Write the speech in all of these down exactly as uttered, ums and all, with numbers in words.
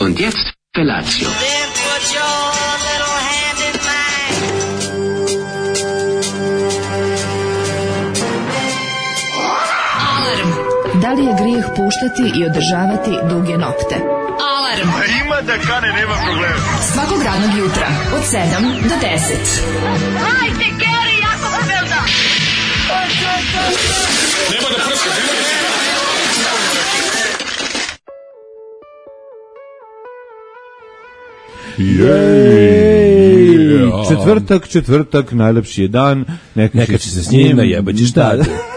Und jetzt Felatio. Da li je grijeh puštati i održavati duge nokte? Alarm! A ima da kane, nema problema. Svakog radnog jutra, od sedam do deset. Hajde, Geri, jako se velda! Nema da prska, nema da prska! Jej! Četvrtak, četvrtak, najlepši je dan. Neka, Neka će se s njim najebaći šta.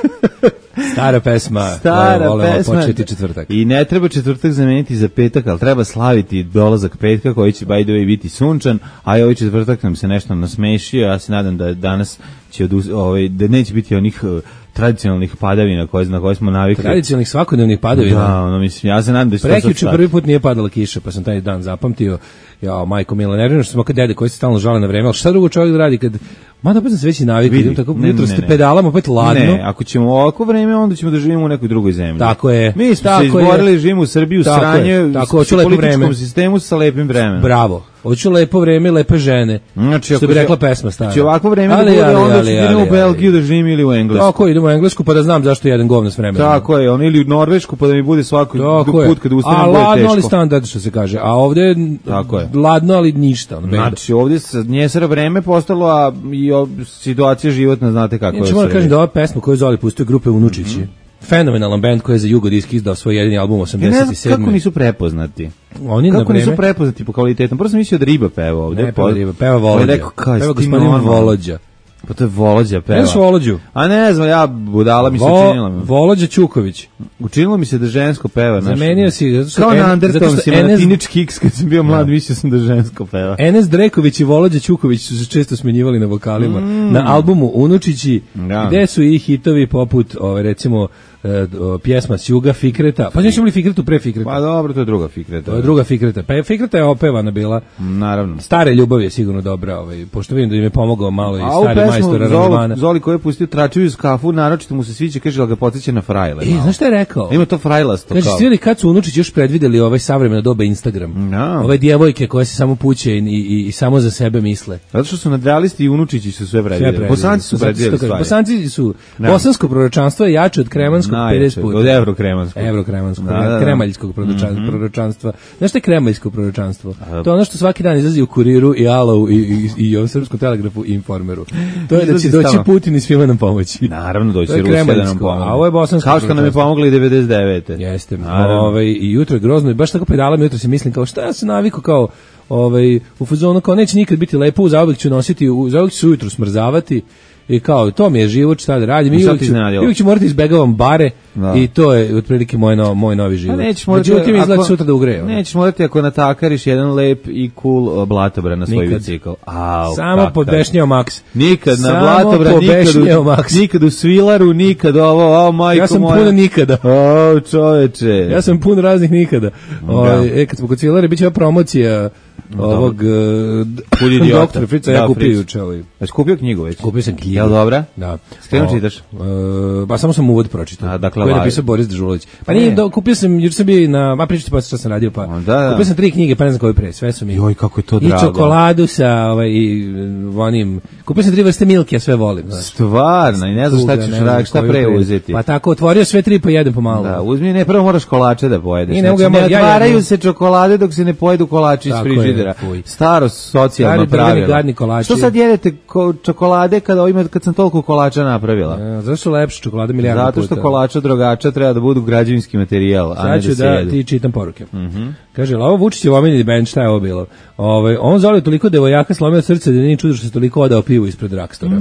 Stara pesma, Stara volemo pesma. početi četvrtak. I ne treba četvrtak zameniti za petak, ali treba slaviti dolazak petka koji će by the way biti sunčan, a i ovaj četvrtak nam se nešto nasmešio. Ja se nadam da danas će oduz, ovaj, da neće biti onih uh, tradicionalnih padavina koje, na koje smo navikli. Tradicionalnih svakodnevnih padavina. Da, ono, mislim, ja se nadam da će to Prekjuče sad prvi put nije padala kiša, pa sam taj dan zapamtio. Ja, majko Mila, nervino što smo kad dede koji se stalno žale na vreme, ali šta drugo čovjek da radi kad... Mada pa sam se već i navikli, idem tako, ne, jutro ne, ste ne. pedalama, opet ladno. Ne, ako ćemo ovako vreme, onda ćemo da živimo u nekoj drugoj zemlji. Tako je. Mi smo Tako se izborili, je. živimo u Srbiji, u Tako sranje, je. Tako, hoću u lepo političkom vreme. sistemu sa lepim vremenom. Bravo. Hoću lepo vreme, lepe žene. Znači, što ako bi će- rekla pesma stara. Znači, ovako vreme Ali, da bude, ali, onda ali, ću ali, idemo u ali. Belgiju da živim ili u Englesku. Tako, idemo u Englesku pa da znam zašto je jedan govno s vremenom. Tako je, on ili u Norvešku pa da mi bude svaki Tako je. put kad ustanem A bude ladno, teško. ali standard, što se kaže. A ovde je Tako je. ladno, ali ništa. Ono, Znači, ovdje se njesera vreme postalo, a i o, situacija životna, znate kako Inače je. moram u kažem Srbiji. da ova pesma koju je Zoli pustio grupe Unučići, fenomenalan band koji je za Jugodisk izdao svoj jedini album Ja ne osamdeset znam sedme. kako nisu prepoznati. Oni na Kako nisu vreme prepoznati po kvalitetom? Prvo sam mislio da Riba peva ovdje. ne peva pa- Riba, peva pa je Volođa. rekao, kao, Peva jesi ti gospodin normalan? Volođa. Pa to je Volođa peva. Znaš Volođu? A ne znam, ja budala mi se Vo, učinila. Volođa Ćuković. Učinilo mi se da žensko peva. znaš. Zamenio si, zato što Kao N- na zato Anderton što si N na S Teenage Kicks kad sam bio mlad, mislio sam da žensko peva. Enes Dreković i Volođa Ćuković su se često smenjivali na vokalima. Na albumu Unučići, Da. gde su i hitovi poput, ove, recimo, e, o, pjesma Sjuga Fikreta. Pa znači imali Fikretu pre Fikreta. Pa dobro, to je druga fikreta. To je druga Fikreta. Pa je Fikreta je opevana bila. Naravno. Stare ljubav je sigurno dobra, ovaj, pošto vidim da im je pomogao malo i A ovu stari pesmu majstor Zoli, aranžmana. Zoli koji je pustio Tračevu iz kafu, naročito mu se sviđa, kaže da ga podsjeća na frajle. E, malo. znaš šta je rekao? Ima to frajlasto Kaže, kao. svi li kad su Unučić još predvideli ovaj savremeno doba Instagram? Da. Ove djevojke koje se samo puće i, i, i samo za sebe misle. Zato što su nadrealisti i unučići su sve Sve predvidjeli. predvideli. Bosanci su predvidjeli stvari. Bosanci su, Da. bosansko proročanstvo je jače od kremanskog Najjače, pedeset puta. od evrokremanskog. Evrokremanskog, Da, da, da. kremaljskog proročanstva. proročanstva. Znaš što je kremaljsko proročanstvo? A- To je ono što svaki dan izlazi u Kuriru i Alovu i, i, i ovom Srpskom telegrafu i Informeru. To je da će Izlazi doći stalno. Putin i svima nam pomoći. Naravno, doći To je Rusija da nam kremaljsko, pomogne. a ovo je bosansko Kao što nam je proročanstvo. pomogla i devedeset devete. Jeste. Naravno. Ovaj i jutro je grozno i baš tako pedalam jutro se mislim kao šta ja se naviku kao ovaj u fazonu kao neće nikad biti lepo, u zauvek ću nositi, u zauvek ću se ujutru smrzavati. I kao, to mi je život, šta da radim, I i sad uvijek ti ću, iznenadilo. uvijek ću morati izbegavam bare Da. i to je otprilike moj, no, moj novi život. A nećeš morati, Međutim, izgleda ako- sutra da ugreje. ono. Nećeš morati ako natakariš jedan lep i cool uh, blatobran na svoj Nikad. bicikl. Au, Samo kakav. podbešnjao Max. Nikad na Samo blatobran, nikad pobešnjao u, Max. nikad u Svilaru, nikad ovo, o majko Ja sam moja. puno nikada. O, čoveče. Ja sam pun raznih nikada. Ovaj, e, kad smo kod Cilare, bit će ova promocija ovog uh, Kud idiota. doktora Frica, Da, ja kupio Fric. juče ovaj. Jesi kupio knjigu već? Kupio sam knjigu. Jel dobra? Da. S kojom O, čitaš? e, ba samo sam uvod pročitao. A, dakle, koji je live. napisao Boris Dežulović. Pa Ne. nije, do, kupio sam, juče sam bio i na, ma pričati posle što sam radio, pa A, da, da. kupio sam tri knjige, pa ne znam koje pre, sve su mi. Joj, kako je to I drago. čokoladu sa, ovaj, i e, onim, kupio sam tri vrste milke, ja sve volim, znaš. Stvarno, i ne znam šta Tuga, ćeš ne znam raditi, šta koju pre pre. uzeti. Pa tako, otvorio sve tri, pa jedem pomalo. Da, uzmi, ne, prvo moraš kolače da pojedeš. I ne mogu Znači, ja ne mo- ja otvaraju jedem. se čokolade dok se ne pojedu kolači iz Tako je, frižidera. fuj. Staro socijalno Stari drveni pravilo. gadni kolači. Što sad jedete ko, čokolade kada ovima, kad sam toliko kolača napravila? E, zašto su lepše čokolade milijardu Zato što puta? kolača drogača treba da budu građevinski materijal, a ne Sad ću da se da jedu. ti čitam poruke. Kaže, ali ovo Vučić je omiljeni band, šta je ovo bilo? Ovaj, on Zoli toliko devojaka slomio srce da nije čudo što se toliko odao pivu ispred Rakstora.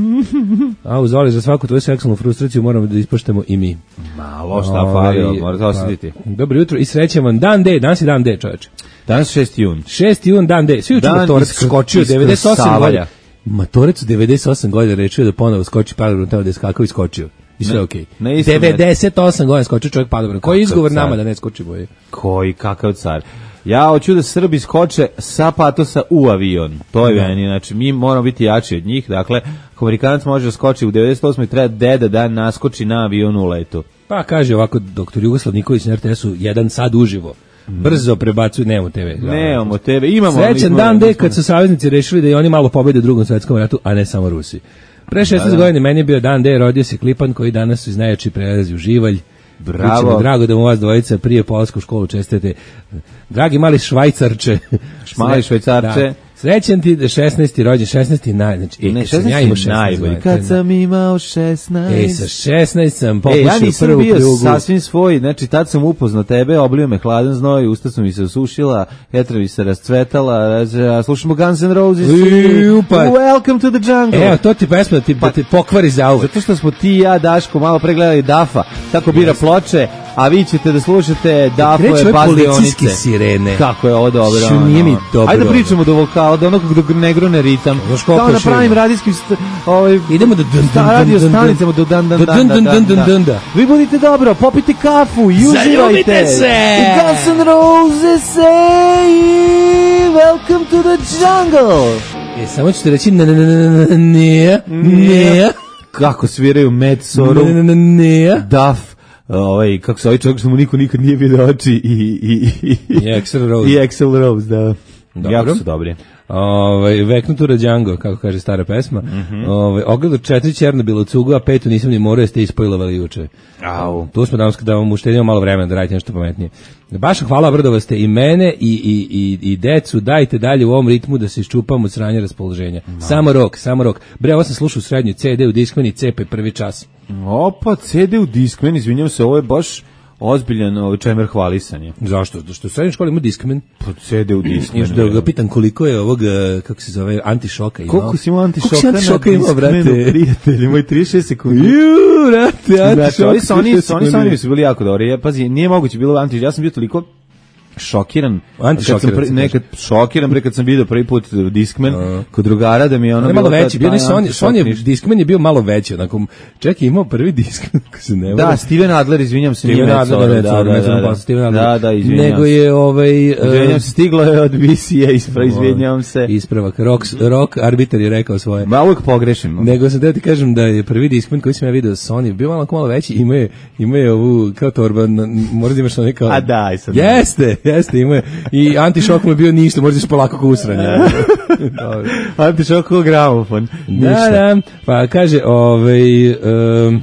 A u Zoli, za svaku tvoju seksualnu frustraciju moramo da ispoštemo i mi. Malo šta Ovaj, falilo, morate pa, osjetiti. Dobro jutro i srećan vam dan D, danas je dan D, čoveče. Danas šesti jun. šesti jun, dan D. Svi učinu Dan Matorac iskr- skočio devedeset osam iskrsavalja. godina. Matorac u devedeset osam godina rečio da ponovo skoči padobran tamo da je skakao i skočio. I sve Ne, okej. na istom devedeset osam godina skočio čovjek padobran. Koji je izgovor car. nama da ne skoči boje? Koji, kakav car. Ja hoću da Srbi skoče sa patosa u avion. To je meni, znači mi moramo biti jači od njih. Dakle, ako Amerikanac može da skoči u devedeset osmoj treba deda da naskoči na avionu u letu. Pa kaže ovako doktor Jugoslav Nikolić na R T S-u jedan sad uživo. Brzo prebacuju, nemamo te ve. Nemamo te ve, imamo. Srećan dan de kad su saveznici rešili da i oni malo pobede u drugom svetskom ratu, a ne samo Rusi. Pre šesnaest godina meni je bio dan de, rodio se Klipan koji danas iz najjači prelazi u Živalj. Bravo. Drago da mu vas dvojica prije polaska u školu čestite. Dragi mali švajcarče. Mali švajcarče. Da. Srećan ti šesnaesti rođen, šesnaesti naj, znači, e, ne, šesnaesti ja imao najbolji. Kad sam imao šesnaest. Ej, sa šesnaest sam popušio prvu pljugu. Ja nisam bio pljugu. sasvim svoj, znači tad sam upoznao tebe, oblio me hladan znoj, usta su mi se osušila, jetra mi se rascvetala, slušamo Guns N' Roses. Upa. Welcome to the jungle. Evo, to ti pesma da ti, pa, da ti pokvari za uvek. Zato što smo ti i ja, Daško, malo pregledali Dafa, tako bira yes. ploče, a vi ćete da slušate Dafove policijske sirene. Kako je ovo dobro. Što nije mi dobro. Ajde da pričamo do vokala, do onog dok ne grune ritam. Kao na pravim radijskim ovaj idemo do radio stanicama do dan dan dan. Vi budite dobro, popite kafu i uživajte. Guns N' Roses say welcome to the jungle. E, samo ću ti reći ne, ne, ne, ne, ne. Kako sviraju Mad Sorrow, ne, ne, ne. Duff, ovaj, kako se ovaj čovjek što mu niko nikad nije vidio oči i i i i Axl Rose. I Axl Rose, da. Dobro. Jako su dobri. Ovaj Veknutura Django, kako kaže stara pesma. Mm-hmm. Ovaj ogledao četiri Černobila u cugu, a petu nisam ni morao, jeste ispojlovali juče. Au. Tu smo danas kada vam uštedimo malo vremena da radite nešto pametnije. Baš hvala, obradovali ste i mene i, i, i, i decu, dajte dalje u ovom ritmu da se iščupamo od sranja raspoloženja. No. Samo rok, samo rok. Bre, ovo sam slušao u srednju C D u Discmani, C P prvi čas. Opa, C D u Discmani, izvinjam se, ovo je baš ozbiljan ovaj čemer hvalisanje. Zašto? Zato što u srednjoj školi ima Discman. Pa C D u Discman. Još da ga pitam koliko je ovog, kako se zove, antišoka imao. Koliko si imao antišoka? Koliko si antišoka imao, brate? Prijatelji, moj trideset šest sekundi. Ju, brate, antišoka. Znači, oni oni oni su bili jako dobri. Ja pazi, nije moguće bilo anti, ja sam bio toliko šokiran, kad sam pre, nekad šokiran pre kad sam vidio prvi put Discman uh. kod drugara da mi je ono bilo malo veći, bio Sony, Sony Discman je bio malo veći, onako čekaj imao prvi Discman ko se ne da, Steven Adler, izvinjam se, Steven Adler, da, da, da, da, da, izvinjam nego je ovaj izvinjam se, stiglo je od B C A, isprav, izvinjam se, ispravak, rock, rock arbiter je rekao svoje, ma uvijek pogrešim, nego sam da ti kažem da je prvi Discman koji sam ja vidio Sony bio malo malo veći, ima je, ima je ovu kao torba, možda imaš ono neka, a daj sad, jeste, jeste, ima i antišok mu je bio ništa, možda se polako kao usranje. Antišok kao gramofon. Da, da, pa kaže, ovaj, um,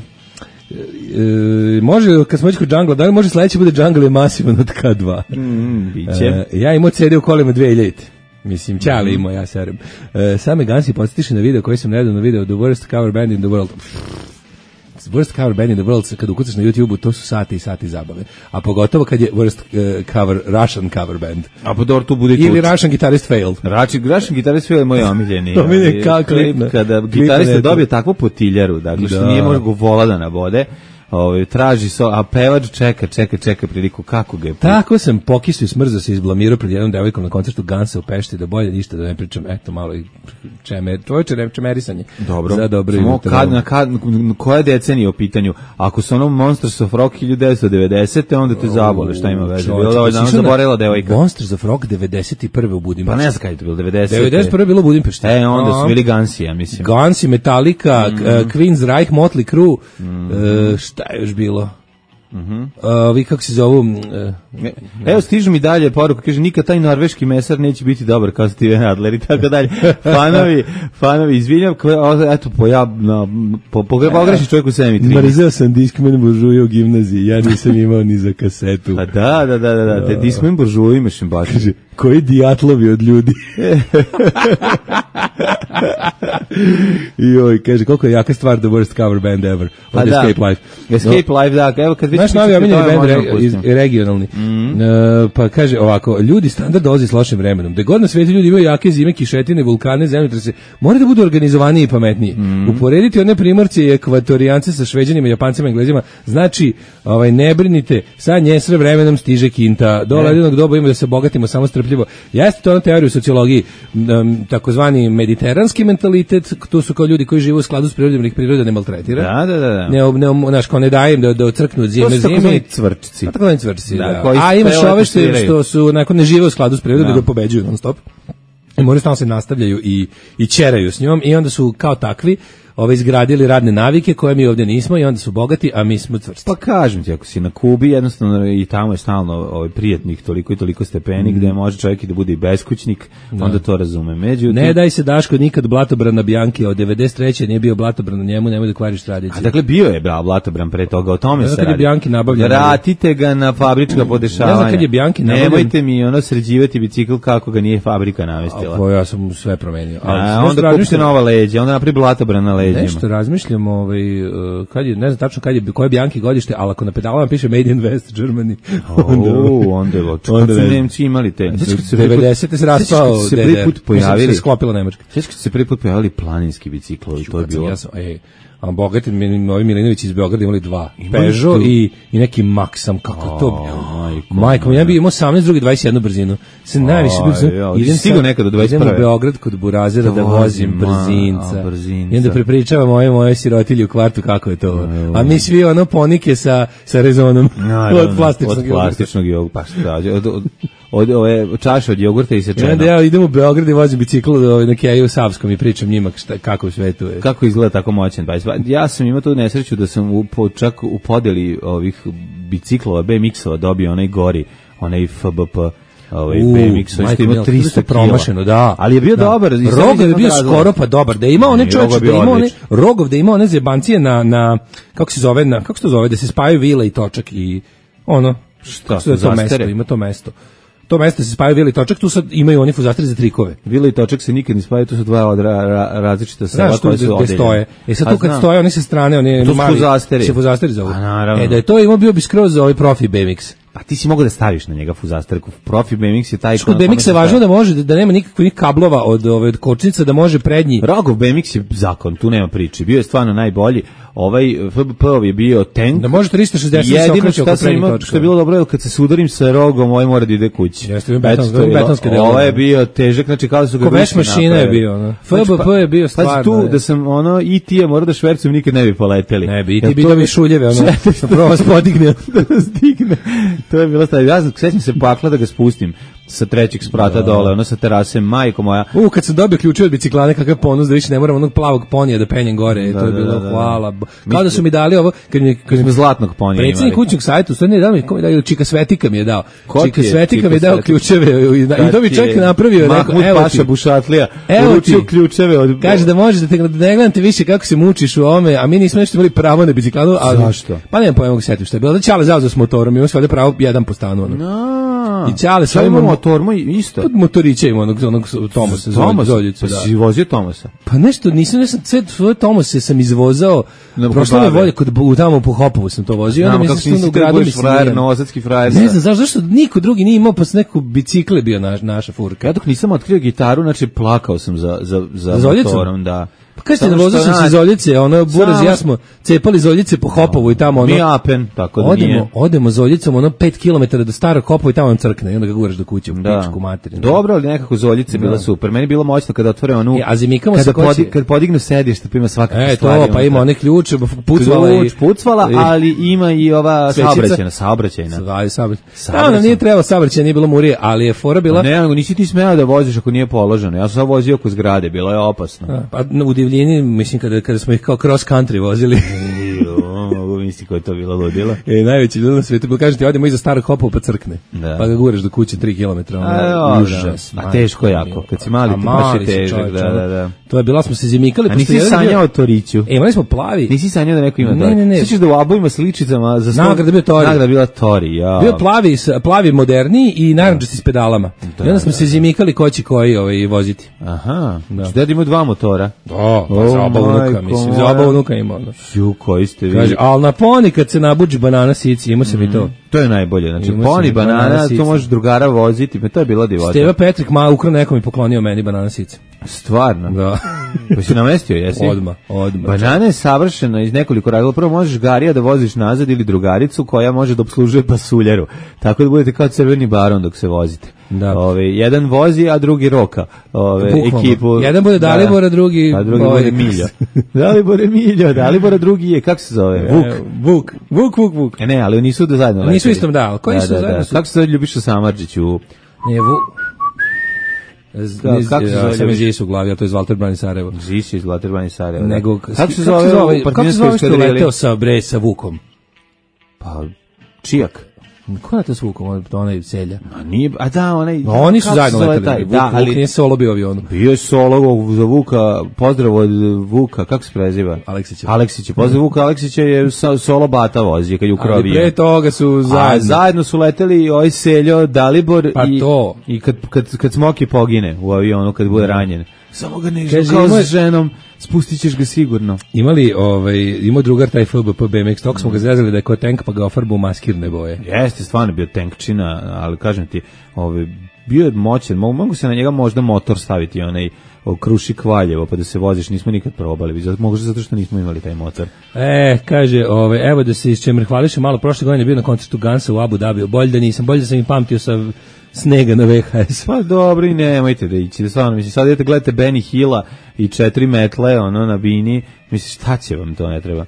e, može, kad smo već kod Jungle, da li može sledeći bude Jungle je masivan od K dva? Mm, biće. E, ja imao C D u kolima dve hiljade. Mislim, Ćali imao, ja serim. E, same Gansi podsjetiše na video koji sam nedavno video, The Worst Cover Band in the World. Worst cover band in the world, kad ukucaš na YouTube-u, to su sati i sati zabave. A pogotovo kad je worst uh, cover, Russian cover band. A po dobro tu bude ili Russian Guitarist Failed. Russian, Russian Guitarist Failed je moj omiljeni. Omiljeni kao klip. Kada gitarista dobije takvu potiljaru, dakle, što nije može go vola da nabode, ovaj traži so, a pevač čeka, čeka, čeka priliku kako ga je. Tako sam pokisio smrzo se izblamirao pred jednom devojkom na koncertu Gansa u Pešti, da bolje ništa da ne pričam, eto malo i čeme, tvoje čemerisanje. Dobro. Za dobro Samo kad, na, kad, na koja decenija u pitanju? Ako su ono Monsters of Rock hiljadu devetsto devedesete onda te zabole, šta ima veze? Bilo da ovaj danas zaborela devojka. Monsters of Rock devedeset prve u Budimpešti. Pa ne znam kada je to bilo, devedesete. devedeset prve bilo u Budimpešti. E, onda su bili Gansi, ja mislim. Gansi, Metallica, mm. uh, Queen's Reich, Motley Crue, mm. uh, šta je još bilo? Mhm. Uh, vi kako se zovu? Uh, Evo stižu mi dalje poruka, kaže nikad taj norveški mesar neće biti dobar kao Steven Adler i tako dalje. Fanovi, fanovi, izvinjam, eto po ja na po pogreši čovjek u sedam i trinaest. Mrzeo sam Discman buržuje u gimnaziji, ja nisam imao ni za kasetu. A da, da, da, da, da, te Discman buržuje imaš im baš. Kaže, koji dijatlovi od ljudi. I oj, kaže, koliko je jaka stvar The Worst Cover Band Ever od Escape da. Life. Escape no. Life, da, evo kad vidiš... Naš novi omiljeni band re, regionalni. Mm-hmm. Uh, pa kaže ovako, ljudi standard dolazi s lošim vremenom. Da god na svijetu ljudi imaju jake zime, kišetine, vulkane, zemljotrese, moraju da budu organizovaniji i pametniji. Mm-hmm. Uporediti one primorce i ekvatorijance sa Šveđanima, Japancima, Englezima, znači, ovaj, ne brinite, sa njesre vremenom stiže kinta. Do ledenog doba ima da se bogatimo samo strpljivo. Jeste to na teoriju sociologiji, um, takozvani mediteranski mentalitet, to su kao ljudi koji žive u skladu s prirodom, ih priroda ne maltretira. Da, da, da. Ne, ne, naš, kao ne dajem da, da ocrknu od zime. To su takozvani cvrčci. A takozvani cvrčci, da. da. A imaš ove što, što su, nakon ne žive u skladu s prirodom, da ga pobeđuju non stop. I moraju stalno se nastavljaju i, i ćeraju s njom i onda su kao takvi ovaj, izgradili radne navike koje mi ovdje nismo i onda su bogati, a mi smo tvrsti. Pa kažem ti, ako si na Kubi, jednostavno i tamo je stalno ovaj, prijatnih toliko i toliko stepeni, mm. gde može čovjek i da bude i beskućnik, da. Onda to razume. Međutim, ne daj se Daško nikad blatobran na Bjanki, od devedeset treće nije bio blatobran na njemu, nemoj da kvariš tradiciju. A dakle, bio je blatobran pre toga, o tome se radi. Bjanki nabavljen. Vratite ga na fabrička podešavanja. Ne znam kad je Bjanki nabavljen. Nemojte mi ono sređivati bicikl kako ga nije fabrika namestila. A, ja sam sve promenio. A, onda kupite nova leđa, onda napravi blatobran na leđima. Nešto razmišljam, ovaj, kad je, ne znam tačno kad je, koje Bjanki godište, ali ako na pedalama piše Made in West Germany. O, onda je loč. Kad su Nemci imali te? devedesete se raspao se prvi put pojavili. Se sklopila Nemačka. Sjećaš kad se prvi put pojavili planinski biciklovi, to je bilo. Ja sam, ej, a bogati ovi Milinović iz Beograda imali dva. Peugeot i, i neki Maxam, kako je to bio. Majko, ja bi imao osamnaest, drugi dvadeset jednu brzinu. Se najviše brzinu. Idem stigo nekad do dvadeset prve. Idem u Beograd kod Burazera da vozim brzinca. I onda prepričavam moje moje sirotilje u kvartu kako je to. A mi svi ono ponike sa, sa rezonom od plastičnog od plastičnog jogurta. Pa šta, od, od, od ove čaše od jogurta i sečeno. I onda ja idem u Beograd i vozim bicikl na Keju u Savskom i pričam njima šta, kako u svetu je. Kako izgleda tako moćan dvadeset. Ja sam imao tu nesreću da sam u, po, čak u podeli ovih biciklova, B M X-ova dobio onaj gori, onaj F B P, ovaj B M X, što ima trista promašeno, da. Ali je bio da. dobar. Rogov je bio skoro pa dobar, da je imao onaj čovjek, da je imao onaj Rogov, da je imao one zebancije na, na, kako se zove, na, kako se to zove, da se spajaju vila i točak i ono, šta su to mesto, ima to mesto. To mesto se spajaju vila i točak, tu sad imaju oni fuzasteri za trikove. Vila i točak se nikad ne spajaju, tu su dva od ra, ra, različita sela koje su odeljene. Stoje. E sad tu kad stoje, oni sa strane, oni tu mali, fuzasteri. Se fuzasteri zovu. A naravno. E da je to imao, bio bi skroz za ovaj profi B M X. Pa ti si mogao da staviš na njega fuzasterku. Profi B M X je taj kod B M X je važno da može da, da nema nikakvih kablova od ove od kočnica, da može prednji. Rogov B M X je zakon, tu nema priče. Bio je stvarno najbolji. Ovaj F B P je bio tank. Da može trista šezdeset se okreće oko prednjih točka. Što je bilo dobro, kad se sudarim sa Rogom, ovaj mora da ide kući. Jeste, betonski, betonski delo. Ovaj je bio težak, znači kao da su ga ručni napravili. Mašina je bio, no. F B P je bio stvarno. Pa tu da sam ono i ti je mora da švercom nikad ne bi poleteli. Ne bi, ti bi da bi šuljeve, ono. Prvo vas podigne, da nas digne. To je bilo stavio. Ja sećam se pakla da ga spustim sa trećeg sprata no. dole, ono sa terase, majko moja. U, kad sam dobio ključeve od biciklane, kakav ponos da više ne moram onog plavog ponija da penjem gore, da, to je bilo da, da, hvala. Kao da su mi dali ovo, kad mi kad smo zlatnog ponija imali. Predsjednik kućnog sajta, sve ne dao mi, kome dao, Čika Svetika mi je dao. Čika Svetika mi je dao ključeve i to bi čovjek napravio, rekao, evo Paša Bušatlija, uručio ključeve od. Kaže da možeš da te ne gledam te više kako se mučiš u ovome, a mi nismo nešto imali pravo na biciklanu, a zašto? Pa nemam pojma kako se setim šta je bilo. Da Ćale zauzeo s motorom, imao sve pravo jedan po stanu. I Ćale sve ima motor, moj isto. Pod motorića ima onog, onog Tomasa, Zoljicu. Pa si vozio Tomasa? Pa nešto, nisam, nisam, sve svoje Tomase sam izvozao, prošlo me volje, kod, tamo po Hopovu sam to vozio. Znamo kako si nisi te budeš frajer, novosadski frajer. Ne znam, zašto, zašto niko drugi nije imao, pa s neku bicikle bio naš, naša furka. Ja dok nisam otkrio gitaru, znači plakao sam za, za, za, za motorom, da. Pa kažete, ne vozio sam se iz Oljice, ono, Buraz i ja smo cepali iz Oljice po Hopovu i tamo, ono... Mi apen, tako da odemo, nije. Odemo z Oljicom, ono, pet kilometara do starog Hopova i tamo on crkne, i onda ga guraš do kuće u pičku materinu. Dobro, ali nekako z Oljice bila super. Meni je bilo moćno kada otvore onu... E, a zimikamo kada se podi, kad podignu sedište, pa ima svakakve e, stvari. E, to, pa ima one ključe, pucvala i... Ključ, pucvala, ali ima i ova saobraćajna, saobraćajna. Svaj, saobraćajna. Da, nije trebalo saobraćajna, nije bilo murije, ali je fora bila... Ne, nego nisi ti smeo da voziš ako nije položeno. Ja sam vozio oko zgrade, bilo je opasno. Pa u divljini, mislim, kada, kada smo ih kao cross country vozili. Mogu misli koje to bilo ludilo. E, najveći ljudi na svijetu, kažem ti, odemo iza starog Hopova pa crkne. Da. Pa ga guraš do kuće tri kilometra. Ono, užas. A teško jako. Kad si mali, ti baš je težak. Da, da, da. To je bila, smo se zimikali. A nisi sanjao o Toriću? E, imali smo plavi. Nisi sanjao da neko ima Tori? Ne, ne, ne. Sjećaš da u albumima s ličicama za svoj... Nagrada bio Tori. Nagrada bila Tori, ja. Bio plavi, plavi moderniji i narančasti s pedalama. Da, I onda smo da, se zimikali ko će koji ovaj, voziti. Aha. Da. Ded ima dva motora. Da, pa za oba unuka, mislim. Za oba unuka ima. Ju, koji ste vi? Kaže, ali na poni kad se nabuđi banana sici, ima se mi to. To je najbolje, znači poni banana, banana to možeš drugara voziti, pa to je bila divota. Steva Petrik ma ukra nekom i poklonio meni banana sice. Stvarno? Da. Pa si namestio, jesi? Odma, odma. Banana je savršena iz nekoliko razloga. Prvo možeš garija da voziš nazad ili drugaricu koja može da opslužuje pasuljeru. Tako da budete kao crveni baron dok se vozite. Da. Ove, jedan vozi, a drugi roka. Ove, ekipu. Jedan bude Dalibora, drugi... A drugi bude Miljo. Dalibora Miljo, Dalibora drugi je, kako se zove? Vuk. Vuk, Vuk, Vuk, Vuk. E ne, ali nisu da zajedno leteli. Nisu istom, da. Koji da, su da, zajedno? Da. Kako se zove Ljubiša Samardžić u... Ne, Vuk... Kako se zove? Sve mi Zis u glavi, a to je iz Valter Brani Sarajevo. Zis iz Valter Brani Sarajevo. Nego, kako se zove? Kako se zove što leteo sa bre sa Vukom? Pa Čijak. Ko je to s Vukom? Onaj Selja. A nije, a da, onaj... No, oni su zajedno leteli. Taj, Vuk, da, ali, Vuk nije solo bio avionu. Bio je solo za Vuka, pozdrav od Vuka, kako se preziva? Aleksića. Aleksića, pozdrav Vuka Aleksića je solo Bata vozi, kad je ukrao avion. Ali pre toga su zajedno. A zajedno su leteli ovaj Seljo, Dalibor pa i, to. i kad, kad, kad Smoki pogine u avionu, kad bude ranjen. Samo ga ne Kaže, kao ima... s ženom, spustit ćeš ga sigurno. Imali, ovaj, imao drugar taj F B P B M X, toko smo ga zvezali da je kao tank pa ga ofarbu u maskirne boje. Jeste, stvarno bio tankčina, ali kažem ti, ovaj, bio je moćan, mogu, mogu se na njega možda motor staviti, onaj Krušik Valjevo, pa da se voziš, nismo nikad probali, možda zato što nismo imali taj motor. E, kaže, ovaj, evo da se isčemr hvališe malo, prošle godine bio na koncertu Gansa u Abu Dhabiju, bolje da nisam, bolje da sam im pamtio sa snega na V H S. Pa dobro i nemojte da ići, da stvarno, mislim, sad idete gledate Benny Hilla i četiri metle, ono, na bini, mislim, šta će vam to, ne treba.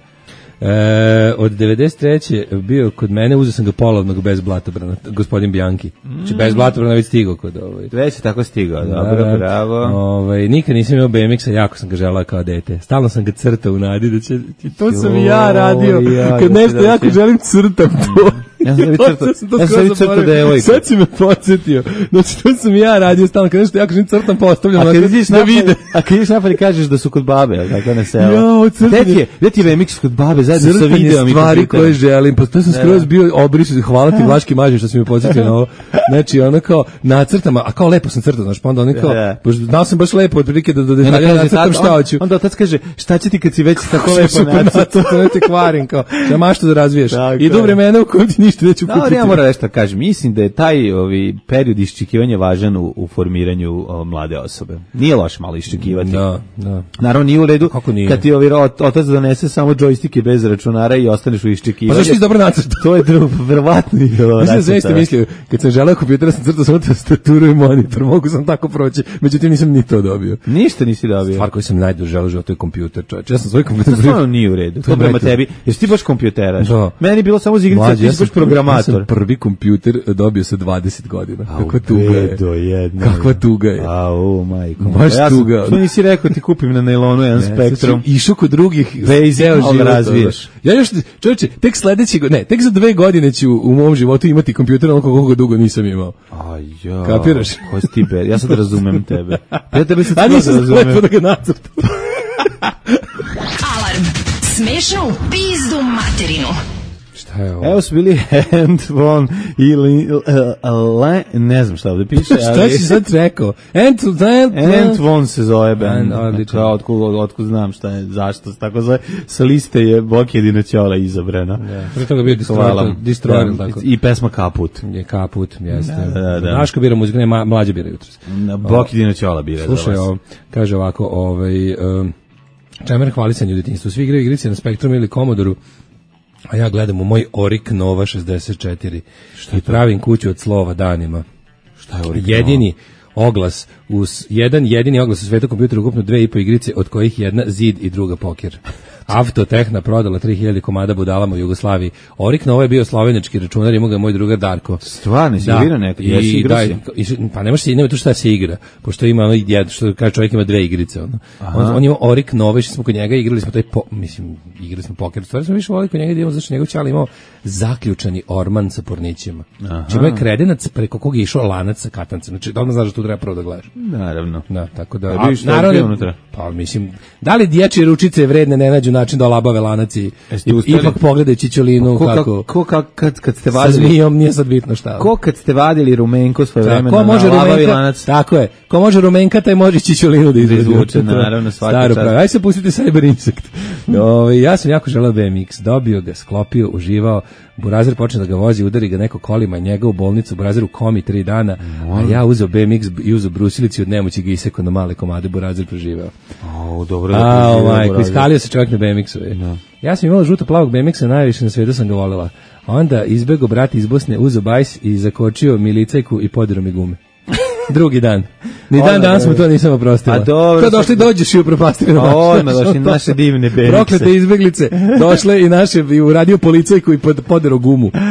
E, od devedeset treće bio kod mene, uzeo sam ga polovnog bez blatobrana, gospodin Bianchi. Znači, bez blatobrana već stigao kod ovaj. Već je tako stigao, dobro, da, bravo. Ovaj, nikad nisam imao B M X-a, jako sam ga želao kao dete. Stalno sam ga crtao u nadi da će, to sam i ja radio, ja, kad nešto da jako želim crtam to. Ja sam crtao, ja sam crtao devojku. Sad si me podsjetio. Znači, to sam i ja radio stalno, kad nešto jako želim crtam, pa ostavljam da vide. A kad ideš napad i kažeš da su kod babe, tako na selo. Jo, crtanje. Gde ti je B M X kod babe, zajedno sa videom i stvari koje želim, pa to sam skroz bio obrisao, hvala ti Vlaški mađe što si me podsjetio na ovo. Znači, ono kao nacrtama, a kao lepo sam crtao, znaš, pa onda oni kao, znao sam baš lepo, otprilike da do detalja nacrtam šta hoću. Onda otac kaže, šta će ti kad si već tako lepo nacrtao, ne te kvarim, kao, šta mašta da razviješ. Idu vremena u kojem ti ništa neću kupiti. Ja moram nešto kažem, mislim da je taj ovi period iščekivanja važan u, u formiranju o, mlade osobe. Nije loše malo iščekivati. Da, da. Naravno nije u redu nije? Kad ti ovi otac donese samo džojstike bez računara i ostaneš u iščekivanju. Pa zašto si dobro nacrtao? To je drugo, verovatno i bilo. Mislim da sve ste mislio, kad sam želeo kompjuter, sam crtao samo tastaturu i monitor, mogu sam tako proći, međutim nisam ni to dobio. Ništa nisi dobio. Stvar koju sam najduže želeo životu je kompjuter, čovječ. Ja sam svoj kompjuter. To stvarno nije u redu. To prema tebi. Jesi ti baš kompjuteraš? Da. Meni je bilo samo za igrice, ti si baš programator. Ja sam prvi kompjuter dobio sa dvadeset godina. Kakva tuga je. Kakva tuga je. Au, majko. Baš tuga. Što nisi rekao ti kupim na nailonu jedan Spektrum. Išao kod drugih, ceo život razviješ. Ja još, čovječe, tek sledeći, ne, tek za dve godine ću u mom životu imati kompjuter onako koliko dugo nisam imao. Aj ja. Kapiraš? Ko si ti be? Ja sad razumem tebe. Ja tebe sad A nisam lepo da ga nacrtam. Alarm. Smešno u pizdu materinu. Šta je ovo? Evo su bili Hand Von ili ne znam šta ovdje piše. Šta si sad rekao? Hand Von se zove band. Otkud otkud znam šta je, zašto se tako zove. Sa liste je Boki Dinoćola izabrana. Pre toga bio Destroyer, tako. I pesma Kaput. Je Kaput, jeste. Da, da. Daško bira muziku, ne, mlađe bira jutros. Boki Dinoćola bira. Slušaj, kaže ovako, ovaj, čemer hvalisanje u detinjstvu. Svi igraju igrice na Spektrumu ili Commodoreu, a ja gledam u moj Orik Nova šezdeset četiri i pravim kuću od slova danima. Šta je Orik jedini Nova? Oglas, uz, jedan jedini oglas u svetu kompjuteru, ukupno dve i po igrice, od kojih jedna zid i druga poker. Autotehna prodala tri hiljade komada budalama u Jugoslaviji. Orik Nova je bio slovenački računar, imao ga moj drugar Darko. Stvarno, si igra neko? Jesi igra si? Pa ne može se, nema tu šta se igra, pošto ima ono, jed, što kaže čovjek ima dve igrice. Ono. On, on ima Orik Nova, što smo kod njega igrali smo taj, po, mislim, igrali smo poker. Stvari smo više volili kod njega, idemo, zašto njegov čala imao zaključani orman sa pornićima. Znači imao je kredenac preko koga je išao lanac sa katancem. Znači, da znaš da tu treba prvo da gledaš. Naravno. Da, tako da. A, naravno, pa mislim, da li dječje ručice vredne ne nađu način da olabave lanac i ipak pogledaj Čičolinu ko, kako. Ko, ko kad, kad ste vadili. Sa zmijom nije sad bitno šta. Ko kad ste vadili rumenko svoje vremena ko može na labavi rumenka, lanac. Tako je. Ko može rumenka, taj može Čičolinu da izvuče. Naravno, svaki čas. Ajde se pustite Cyber Insect. O, ja sam jako želeo B M X. Dobio ga, sklopio, uživao. Burazer počne da ga vozi, udari ga neko kolima, njega u bolnicu, Burazer u komi tri dana, a ja uzeo B M X i uzeo brusilicu od nemoći ga isekao na male komade, Burazer preživeo. O, dobro da preživeo. A, majko, iskalio se čovjek na B M X-u. No. Ja sam imala žuto plavog B M X-a, najviše na svijetu sam ga voljela. Onda izbego brat iz Bosne, uzeo bajs i zakočio milicajku i podirao mi gume. Drugi dan. Ni dan danas smo to nisam oprostila. A dobro. To došli dođeš i upropastili na baš. Odmah došli naše divne B M X-e. Proklete izbeglice došle i naše i uradio policajku i poderao gumu.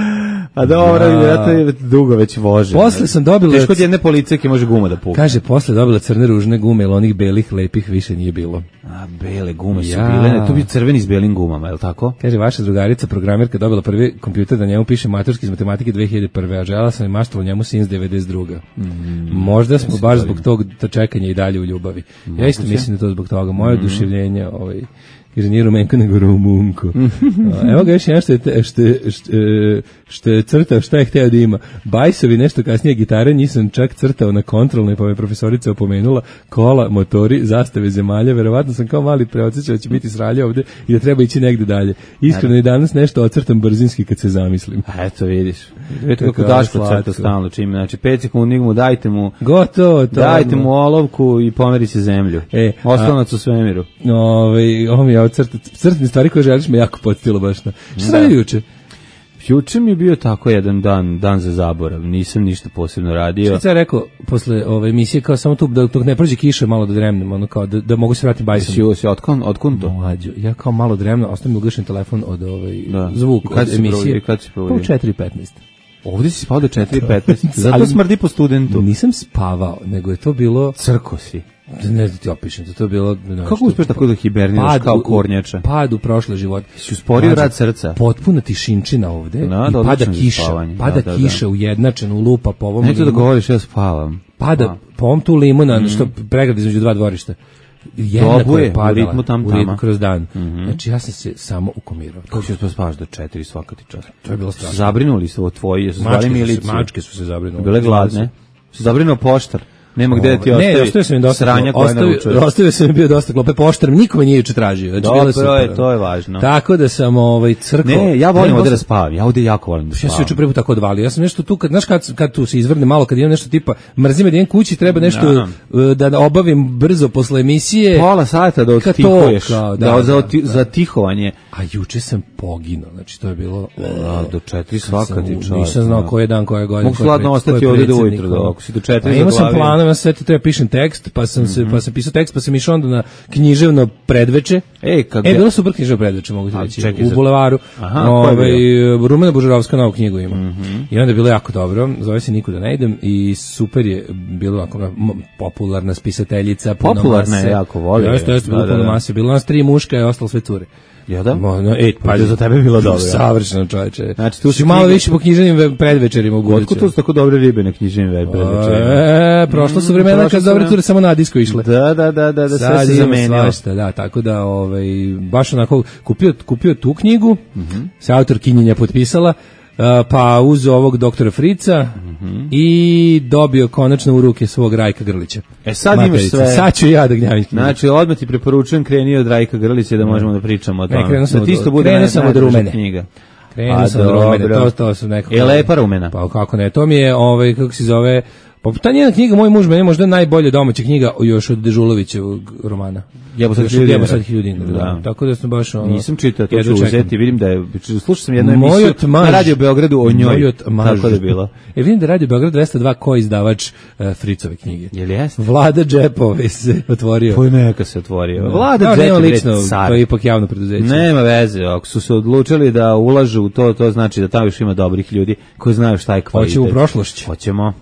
A dobro, vjerojatno je dugo već vože. Posle sam dobila... Teško od jedne policajke može guma da pukne. Kaže, posle dobila crne ružne gume, ili onih belih, lepih više nije bilo. A, bele gume su Ja. bile, ne, to bi crveni s belim gumama, je li tako? Kaže, vaša drugarica, programerka, dobila prvi kompjuter da njemu piše maturski iz matematike dve hiljade prve, a žela sam i maštala njemu since devedeset druge. Mm, Možda smo baš zbog tog čekanja i dalje u ljubavi. Ja isto mislim da to zbog toga. Moje oduševljenje, ovaj, kaže, nije Rumenko, nego Rumunko. Evo ga još nešto je te, što, što, što je crtao, šta je hteo da ima. Bajsovi, nešto kasnije gitare, nisam čak crtao na kontrolnoj, pa me profesorica opomenula, kola, motori, zastave zemalja, verovatno sam kao mali preodsjećao da će biti sralja ovde i da treba ići negde dalje. Iskreno i danas nešto ocrtam brzinski kad se zamislim. A eto vidiš. Vidite kako Daško crta stalno čime. Znači pet sekundi mu dajte mu, gotovo, to dajte mu olovku i pomeri se zemlju. E, Oslonac u svemiru. Ovaj, ovo mi je crtne stvari koje želiš me jako podsjetilo baš na. Šta sam radio juče? Juče mi je bio tako jedan dan, dan za zaborav. Nisam ništa posebno radio. Šta sam ja rekao posle ove emisije, kao samo tu, da dok ne prođe kiša, malo da dremnem, ono kao da, da mogu se vratiti bajsom. Jesi si otkon, otkun to? Mlađo, ja kao malo dremno, ostavim ugašen telefon od ovaj, da. zvuk kad od emisije. Kad si provodio? U četiri petnaest. Ovdje si spao do četiri petnaest. Zato smrdi po studentu. Nisam spavao, nego je to bilo... Crko si. Ne da ti opišem, to je bilo... No, kako uspeš tako da hiberniraš kao kornjača? Pad u prošle živote. Si usporio rad srca. Potpuna tišinčina ovde da, i da, pada kiša. Pada da, da, kiša da. ujednačeno, lupa po ovom... Neću da govoriš, ja spavam. Pada A. po ovom tu limuna, mm. što pregradi između dva dvorišta. Jednako je padala, u ritmu tam tama. U ritmu kroz dan. Mm-hmm. Znači ja sam se samo ukomirao. Kako ćeš pa spavaš do četiri svaka ti čas? To je bilo strašno. Zabrinuli se o tvoji, su zvali miliciju. Mačke su se zabrinuli. Bile gladne. Su zabrinuo poštar. Nema gde da ti ostavi. Ne, ostavio sam im dosta sranja koje naručuje. Ostavio sam im bio dosta klope poštar, nikome nije juče tražio. Znači, dobro je, to je važno. Tako da sam ovaj crkao. Ne, ja volim ovde da spavam. Ja ovde jako volim da spavam. Ja se juče prvi put tako odvalio. Ja sam nešto tu kad znaš kad kad tu se izvrne malo kad imam nešto tipa mrzim da idem kući, treba nešto da, da obavim brzo posle emisije. Pola sata da odtihuješ. Da, da, da, za, oti, za tihovanje. A juče sam poginuo. Znači to je bilo a, do četiri svaka ti čas. Nisam znao koji je dan, koja godina. Mogu sladno ostati ovde do ujutro, da ako si do četiri. Imao sam planove, ja sve treba pišem tekst, pa sam se pa sam pisao tekst, pa sam išao onda na književno predveče. Ej, kako e, bilo super književno predveče, mogu ti reći. U bulevaru. Ovaj Rumena Božarovska novu knjigu ima. Mm-hmm. I onda je bilo jako dobro. Zove se Nikuda ne idem i super je bilo onako popularna spisateljica, puno popularna je, jako volim. Jeste, jeste, bilo puno mase. Bilo nas tri muška i ostalo sve cure. Ja da? No, no, ej, pa za tebe bilo dobro. Savršeno, čoveče. Znači tu si malo više po književnim predvečerima u buduće. Otkud tu su tako dobre ribe na književnim predvečerima? E, prošlo su vremena kad dobre cure samo na disko išle. Da, da, da, da, da sve se zamenilo. Da, tako da ovaj baš onako kupio kupio tu knjigu, mm-hmm. se autor kinjenja potpisala. Uh, pa uzeo ovog doktora Frica mm-hmm. i dobio konačno u ruke svog Rajka Grlića. E sad Materica. Imaš sve. Sad ću ja da gnjavim knjigu. Znači odmah ti preporučujem kreni od Rajka Grlića da možemo da pričamo o tome. Ne, krenuo sam da ti od, bude krenuo sam od rumene. Knjiga. Krenuo sam od rumene, to, to su nekako... Je lepa rumena? Pa kako ne, to mi je, ovaj, kako se zove... Pa ta njena knjiga, moj muž, meni je možda najbolja domaća knjiga još od Dežulovićevog romana. Jebo sad hiljadu dinara. Da. Tako da sam baš ono... Nisam čitao, to ću uzeti, vidim da je... Slušao sam jednu emisiju maž, na Radio Beogradu o njoj. Maž. Tako da je bilo. E vidim da Radio Beograd dvesta dva ko izdavač uh, Fricove knjige. Je li jeste? Vlada Džepove se otvorio. Poj neka se otvorio. No. Vlada Džepove lično, car. To je ipak javno preduzeće. Nema veze, ako su se odlučili da ulažu u to, to znači da tamo još ima dobrih ljudi koji znaju šta je kvalitet. Hoćemo u prošlošću. Hoćemo.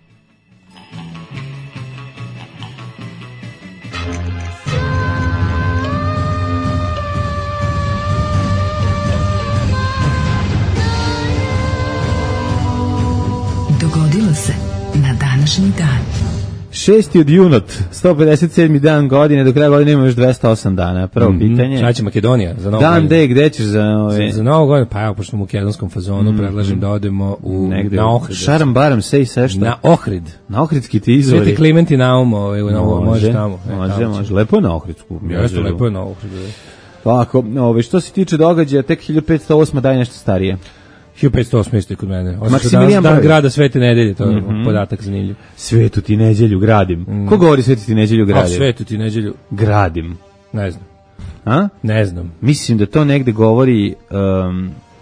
Dogodilo se na današnji dan. šesti od junot, sto pedeset sedmi dan godine, do kraja godine ima još dvesta osam dana. Prvo mm-hmm. pitanje. Šta će Makedonija za novu dan godinu? Dan D, gde ćeš za ove... Za, za novu godinu, pa evo, pošto u makedonskom fazonu, mm-hmm. predlažem da odemo u, negde, na Ohrid. Šaram baram, sej se što? Na Ohrid. Na Ohridski ti izvori. Sveti Klimenti Naum, ovaj, u novo, može, može tamo. E, može, tamo može. Lepo je na Ohridsku. Jeste, lepo je na Ohridu. Tako, ove, što se tiče događaja, tek hiljadu petsto osma daj nešto starije. hiljadu petsto osam isto kod mene. Maksimilijan dan, dan grada Svete nedelje, to je mm-hmm. podatak zanimljiv. Svetu ti neđelju gradim. Mm. Ko govori Svetu ti neđelju gradim? A Svetu ti neđelju gradim. Ne znam. A? Ne znam. Mislim da to negde govori um,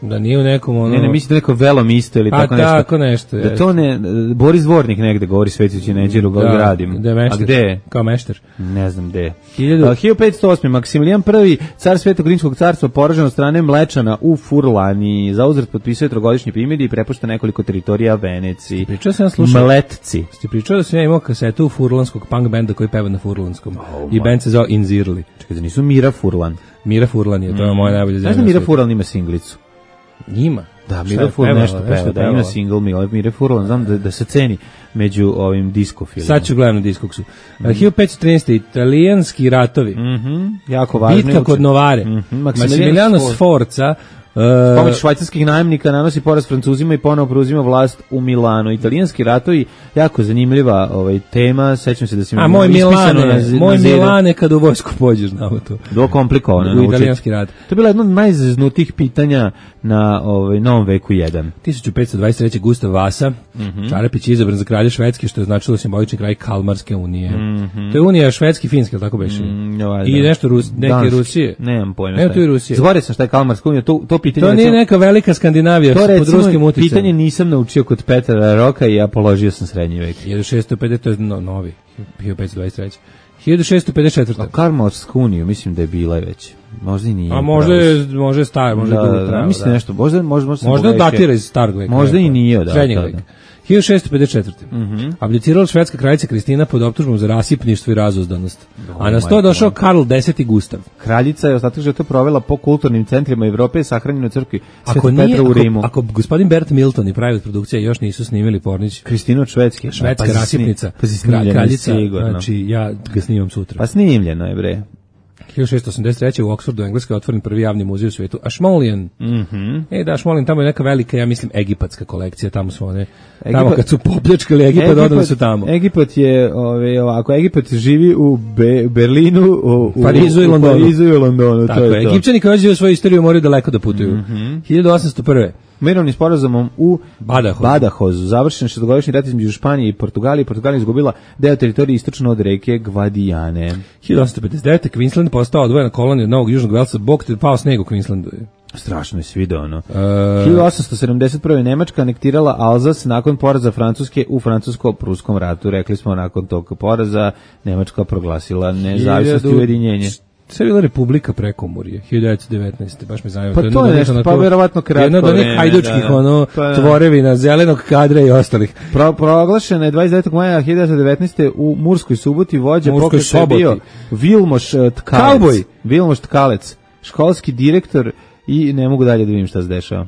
Da nije u nekom ono... Ne, ne, mislim da neko velom isto ili pa, tako nešto. tako nešto. Da to ne, Boris Dvornik negde govori Svetići Neđeru, ga da, gradim. Da je mešter. A gde je? Kao mešter. Ne znam gde je. Hiljadu... Uh, hiljadu petsto osme. Maksimilijan prvi, car Svetog Rimskog carstva, poražen od strane Mlečana u Furlani. Zauzvrat potpisuje trogodišnji primjeri i prepušta nekoliko teritorija Veneciji. Pričao sam ja slušao. Mletci. Ste pričao da sam ja imao kasetu furlanskog punk benda koji peva na furlanskom. Oh, I band se zove Inzirli. Čekaj, da nisu Mira Furlan. Mira Furlan je, to je moja najbolja zemlja. Znaš da Mira Furlan ima singlicu? Ima. Da, Mira Furlan nešto peva, da ima single Mira Furlan, znam da, da se ceni među ovim diskofilima. Sad ću gledam na Diskoksu. Mm. hiljadu petsto trinaeste. Italijanski ratovi. Mhm. Jako važno. Bitka kod Novare. Mm -hmm. Massimiliano Sforza Uh, Pomoć švajcarskih najemnika nanosi poraz Francuzima i ponovo preuzima vlast u Milanu. Italijanski ratovi, jako zanimljiva ovaj, tema, sećam se da si... A moj Milane, na, moj na Milane kad u vojsku pođeš na to. Do komplikovano. U italijanski rat. To je bilo jedno od najzeznutih pitanja na ovaj, Novom veku jedan. hiljadu petsto dvadeset treće. Gustav Vasa, mm -hmm. Čarapić je izabran za kralja Švedske, što je značilo simbolični kraj Kalmarske unije. Mm -hmm. To je unija Švedski i Finske, tako beše. Mm, ovaj, I nešto Rus, neke Dansk, Rusije. Nemam pojma. Evo tu je Rusije. Zgorio sam šta je Kalmarska unija, to, to pitanje... To nije recimo, neka velika Skandinavija to pod ruskim uticajem. Pitanje nisam naučio kod Petra Roka i ja položio sam srednji vek. hiljadu šessto pedeset. To je no, novi. hiljadu petsto dvadeset treće. hiljadu šessto pedeset četvrte. A Kalmarsku uniju mislim da je bila već. Možda i nije. A možda je, možda je star, možda je dugo trajalo. Mislim nešto, možda, možda, možda, možda datira iz starog veka. Možda i nije, da. Srednjeg veka. hiljadu šessto pedeset četvrte. Mm -hmm. Abdicirala švedska kraljica Kristina pod optužbom za rasipništvo i razuzdanost. Oh, a na sto došao Karl Deseti Gustav. Kraljica je ostatak života provela po kulturnim centrima Evrope i sahranjena u crkvi Svetog Petra u Rimu. Ako, ako gospodin Bert Milton i Private produkcija još nisu snimili Pornić. Kristinu od Švedske. Švedska pa rasipnica. Pa si snimljena, kraljica, sigurno. Znači, ja ga snimam sutra. Pa snimljeno je, bre. hiljadu šessto osamdeset treće. u Oxfordu, Engleska, otvoren prvi javni muzej u svijetu. Ashmolean. Mm -hmm. E, da, Ashmolean, tamo je neka velika, ja mislim, egipatska kolekcija. Tamo su one, Egipat, tamo kad su popljačkali Egipat, Egipat odali su tamo. Egipat je, ove, ovako, Egipat živi u Be, Berlinu, u, u Parizu i Londonu. Parizu i Londonu. Tako to je, je Egipćani koji hođe u svoju istoriju moraju daleko da putuju. Mm -hmm. hiljadu osamsto prve. Mirovnim sporazumom u Badajozu. Badajozu završen šestogodišnji rat između Španije i Portugalije. Portugalija izgubila deo teritorije istočno od reke Gvadijane. hiljadu osamsto pedeset devete. Queensland postao odvojena kolonija od Novog Južnog Velsa, bog te pao sneg u Queenslandu. Strašno je svi ono. Uh, hiljadu osamsto sedamdeset prve. Nemačka anektirala Alzas nakon poraza Francuske u francusko-pruskom ratu. Rekli smo nakon tog poraza Nemačka proglasila nezavisnost i ujedinjenje. Sve je bila Republika Prekomorje, hiljadu devetsto devetnaeste. Baš me zanima. Pa to je, to je nešto, pa verovatno kratko jedno od onih hajdučkih, da, ono, pa, tvorevina, zelenog kadra i ostalih. Pro, proglašena je dvadeset devetog maja hiljadu devetsto devetnaeste. u Murskoj Suboti, vođa pokreta je bio Vilmoš Tkalec. Vilmoš Tkalec, školski direktor i ne mogu dalje da vidim šta se dešava.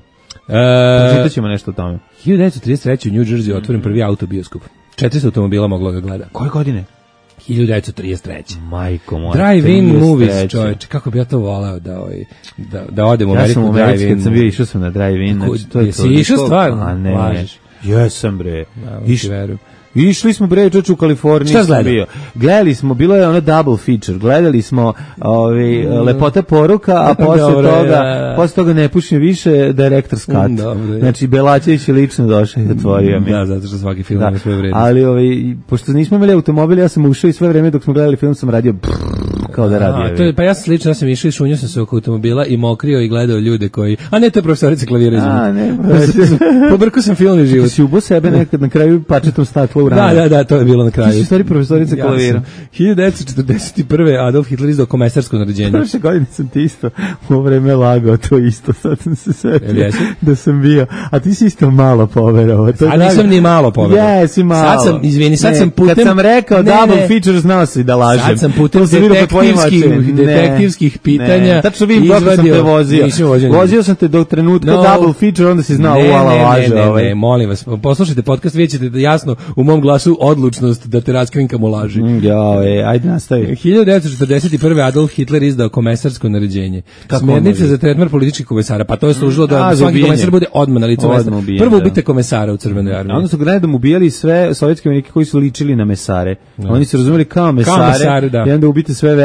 E, Pročitat ćemo nešto o tome. hiljadu devetsto trideset treće. u New Jersey otvoren prvi autobioskop. četiristo automobila moglo ga gleda. Koje godine? hiljadu devetsto trideset treće. Majko moja. Drive-in movies, čovječe, kako bi ja to volao da, da, da odem u Ameriku. Ja sam u Americi, kad sam bio, išao sam na drive-in. Znači, to je jesi išao stvarno? A ne, Lažeš. Jesam bre. Ja, Iš, verujem. Išli smo bre čoč u Kaliforniji. Šta gledali? Bio. Gledali smo, bilo je ono double feature. Gledali smo ovaj mm. Lepota poruka, a posle Dobre, toga, ja. posle toga ne pušim više Director's Cut. Mm, znači Belačević je lično došao i otvorio mi. Da, zato što svaki film da. ima svoje vrednosti. Ali ovaj pošto nismo imali automobil, ja sam ušao i sve vreme dok smo gledali film sam radio brrr, kao da radio. A, to je, pa ja sam slično, ja sam išao i šunio sam se oko automobila i mokrio i gledao ljude koji, a ne, to je profesorica klavira izvini. A ne, pobrkao sam film i život. Ti si ubo sebe nekad na kraju pačetom stakla u rame. Da, da, da, to je bilo na kraju. Ti si stvari profesorica klavira. hiljadu devetsto četrdeset prve. Adolf Hitler izdao komesarsko naređenje. Prošle godine sam ti isto u vreme lagao to isto, sad sam se setio da sam bio. A ti si isto malo poverovao. A nisam ni malo poverovao. Jesi malo. Sad sam, izvini, sad ne, sam putem... Kad sam rekao ne, double ne, feature, znao si da lažem. Sad sam putem detektivskih, detektivskih pitanja. Tačno vidim dok sam te vozio. Vozio sam te do trenutka no, double feature, onda si znao uvala laže. Ne, ne, ne, molim vas, poslušajte podcast, vidjet ćete da jasno u mom glasu odlučnost da te raskrinkam u laži. Jo, ej, ajde nastavi. hiljadu devetsto četrdeset prve. Adolf Hitler izdao komesarsko naređenje. Smjernice za tretman političkih komesara, pa to je služilo da A, svaki komesar bude odmah na licu mesta. Prvo ubite komesara u Crvenoj armiji. Onda su gradom ubijali sve sovjetske vojnike koji su ličili na mesare. No. Oni su razumeli kao mesare, kao mesare da. I onda ubite sve velike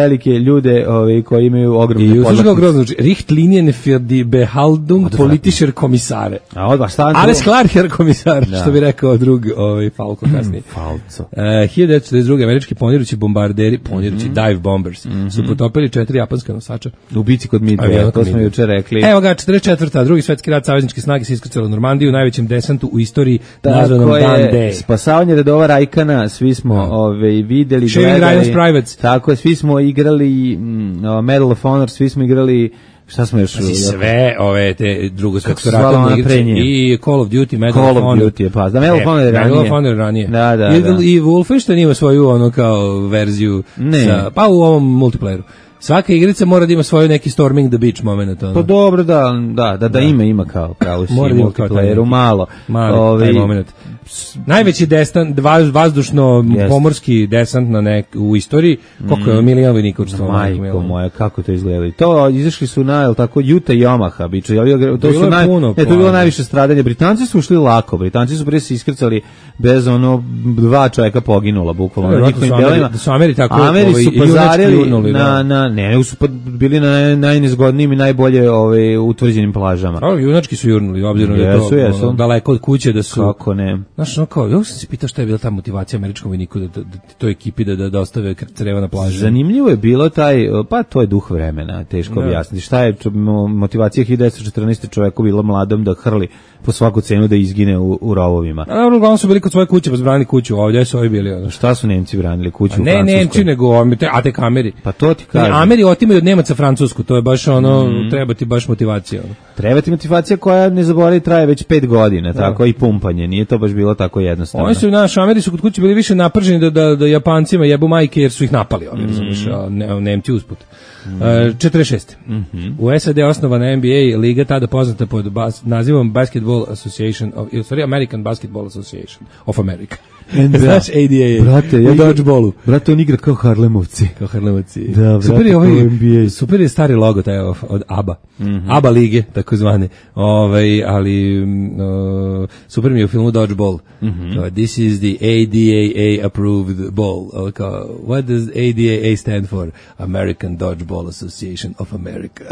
velike ljude ovaj, koji imaju ogromne I podlaktice. uslušao grozno, Richtlinien für die Behaltung politischer Kommissare. A odmah šta? Alles klar, Herr Kommissar, Da. što bi rekao drug ovaj, Falko kasnije. Falco. Uh, hiljadu devetsto četrdeset druge. američki ponirući bombarderi, ponirući mm -hmm. dive bombers, mm -hmm. su potopili četiri japanska nosača. U bici kod Midwaya, to smo juče rekli. Evo ga, četrdeset četvrta. drugi svetski rat, savezničke snage se iskrcale u Normandiju u najvećem desantu u istoriji nazvanom Dan D. Spasavanje redova Rajkana, svi smo no. ove, videli, Shaving Ryan's Privates. Tako, svi smo igrali mm, Medal of Honor, svi smo igrali šta smo još? Znači sve ove te drugo svetsko ratne igrice i Call of Duty, Medal Call of Honor. Call of Duty je pa. Da, Medal of Honor je ranije. Medal of Honor je ranije. Da, da, I, da. I Wolfenstein ima svoju ono kao verziju sa, pa u ovom multiplayeru. Svaka igrica mora da ima svoju neki storming the beach moment. Ono. Pa dobro, da, da, da, da ima, ima kao pravo si multiplayeru, malo. Mali, Ovi, taj moment. Najveći desant, vazdušno-pomorski desant na nek, u istoriji, koliko je milijon vojnika učestvovalo? Majko moja, kako to izgledali? To izašli su na, jel tako, Utah i Omaha, biće, to, to su naj, puno, ne, to je bilo najviše stradanje. Britanci su ušli lako, Britanci su prije se iskrcali bez ono, dva čovjeka poginula, bukvalno. Da, su Ameri, da su Ameri tako, Ameri su ovaj, pozarili na, na, ne, nego su bili na najnezgodnijim i najbolje ovaj, utvrđenim plažama. A, junački su jurnuli, obzirom da je to jesu. Ono, daleko od kuće, da su... Kako ne? Znaš, ono kao, ja sam se pitao šta je bila ta motivacija američkom vojniku da, da, da toj ekipi da, da, da ostave creva na plaži. Zanimljivo je bilo taj, pa to je duh vremena, teško da. objasniti. Šta je motivacija hiljadu devetsto četrnaeste čoveku bila mladom da hrli po svaku cenu da izgine u, u rovovima? A naravno, uglavnom su bili kod svoje kuće, pa su branili kuću, ovdje su ovi bili. Ono. Šta su Nemci branili kuću a u ne, Francuskoj? Ne Nemci, nego a tek Ameri. Pa to ti kažem. Ameri otimaju od Nemaca Francusku, to je baš ono, mm. treba ti baš motivacija. Ono. Treba ti motivacija koja, ne zaboravi, traje već pet godina, da. Tako i pumpanje, nije to baš bilo tako jednostavno. Oni su, naš, Ameri su kod kuće bili više naprženi da, da, da Japancima jebu majke jer su ih napali, oni, mm. znaš, ne, Nemci usput. Mm. Uh, četrdeset šeste. Mm-hmm. U S A D osnovana N B A liga, tada poznata pod bas, nazivom Basketball Association of, sorry, American Basketball Association of America. Znaš, A D A. Brate, ja u dodgeballu. Brate, on igra kao Harlemovci. Kao Harlemovci. Da, brate, super je, ovaj, N B A. super je stari logo taj od ABA. Mm-hmm. ABA lige, tako zvane. Ovaj, ali uh, super mi je u filmu Dodgeball. Mm-hmm. So, this is the A D A A approved ball. Kao, what does A D A A stand for? American Dodgeball Association of America.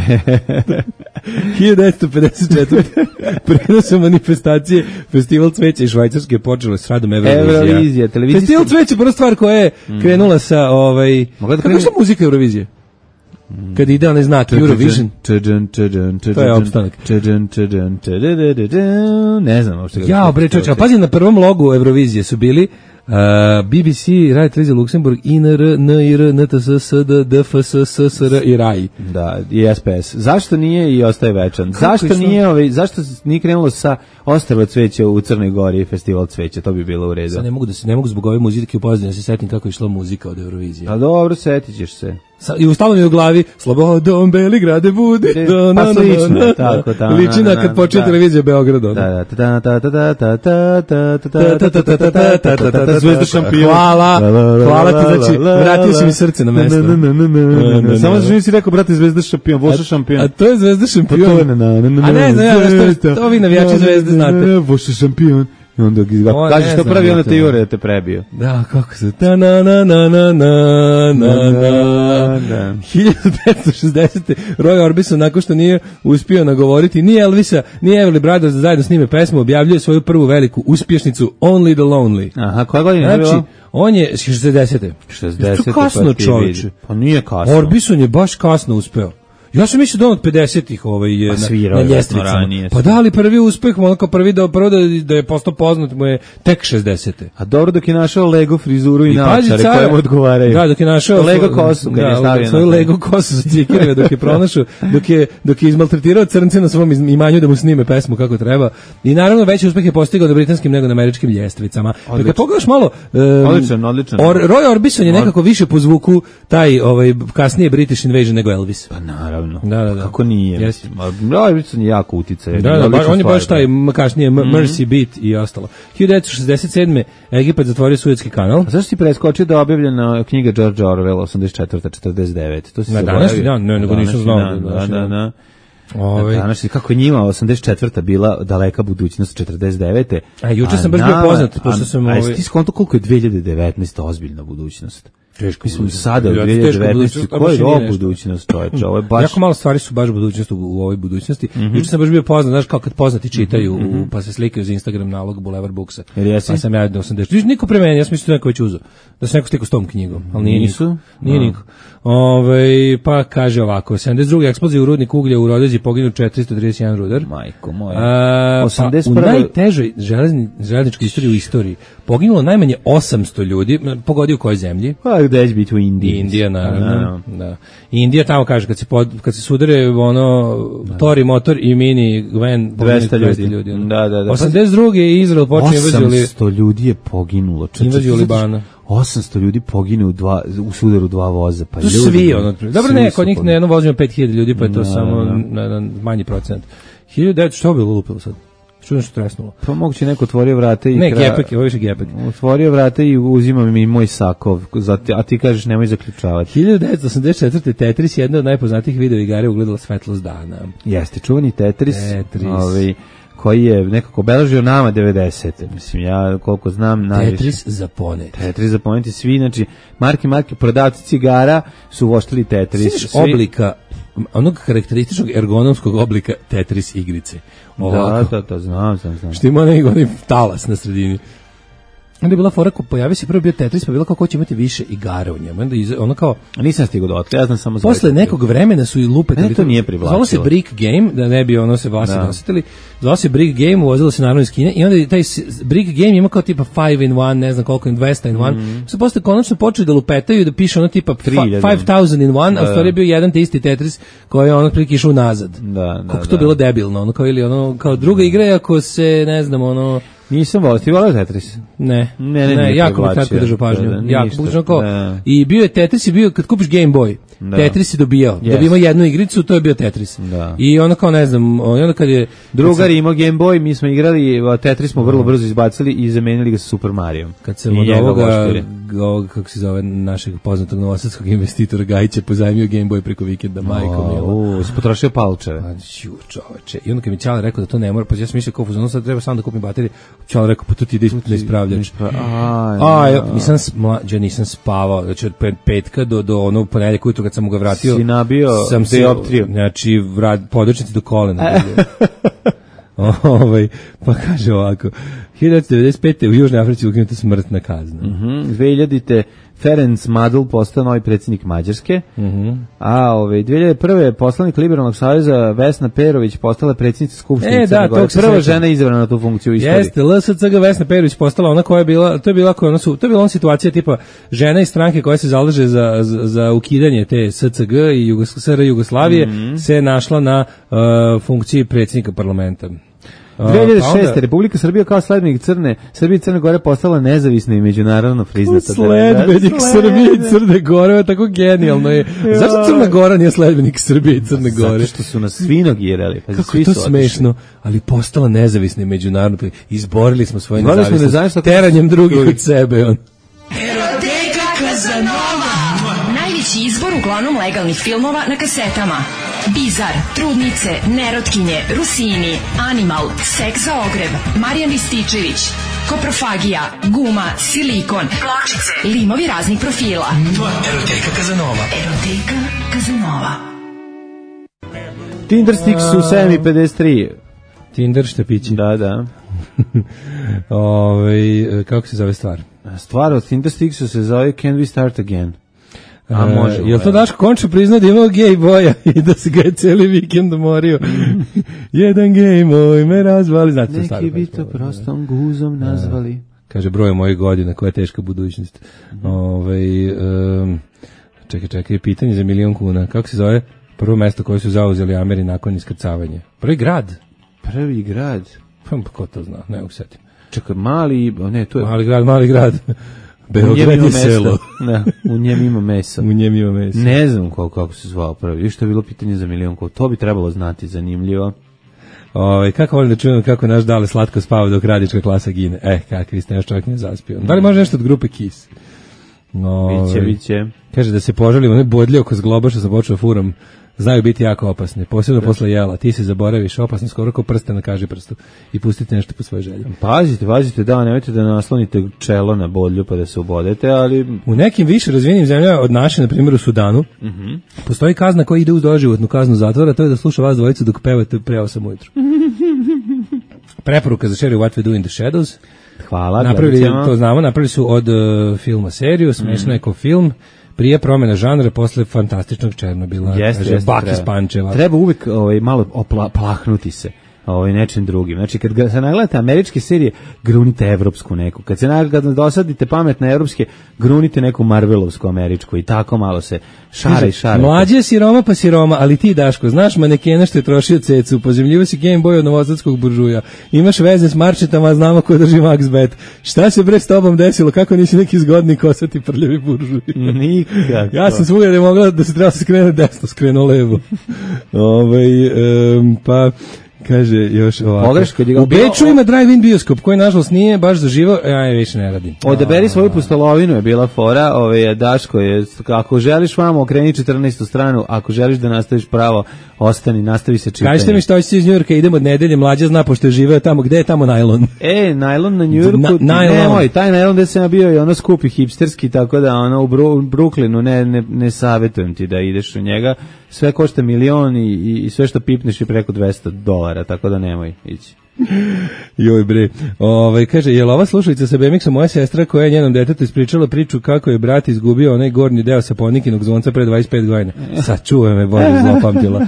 hiljadu devetsto pedeset četvrte. Prenosom manifestacije Festival cveća iz Švajcarske počelo s radom Eurovizija. Eurovizija, televizijska. Festival cveća, prva stvar koja je mm. krenula sa ovaj... Mogu da kako je muzika Eurovizije? Mm. Kad ide onaj znak Eurovision. To je opstanak. Ne znam uopšte. Ja, bre, čoveče, pazi, na prvom logu Eurovizije su bili Uh, B B C, Radio Televizija Luksemburg, I N R, N I R, N T S, S D, D F S, S S R i R A I. Da, i S P S. Zašto nije i ostaje večan? Kako zašto nije, ovaj, zašto nije krenulo sa Ostrva cveća u Crnoj Gori, festival cveća, to bi bilo u redu. Sad ne mogu da se ne mogu zbog ove muzike u pozadini da se setim kako je išla muzika od Eurovizije. A dobro, setićeš se. Sa, i ustalo mi u glavi Slobodom Beligrade budi. Da, pa slično, tako, tako. Liči na kad počne televizija Beograd. Da, da, Zvezda šampion. Hvala, hvala ti, znači, vratio si mi srce na mesto. Samo što nisi rekao, brate, Zvezda šampion, Voša šampion. A to je Zvezda šampion. A ne, znam ja, to vi navijači Zvezde znate. Voša šampion. I onda kažeš što pravi, onda te jure da te prebio. Da, kako se... Ta na na na na na na na. hiljadu devetsto šezdesete. Roy Orbison, nakon što nije uspio nagovoriti ni Elvisa, ni Everly Brothers da zajedno snime pesmu, objavljuje svoju prvu veliku uspješnicu Only the Lonely. Aha, koja godina je bilo? Znači, on je šezdesete. šezdesete. Kasno, čovječe. Pa nije kasno. Orbison je baš kasno uspeo. Ja sam mislio da on od pedesetih ovaj, pa na, na ljestvicama. Pa da li prvi uspeh, onako prvi da, prvo da, da je postao poznat mu je tek šezdesete. A dobro dok je našao Lego frizuru i, i naočare koje mu odgovaraju. Da, dok je našao Lego kosu, kad da, je stavio. Svoju Lego kosu za cikireve dok je pronašao, dok je, dok je izmaltretirao crnce na svom imanju da mu snime pesmu kako treba. I naravno veći uspeh je postigao na britanskim nego na američkim ljestvicama. Pa kad pogledaš malo... Um, odličan, odličan. Or, Roy Orbison je nekako više po zvuku taj ovaj, kasnije British Invasion nego Elvis. Pa naravno. Da, da, da. Kako nije, mislim. Roy Orbison je jako uticaj. Da, da, on je baš taj kasnije Mercy Beat i ostalo. hiljadu devetsto šezdeset sedme. Egipat zatvorio Suetski kanal. A zašto si preskočio da je objavljena knjiga George Orwell osamdeset četvrta četrdeset deveta? To si na današnji dan, ne, nego nisam znao. Da, da, da. Ove. Danas, kako je njima osamdeset četvrta bila daleka budućnost četrdeset devete. A juče sam baš bio poznat, pošto sam... A jesi ti skonto koliko je dve hiljade devetnaesta ozbiljna budućnost? Teško Mislim, sada u dvije hiljade devetnaestoj. Koja je ovo budućnost, čoveče? Ovo je baš... Jako malo stvari su baš budućnost u, u ovoj budućnosti. Mm-hmm. Juče sam baš bio poznat, znaš, kao kad poznati čitaju, mm-hmm. pa se slikaju za Instagram nalog Boulevard Booksa. Pa sam ja do osamdeset. Niko pre mene, ja sam mislio da neko već uzeo. Da se neko slikao s tom knjigom, ali nije Nisu? niko. Nije no. niko. Ove, pa kaže ovako, sedamdeset druge eksplozije u rudnik uglja u Rodezi poginuo četiristo trideset jedan rudar. Majko moja. A, osamdeset pa u najtežoj železni, železničkoj istoriji u istoriji poginulo najmanje osamsto ljudi, pogodi u kojoj zemlji? Pa gde će biti u Indiji? Indija, naravno. No. Da. Indija tamo kaže, kad se, pod, kad se sudare ono, da. Tori motor i mini Gwen, dvesta ljudi. ljudi ono. Da, da, da. osamdeset druge je Izrael počeo invaziju Libana. osamsto ljudi je poginulo. Invaziju Libana. osamsto ljudi pogine u dva u sudaru dva voza, pa ljudi. Svi ono. Dobro, ne, kod njih na jednom vozu ima pet hiljada ljudi, pa je to no, samo no. na, na manji procent. hiljadu devetsto što bi lupilo sad? Što nešto tresnulo? Pa moguće neko otvorio vrata i ne, kra... gepek, ovo je više gepek. Otvorio vrata i uzima mi moj sakov, a ti kažeš nemoj zaključavati. hiljadu devetsto osamdeset četvrte. Tetris je jedna od najpoznatijih video igara ugledala svetlost dana. Jeste, čuveni Tetris. Tetris. Ovaj koji je nekako obeležio nama devedesete. Mislim, ja koliko znam... Najviše. Tetris za poneti. Tetris za poneti, svi, znači, marke, marke, prodavci cigara su voštili Tetris. Sviš oblika, onog karakterističnog ergonomskog oblika Tetris igrice. Ovako. Da, da, da, znam, znam, znam. Što ima onaj, onaj talas na sredini. Onda je bila fora, ko pojavio se prvo bio Tetris, pa bila kao ko će imati više igara u njemu. Onda iz, ono kao... Nisam stigao do otka, ja znam samo... Posle nekog vremena su i lupetali... Ne, to nije privlačilo. Zvalo se Brick Game, da ne bi ono se vlasi nositeli. Zvalo se Brick Game, uvozilo se naravno iz Kine i onda taj Brick Game ima kao tipa five in one, ne znam koliko in dvesta in one. Mm. Su posle konačno počeli da lupetaju i da piše ono tipa five thousand in one, a u stvari je bio jedan te isti Tetris koji je ono prilike išao nazad. Da, da, Kako da. to bilo debilno, ono kao ili ono kao druga igra, ako se, ne znam, ono... Nisam volio, ti volio Tetris? Ne, ne, ne, ne jako mi kratko držao pažnju. Da, da, jako, bučno kao, i bio je Tetris je bio, kad kupiš Game Boy, da. Tetris je dobijao. Yes. Da bi imao jednu igricu, to je bio Tetris. Da. I onda kao, ne znam, onda kad je... Drugar imao Game Boy, mi smo igrali, Tetris smo vrlo brzo izbacili i zamenili ga sa Super Marijom. Kad se od ovoga, ovoga, kako se zove, našeg poznatog novosadskog investitora Gajića pozajmio Game Boy preko vikenda, majko mila. O, si potrošio palčeve. Ću, čoveče. I onda kad mi Ćale rekao da to ne mora, pa ja sam mislio kao fuzonu, sad treba samo da kupim baterije. Ćale rekao, pa to ti ide ispod ispravljač. A, ja nisam mlađe, nisam spavao, znači od petka do do onog ponedeljka ujutru kad sam ga vratio. Si nabio sam dioptriju. Znači područnici do kolena. Ovaj, pa kaže ovako, hiljadu devetsto devedeset pete. u Južnoj Africi ukinuta smrtna kazna. Mhm. dve hiljadite. Ferenc Madl postao novi predsjednik Mađarske. Mhm. A ove dve hiljade prve. poslanik Liberalnog saveza Vesna Perović postala predsjednica Skupštine e, Crne Gore. Da, prva žena izabrana na tu funkciju u istoriji. Jeste, L S C G Vesna Perović postala ona koja je bila, to je bila koja ona su, to je bila ona situacija tipa žena iz stranke koja se zalaže za, za, za ukidanje te S C G i Jugos, S R Jugoslavije mm-hmm. se našla na uh, funkciji predsjednika parlamenta. dve hiljade šeste. Pa onda... Republika Srbija kao sledbenik Crne, Srbije i Crne Gore postala nezavisna i međunarodno priznata. Sledbenik Srbije i Crne Gore, je tako genijalno je. Zašto Crna Gora nije sledbenik Srbije i Crne Gore? Zato što su nas svi nogirali. Pa kako je to smešno, ali postala nezavisna i međunarodno. Izborili smo svoje nezavisnost teranjem drugih od sebe. On. Eroteka Kazanova. Najveći izbor uglavnom legalnih filmova na kasetama. Bizar, Trudnice, Nerotkinje, Rusini, Animal, Seks za ogreb, Marijan Rističević, Koprofagija, Guma, Silikon, Pločice, limovi raznih profila. Eroteka Kazanova. Eroteka Kazanova. Tinder Sticks u sedam i pedeset tri. Tinder štepići. Da, da. Ove, kako se zove stvar? Stvar od Tinder Sticksu se zove Can We Start Again? A može. Uh, jel to Daško končno priznao da imao gej boja i da se ga je cijeli vikend umorio? Jedan gej moj me razvali. Znate, neki bi to prostom guzom nazvali. Uh, kaže broj mojih godina, koja je teška budućnost. Mm. Ove, um, čekaj, čekaj, pitanje za milion kuna. Kako se zove prvo mesto koje su zauzeli Ameri nakon iskrcavanja? Prvi grad? Prvi grad? Pa ko to zna, ne usetim. Čekaj, mali, ne, to je... Mali grad, mali grad. Beograd je selo. Da, u njem ima meso. U njem ima meso. Ne znam kako, kako se zvao prvi. Još to je bilo pitanje za milion kuna. To bi trebalo znati, zanimljivo. Ove, kako volim da čujem kako naš Dale slatko spava dok radička klasa gine. Eh, kakvi ste, još čovjek ne zaspio. Da li može nešto od grupe Kiss? Ove, biće, biće. Kaže da se požalimo, ne bodlje oko zgloba što sam počeo furam znaju biti jako opasne, posebno posle jela. Ti se zaboraviš, opasno skoro kao prste na kaži prstu i pustite nešto po svojoj želji. Pazite, pazite, da, nemojte da naslonite čelo na bodlju pa da se ubodete, ali... U nekim više razvijenim zemljama od naše, na primjer u Sudanu, mm-hmm. postoji kazna koja ide uz doživotnu kaznu zatvora, to je da sluša vas dvojicu dok pevate pre osam ujutru. Preporuka za Sherry What We Do in the Shadows. Hvala. Napravili, to znamo, napravili su od uh, filma seriju, smešno je ko film, prije promjena žanra, posle fantastičnog Černobila. Jeste, kaže, jeste, Baki treba. iz Pančeva. Treba uvijek ovaj, malo opla, plahnuti se ovaj, nečim drugim. Znači, kad ga, se nagledate američke serije, grunite evropsku neku. Kad se nagledate, dosadite pametne evropske, grunite neku marvelovsku američku i tako malo se šara i šara. Mlađe je siroma pa siroma, ali ti, Daško, znaš manekena što je trošio cecu, pozemljivo si Game Boy od novosadskog buržuja, imaš veze s marčetama, znamo ko drži Max Bet. Šta se bre s tobom desilo, kako nisi neki zgodni kosati prljavi buržuj? Nikako. Ja sam svugdje je mogla da se treba se skrene desno, skrenu levo. Ovaj um, pa... Kaže još ovako. U Beču ima drive-in bioskop koji nažalost nije baš zaživao, ja je više ne radim. Odaberi svoju pustolovinu je bila fora, ovaj Daško je, ako želiš vamo okreni četrnaestu stranu, ako želiš da nastaviš pravo, ostani, nastavi se čitanje. Kažite mi što hoćete iz Njujorka, idemo od nedelje, Mlađa zna pošto je živeo tamo, gde je tamo najlon? E, najlon na Njujorku, Na, nemoj, taj najlon gde sam ja bio je ono skupi hipsterski, tako da ono u Bru, Brooklynu ne, ne, ne savjetujem ti da ideš u njega, sve košta milion i, i, i sve što pipneš je preko dvesta dolara, tako da nemoj ići. Joj bre, ovaj, kaže, je li ova slušalica sa B M X-om moja sestra koja je njenom detetu ispričala priču kako je brat izgubio onaj gornji deo sa Ponikinog zvonca pre dvadeset pet godina. Sačuvaj me, Bože, zlopamtila.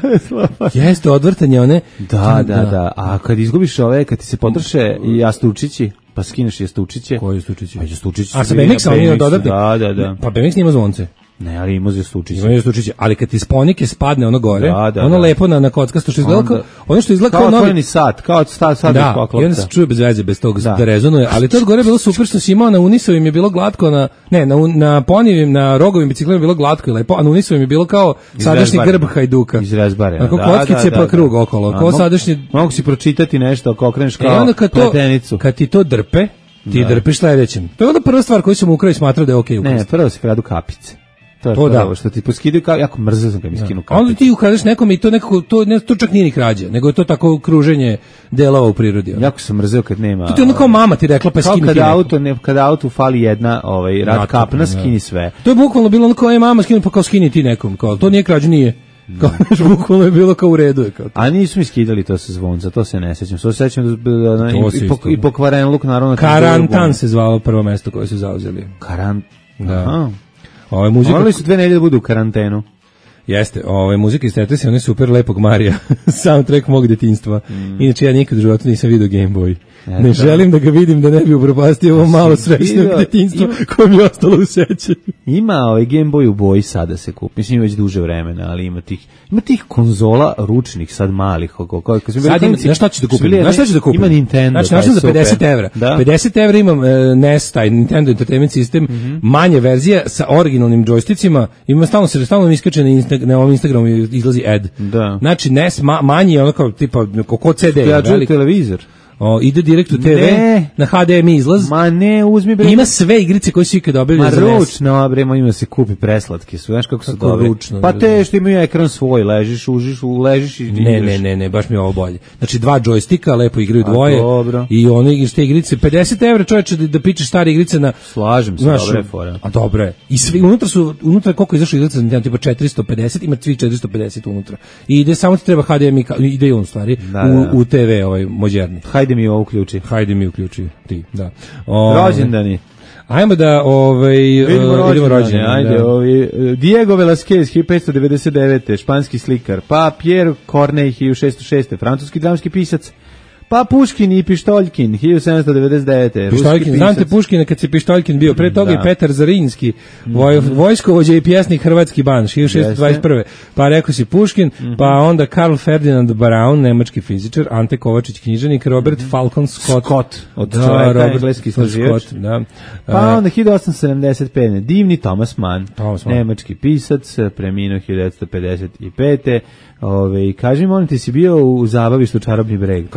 Jeste odvrtanje one. Da, da, da, a kad izgubiš ove, kad ti se potroše i jastučići, pa skineš jastučiće. Koji jastučići? Pa jastučići. A sa B M X-om nije dodatni? Da, da, da. Pa B M X nima zvonce. Ne, ali ima jastučiće. Ima jastučiće, ali kad ti iz ponike spadne ono gore, da, da, ono da. lepo na, na kockasto što izgleda kao, ono što izgleda kao, kao novi... otvoreni sat, kao sat, sat da, i onda se čuje bez veze, bez tog da, da rezonuje, ali to od gore je bilo super što si imao na unisovim je bilo glatko, na, ne, na, na ponivim, na rogovim biciklima je bilo glatko i lepo, a na unisovim je bilo kao sadašnji grb Hajduka. Iz rezbare. Ako da, kockice da, da, pa krug da, okolo, kao sadašnji... Mogu si pročitati nešto ako okreneš kao e, onda kad pletenicu. Kad ti to drpe, ti da. drpiš sledećem. To je onda prva stvar koju sam ukrao i smatrao da je okej okay. Ne, prvo se kradu kapice. To je to prvo, da. Što ti poskidaju kao, jako mrzeo sam kad mi skinu kapice. Onda ti ukradeš nekom i to nekako, to, ne, to čak nije ni krađa, nego je to tako kruženje delova u prirodi. Jako sam mrzeo kad nema... To ti ono kao mama ti rekla, pa skini ti kada auto, ne, kada auto fali jedna ovaj, rad kapna, skini sve. To je bukvalno bilo ono kao, je mama skini, pa kao skini ti nekom. Kao, to nije krađa, nije. Kao, bukvalno je bilo kao u redu. Kao a nisu mi skidali to sa zvonca, to se ne sećam. To se sećam da, da, da, i, po, i pokvaren luk, naravno. Karantan se zvalo prvo mesto koje su zauzeli. Karant... Da. Aha. Ove muzika... Morali su dve nedelje da budu u karantenu. Jeste, ove muzika iz Tetrisa, on je super lepog Marija, soundtrack mog detinjstva. Mm. Inače, ja nikad u životu nisam vidio Game Boy. E, ne da. želim da ga vidim da ne bi upropastio ovo malo srećnog detinjstva koje mi je ostalo u sećanju. Ima ovaj Game Boy u boji sada se kupi, mislim već duže vremena, ali ima tih, ima tih konzola ručnih sad malih. Kako, kako, sad ima, znaš šta ću da kupim? Znaš šta ću da kupim? Ima Nintendo. Znači, našao za pedeset evra. Da? pedeset evra imam uh, N E S, taj Nintendo Entertainment System, mm-hmm. manje verzija sa originalnim džojsticima, ima stalno se stalno iskače na, Insta, na ovom Instagramu izlazi ad. Da. Znači, N E S ma, manji je ono kao tipa, kako C D. Ja čujem televizor. O, ide direkt u te ve, ne. Na ha de em i izlaz. Ma ne, uzmi bre. Ima sve igrice koje su ikad dobili za N E S. Ručno, bre, ima se kupi preslatke su, znaš kako su kako dobre. Ručno, pa te što imaju ekran svoj, ležiš, užiš, ležiš i ne, ne, ne, ne, baš mi je ovo bolje. Znači dva džojstika, lepo igraju dvoje. A, dobro. I one igrice, te igrice, pedeset evra čoveče da, da pičeš stare igrice na... Slažem se, znaš, dobre fora. A dobre. I svi, unutra su, unutra koliko izašlo igrice, znači tipa četiristo pedeset, ima svi četiristo pedeset unutra. I ide, samo ti treba ha de em i, ide i on stvari, da, u, da. U te ve ovaj, mođerni. Hajde mi ovo uključi. Hajde mi uključi ti, da. O, rođendani. Ajmo da ovaj idemo rođendani, rođendani, ajde, da. Ovaj Diego Velázquez hiljadu petsto devedeset devete španski slikar, pa Pierre Corneille hiljadu šessto šeste francuski dramski pisac. Pa Puškin i Pištoljkin hiljadu sedamsto devedeset devete Pištoljkin, znate Puškina kad se Pištoljkin bio, pre toga da. I Petar Zarinski, voj, vojskovođa i pjesnik hrvatski Banš hiljadu šessto dvadeset prve Pa rekao si Puškin, mm-hmm. pa onda Karl Ferdinand Braun, nemački fizičar, Ante Kovačić, književnik, Robert mm-hmm. Falcon Scott, Scott od da, čoveka, Robert engleski istraživač. Da. Pa onda hiljadu osamsto sedamdeset pete divni Thomas Mann, Thomas Mann, nemački pisac, preminuo hiljadu devetsto pedeset pete Ove, kaži, molim ti, si bio u zabavištu Čarobni breg? Kako ne,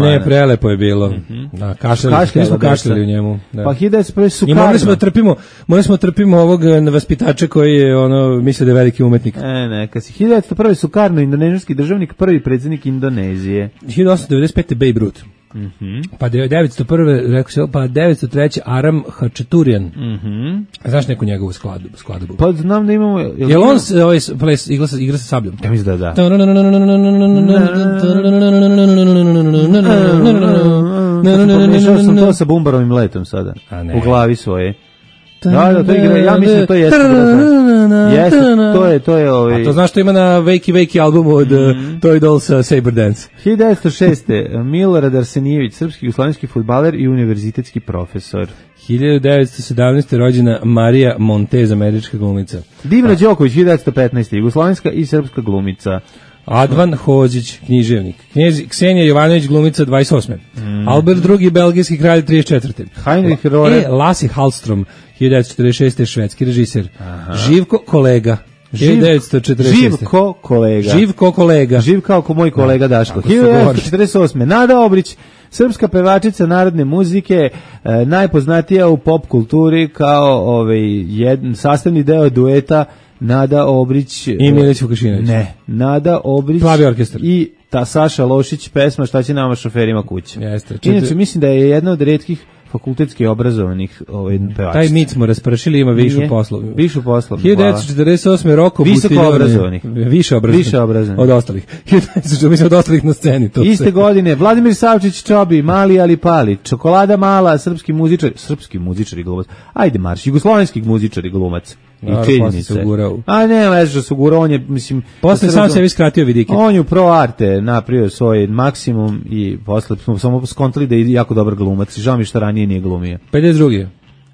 ne, prelepo je bilo. Mm-hmm. Da, kašljali, mi smo kašljali u njemu. Da. Pa hiljadu devetsto prve Sukarno. I morali smo da trpimo, morali smo da trpimo ovog vaspitača koji je ono misle da je veliki umetnik. E, neka si. hiljadu devetsto prve Sukarno, indonezijski državnik, prvi predsjednik Indonezije. hiljadu osamsto devedeset pete Babe Ruth. Mhm. Pa devetsto prve rekao se, pa devetsto treće Aram Hačaturian. Mhm. Znaš neku njegovu skladu, skladu? Pa znam da imamo. Jel, jel on se ovaj ples igra sa igra sa sabljom? Ja mislim da da. Pomešao sam to sa Bumbarovim letom sada. U glavi svoje. Da, da, to igra, ja mislim da to jeste. Jeste, to je, to je ovaj. A to znaš što ima na Wakey Wakey albumu od mm-hmm. Toy Dolls Saber Dance. hiljadu devetsto šeste Milorad Arsenijević, srpski jugoslovenski fudbaler i univerzitetski profesor. hiljadu devetsto sedamnaeste rođena Marija Montez, američka glumica. Divna Đoković, hiljadu devetsto petnaeste jugoslovenska i srpska glumica. Advan Hođić, književnik. Knjez, Ksenija Jovanović, glumica dvadeset osme Mm. Albert drugi, belgijski kralj trideset četvrte Heinrich Rohrer. E, Lasse Hallström, hiljadu devetsto četrdeset šeste švedski režiser. Aha. Živko Kolega, hiljadu devetsto četrdeset šeste Živko Kolega. Živko Kolega. Živ kao ko moj kolega da, Daško. hiljadu devetsto četrdeset osme Nada Obrić, srpska pevačica narodne muzike, e, najpoznatija u pop kulturi kao ovaj, jedan sastavni deo dueta Nada Obrić i Milić Vukašinović. Ne, Nada Obrić Plavi orkestar. I ta Saša Lošić pesma Šta će nama šoferima kuće. Jeste. Inače mislim da je jedna od retkih fakultetski obrazovanih ovaj pevačica. Taj mit smo raspršili, ima višu poslu. Višu poslu. hiljadu devetsto četrdeset osme Roko Visoko obrazovanih. Više obrazovanih. Više obrazovanih. Od ostalih. Mislim od ostalih na sceni. To Iste godine Vladimir Savčić Čobi, Mali ali pali, Čokolada mala, srpski muzičar, srpski muzičar i glumac. Ajde marš, jugoslovenski muzičar i glumac. I činjenice. A ne, leža su gurao, on je, mislim... Posle sam sebi skratio vidike. On je u pro arte napravio svoj maksimum i posle smo samo skontali da je jako dobar glumac. Žao mi što ranije nije glumio. pedeset druge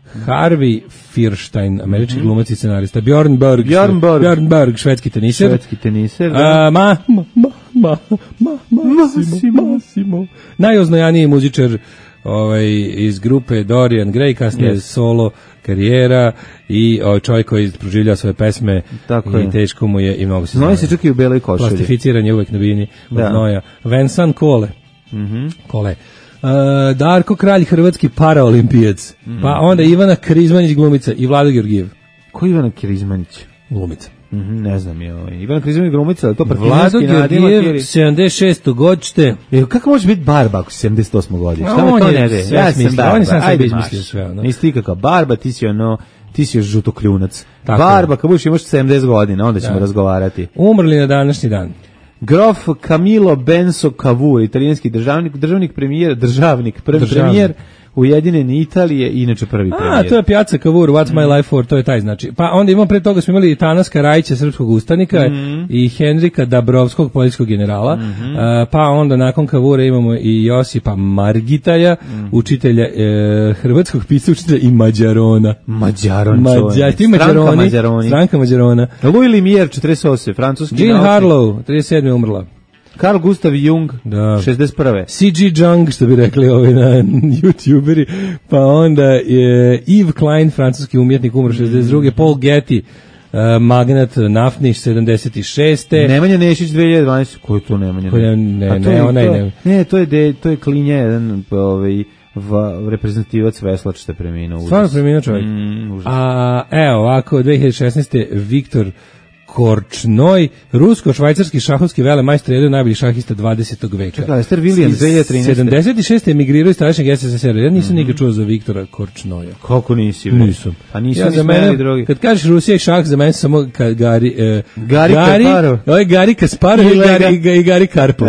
Harvey Fierstein, američki mm-hmm. glumac i scenarista. Bjorn Borg, Bjorn Borg, Bjorn Borg švedski teniser. Švedski teniser, da. A, ma, ma, ma, ma, ma, Massimo, Massimo. Najoznojaniji muzičar ovaj, iz grupe Dorian Gray, kasnije yes. solo karijera i ovaj čovjek koji proživljava svoje pesme. Tako i je. Teško mu je i mnogo se znoji. Se čak i u beloj košulji. Plastificiran je uvek na bini od znoja. Vincent Kole. Mhm. Kole. Uh, Darko Kralj, hrvatski paraolimpijac. Mm. Pa onda Ivana Krizmanić, glumica, i Vlado Georgijev. Ko je Ivana Krizmanić? Glumica. Mm-hmm, ne znam je ovaj. Ivana Krizmanić glumica, ali to Vlado Georgijev, sedamdeset šesto godište. E, kako može biti Barba ako sedamdeset osmo godište? Šta me to ne de? Ja sam Barba. On je sam sebi izmislio sve. Ono. Nisi ti kakav Barba, ti si ono, ti si još žutokljunac. Tako Barba, kad budeš imaš sedamdeset godina, onda ćemo da. razgovarati. Umrli na današnji dan. Grof Camilo Benso Cavour, italijanski državnik, državnik premijer, državnik, prvi državnik. premijer Ujedinjene Italije i inače prvi premijer. A, to je Piazza Cavour, What's My Life For, to je taj znači. Pa onda imamo pre toga smo imali Tanaska Rajića, srpskog ustanika mm-hmm. i Henrika Dabrovskog, poljskog generala. Mm-hmm. A, pa onda nakon Cavoura imamo i Josipa Margitaja, mm-hmm. učitelja e, hrvatskog pisca, učitelja i Mađarona. Mađaron, Mađa, ti Mađaroni, Mađaroni. Stranka Mađarona. Louis Lumière, četrdeset osme francuski. Jean Harlow, trideset sedme umrla. Carl Gustav Jung, da. šezdeset prve C G Jung, što bi rekli ovi na YouTuberi, pa onda je Yves Klein, francuski umjetnik, umro šezdeset druge Mm. Paul Getty, uh, magnat naftni, sedamdeset šeste Nemanja Nešić, dve hiljade dvanaeste Ko je to Nemanja Nešić? Ne, ne, ne, onaj ne. Ne, to je, de, to je Klinja, jedan ovaj, v, reprezentativac veslač što je preminuo. Stvarno preminuo čovjek. Mm, A, evo, ovako, dve hiljade šesnaeste Viktor Korčnoj, rusko-švajcarski šahovski velemajstor, jedan od najboljih šahista dvadesetog veka. Čekaj, Lester Williams, dve hiljade trinaeste sedamdeset šeste emigrirao iz tadašnjeg S S S R. Ja nisam mm-hmm. nikad čuo za Viktora Korčnoja. Kako nisi? Nisam. Pa nisam ja ni za mene, drugi. Kad kažeš Rusija i šah, za mene samo ka, Gari, eh, Gari, Gari Kasparov. Ovo je Gari Kasparov i Gari, i Gari Karpov.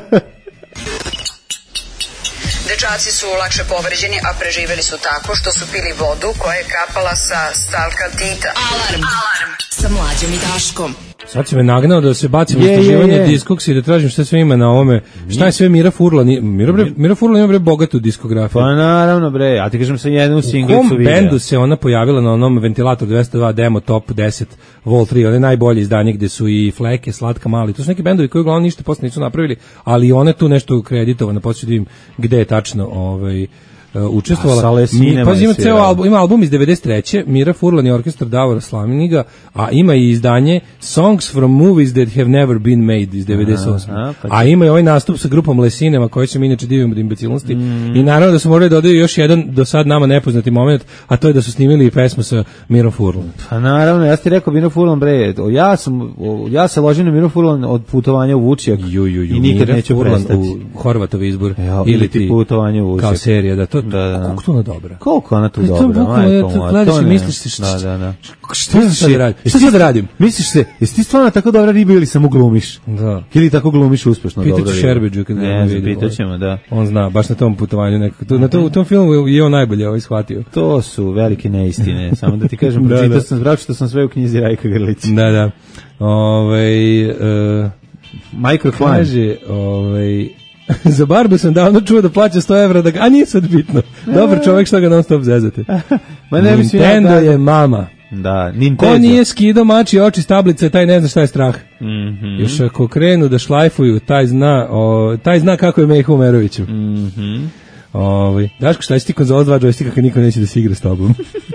Dečaci su lakše povređeni, a preživeli su tako što su pili vodu koja je kapala sa stalkatita. Alarm! Alarm! Sa Mlađom i Daškom. Sad si me nagnao da se bacim u istraživanje diskoksi i da tražim šta sve ima na ovome. Šta je sve Mira Furla? Mira, bre, Mira Furla ima bre bogatu diskografiju. Pa naravno bre, a ti kažem sa jednu singlicu video. U kom bendu se ona pojavila na onom Ventilator dvesta dva demo top deset Vol tri, one najbolje izdanje gde su i Fleke, Slatka Mali. To su neki bendovi koji uglavnom ništa posle nisu napravili, ali one tu nešto kreditovano, posle da vidim gde je tačno ovaj uh, učestvovala. Sale Cinema Pa ima je ceo album, ima album iz devedeset treće Mira Furlan i orkestar Davora Slaminiga, a ima i izdanje Songs from Movies That Have Never Been Made iz devedeset osme. Aha, pa a ima i ovaj nastup sa grupom Le Cinema koji se mi inače divimo od imbecilnosti. Mm. I naravno da su morali da dodaju još jedan do sad nama nepoznati moment, a to je da su snimili pesmu sa Mirom Furlan. Pa naravno, ja ti rekao Miro Furlan, bre, ja sam, ja se ložim na Miro Furlan od putovanja u Vučjak ju, ju, ju, i nikad Mira neću Furlan prestati. U Horvatov izbor. Ja, ili ti putovanje u Vučjak. Kao serija, da to, da, da. koliko to ona dobra. Koliko ona tu to dobra, majko moja. Gledaš i misliš se, šta, da, da, da. šta sad da radim? Šta sad da radim? Misliš se, jesi ti stvarno tako dobra riba ili samo glumiš? Da. Ili tako glumiš uspešno dobra riba? Pitaću Šerbeđu kad ga ne, vidi. pitaćemo, da. On zna, baš na tom putovanju nekako. Na to, u tom filmu je on najbolje ovaj shvatio. To su velike neistine. Samo da ti kažem, pročitao da, da. sam, zbračito sam sve u knjizi Rajka Grlića. Da, da. Ovaj uh, Microfone. Kaže, ovaj za barbu sam davno čuo da plaća sto evra, da ga, a nije sad bitno. Dobar čovjek, što ga non stop zezate. Ma ne Nintendo ja, da, je mama. Da, Nintendo. Ko nije skido mači oči s tablice, taj ne zna šta je strah. Mm-hmm. Još ako krenu da šlajfuju, taj zna, o, taj zna kako je Meho Umeroviću. Mhm. Ovaj, Daško, šta si ti konzola dva džojstika kad niko neće da se igra s tobom?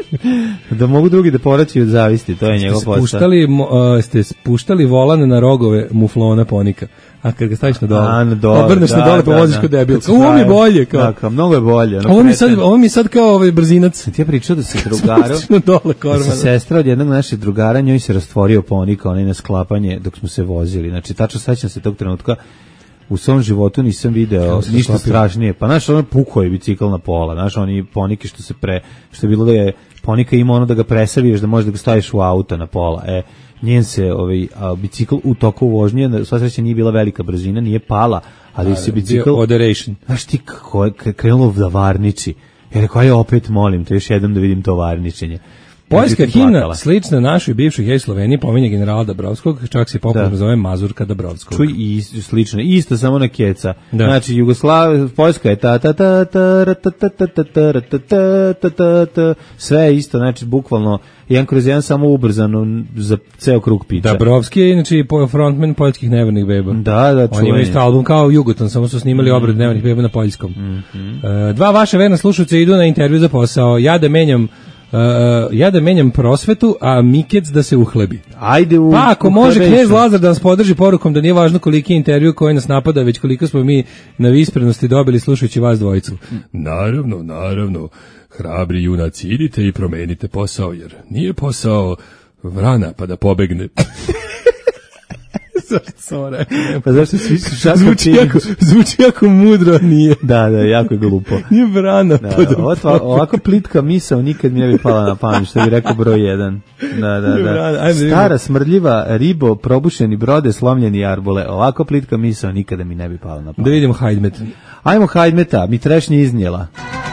Da mogu drugi da poraći od zavisti, to je njegov posao. Spuštali, uh, ste spuštali volan na rogove muflona ponika, a kad ga staviš na dole, a, na dole obrneš da, na dole, da, pomoziš da, kod debil. da, Ovo mi je bolje. Kao. Da, kao, mnogo je bolje. Ono ovo, mi sad, ovo mi je sad kao ovaj brzinac. Ti ja pričao da se drugaru, na dole, korma, da se sestra od jednog naših drugara, njoj se rastvorio ponika, onaj na sklapanje dok smo se vozili. Znači, tačno sećam se tog trenutka. U svom životu nisam video ništa strašnije. Pa znaš, ono pukao je bicikl na pola. Znaš, oni ponike što se pre... Što je bilo da je ponika ima ono da ga presaviješ, da možeš da ga staviš u auto na pola. E, njen se ovaj, a, bicikl u toku vožnje, sva sreća nije bila velika brzina, nije pala, ali a, se bicikl... Moderation. Znaš ti kako je krenulo da varniči. Ja rekao, aj opet molim te, još jednom da vidim to varničenje. Poljska himna, slična našoj bivšoj hej Sloveniji, pominje generala Dabrovskog, čak se popularno zove Mazurka Dabrovskog. Čuj, i slično, isto samo na keca. Da. Znači, Jugoslavija, Poljska je ta ta ta ta ta ta ta ta ta ta ta ta ta, sve isto, znači, bukvalno, jedan kroz jedan samo ubrzano za ceo krug pića. Dabrovski je, inače, frontman poljskih nevernih beba. Da, da, čujem. On ima isto album kao Jugoton, samo su snimali obrad nevernih beba na poljskom. Dva vaša verna slušalca idu na intervju za posao. Ja da menjam Uh, ja da menjam prosvetu, a Mikec da se uhlebi. Ajde u... Pa ako može Knez Lazar da nas podrži porukom da nije važno koliki je intervju koji nas napada, već koliko smo mi na visprenosti dobili slušajući vas dvojicu. Naravno, naravno, hrabri junaci, idite i promenite posao, jer nije posao vrana pa da pobegne. Zašto sam rekao? Pa zašto svi su šaka zvuči jako, zvuči jako mudro, nije. Da, da, jako je glupo. Nije vrana. Da, ovako, ovako plitka misao nikad mi ne bi pala na pamet, što bi rekao broj jedan. Da, da, da. Stara, smrdljiva, ribo, probušeni brode, slomljeni arbole. Ovako plitka misao nikada mi ne bi pala na pamet. Da vidimo Hajdmet. Ajmo Hajdmeta, mi trešnje iznijela.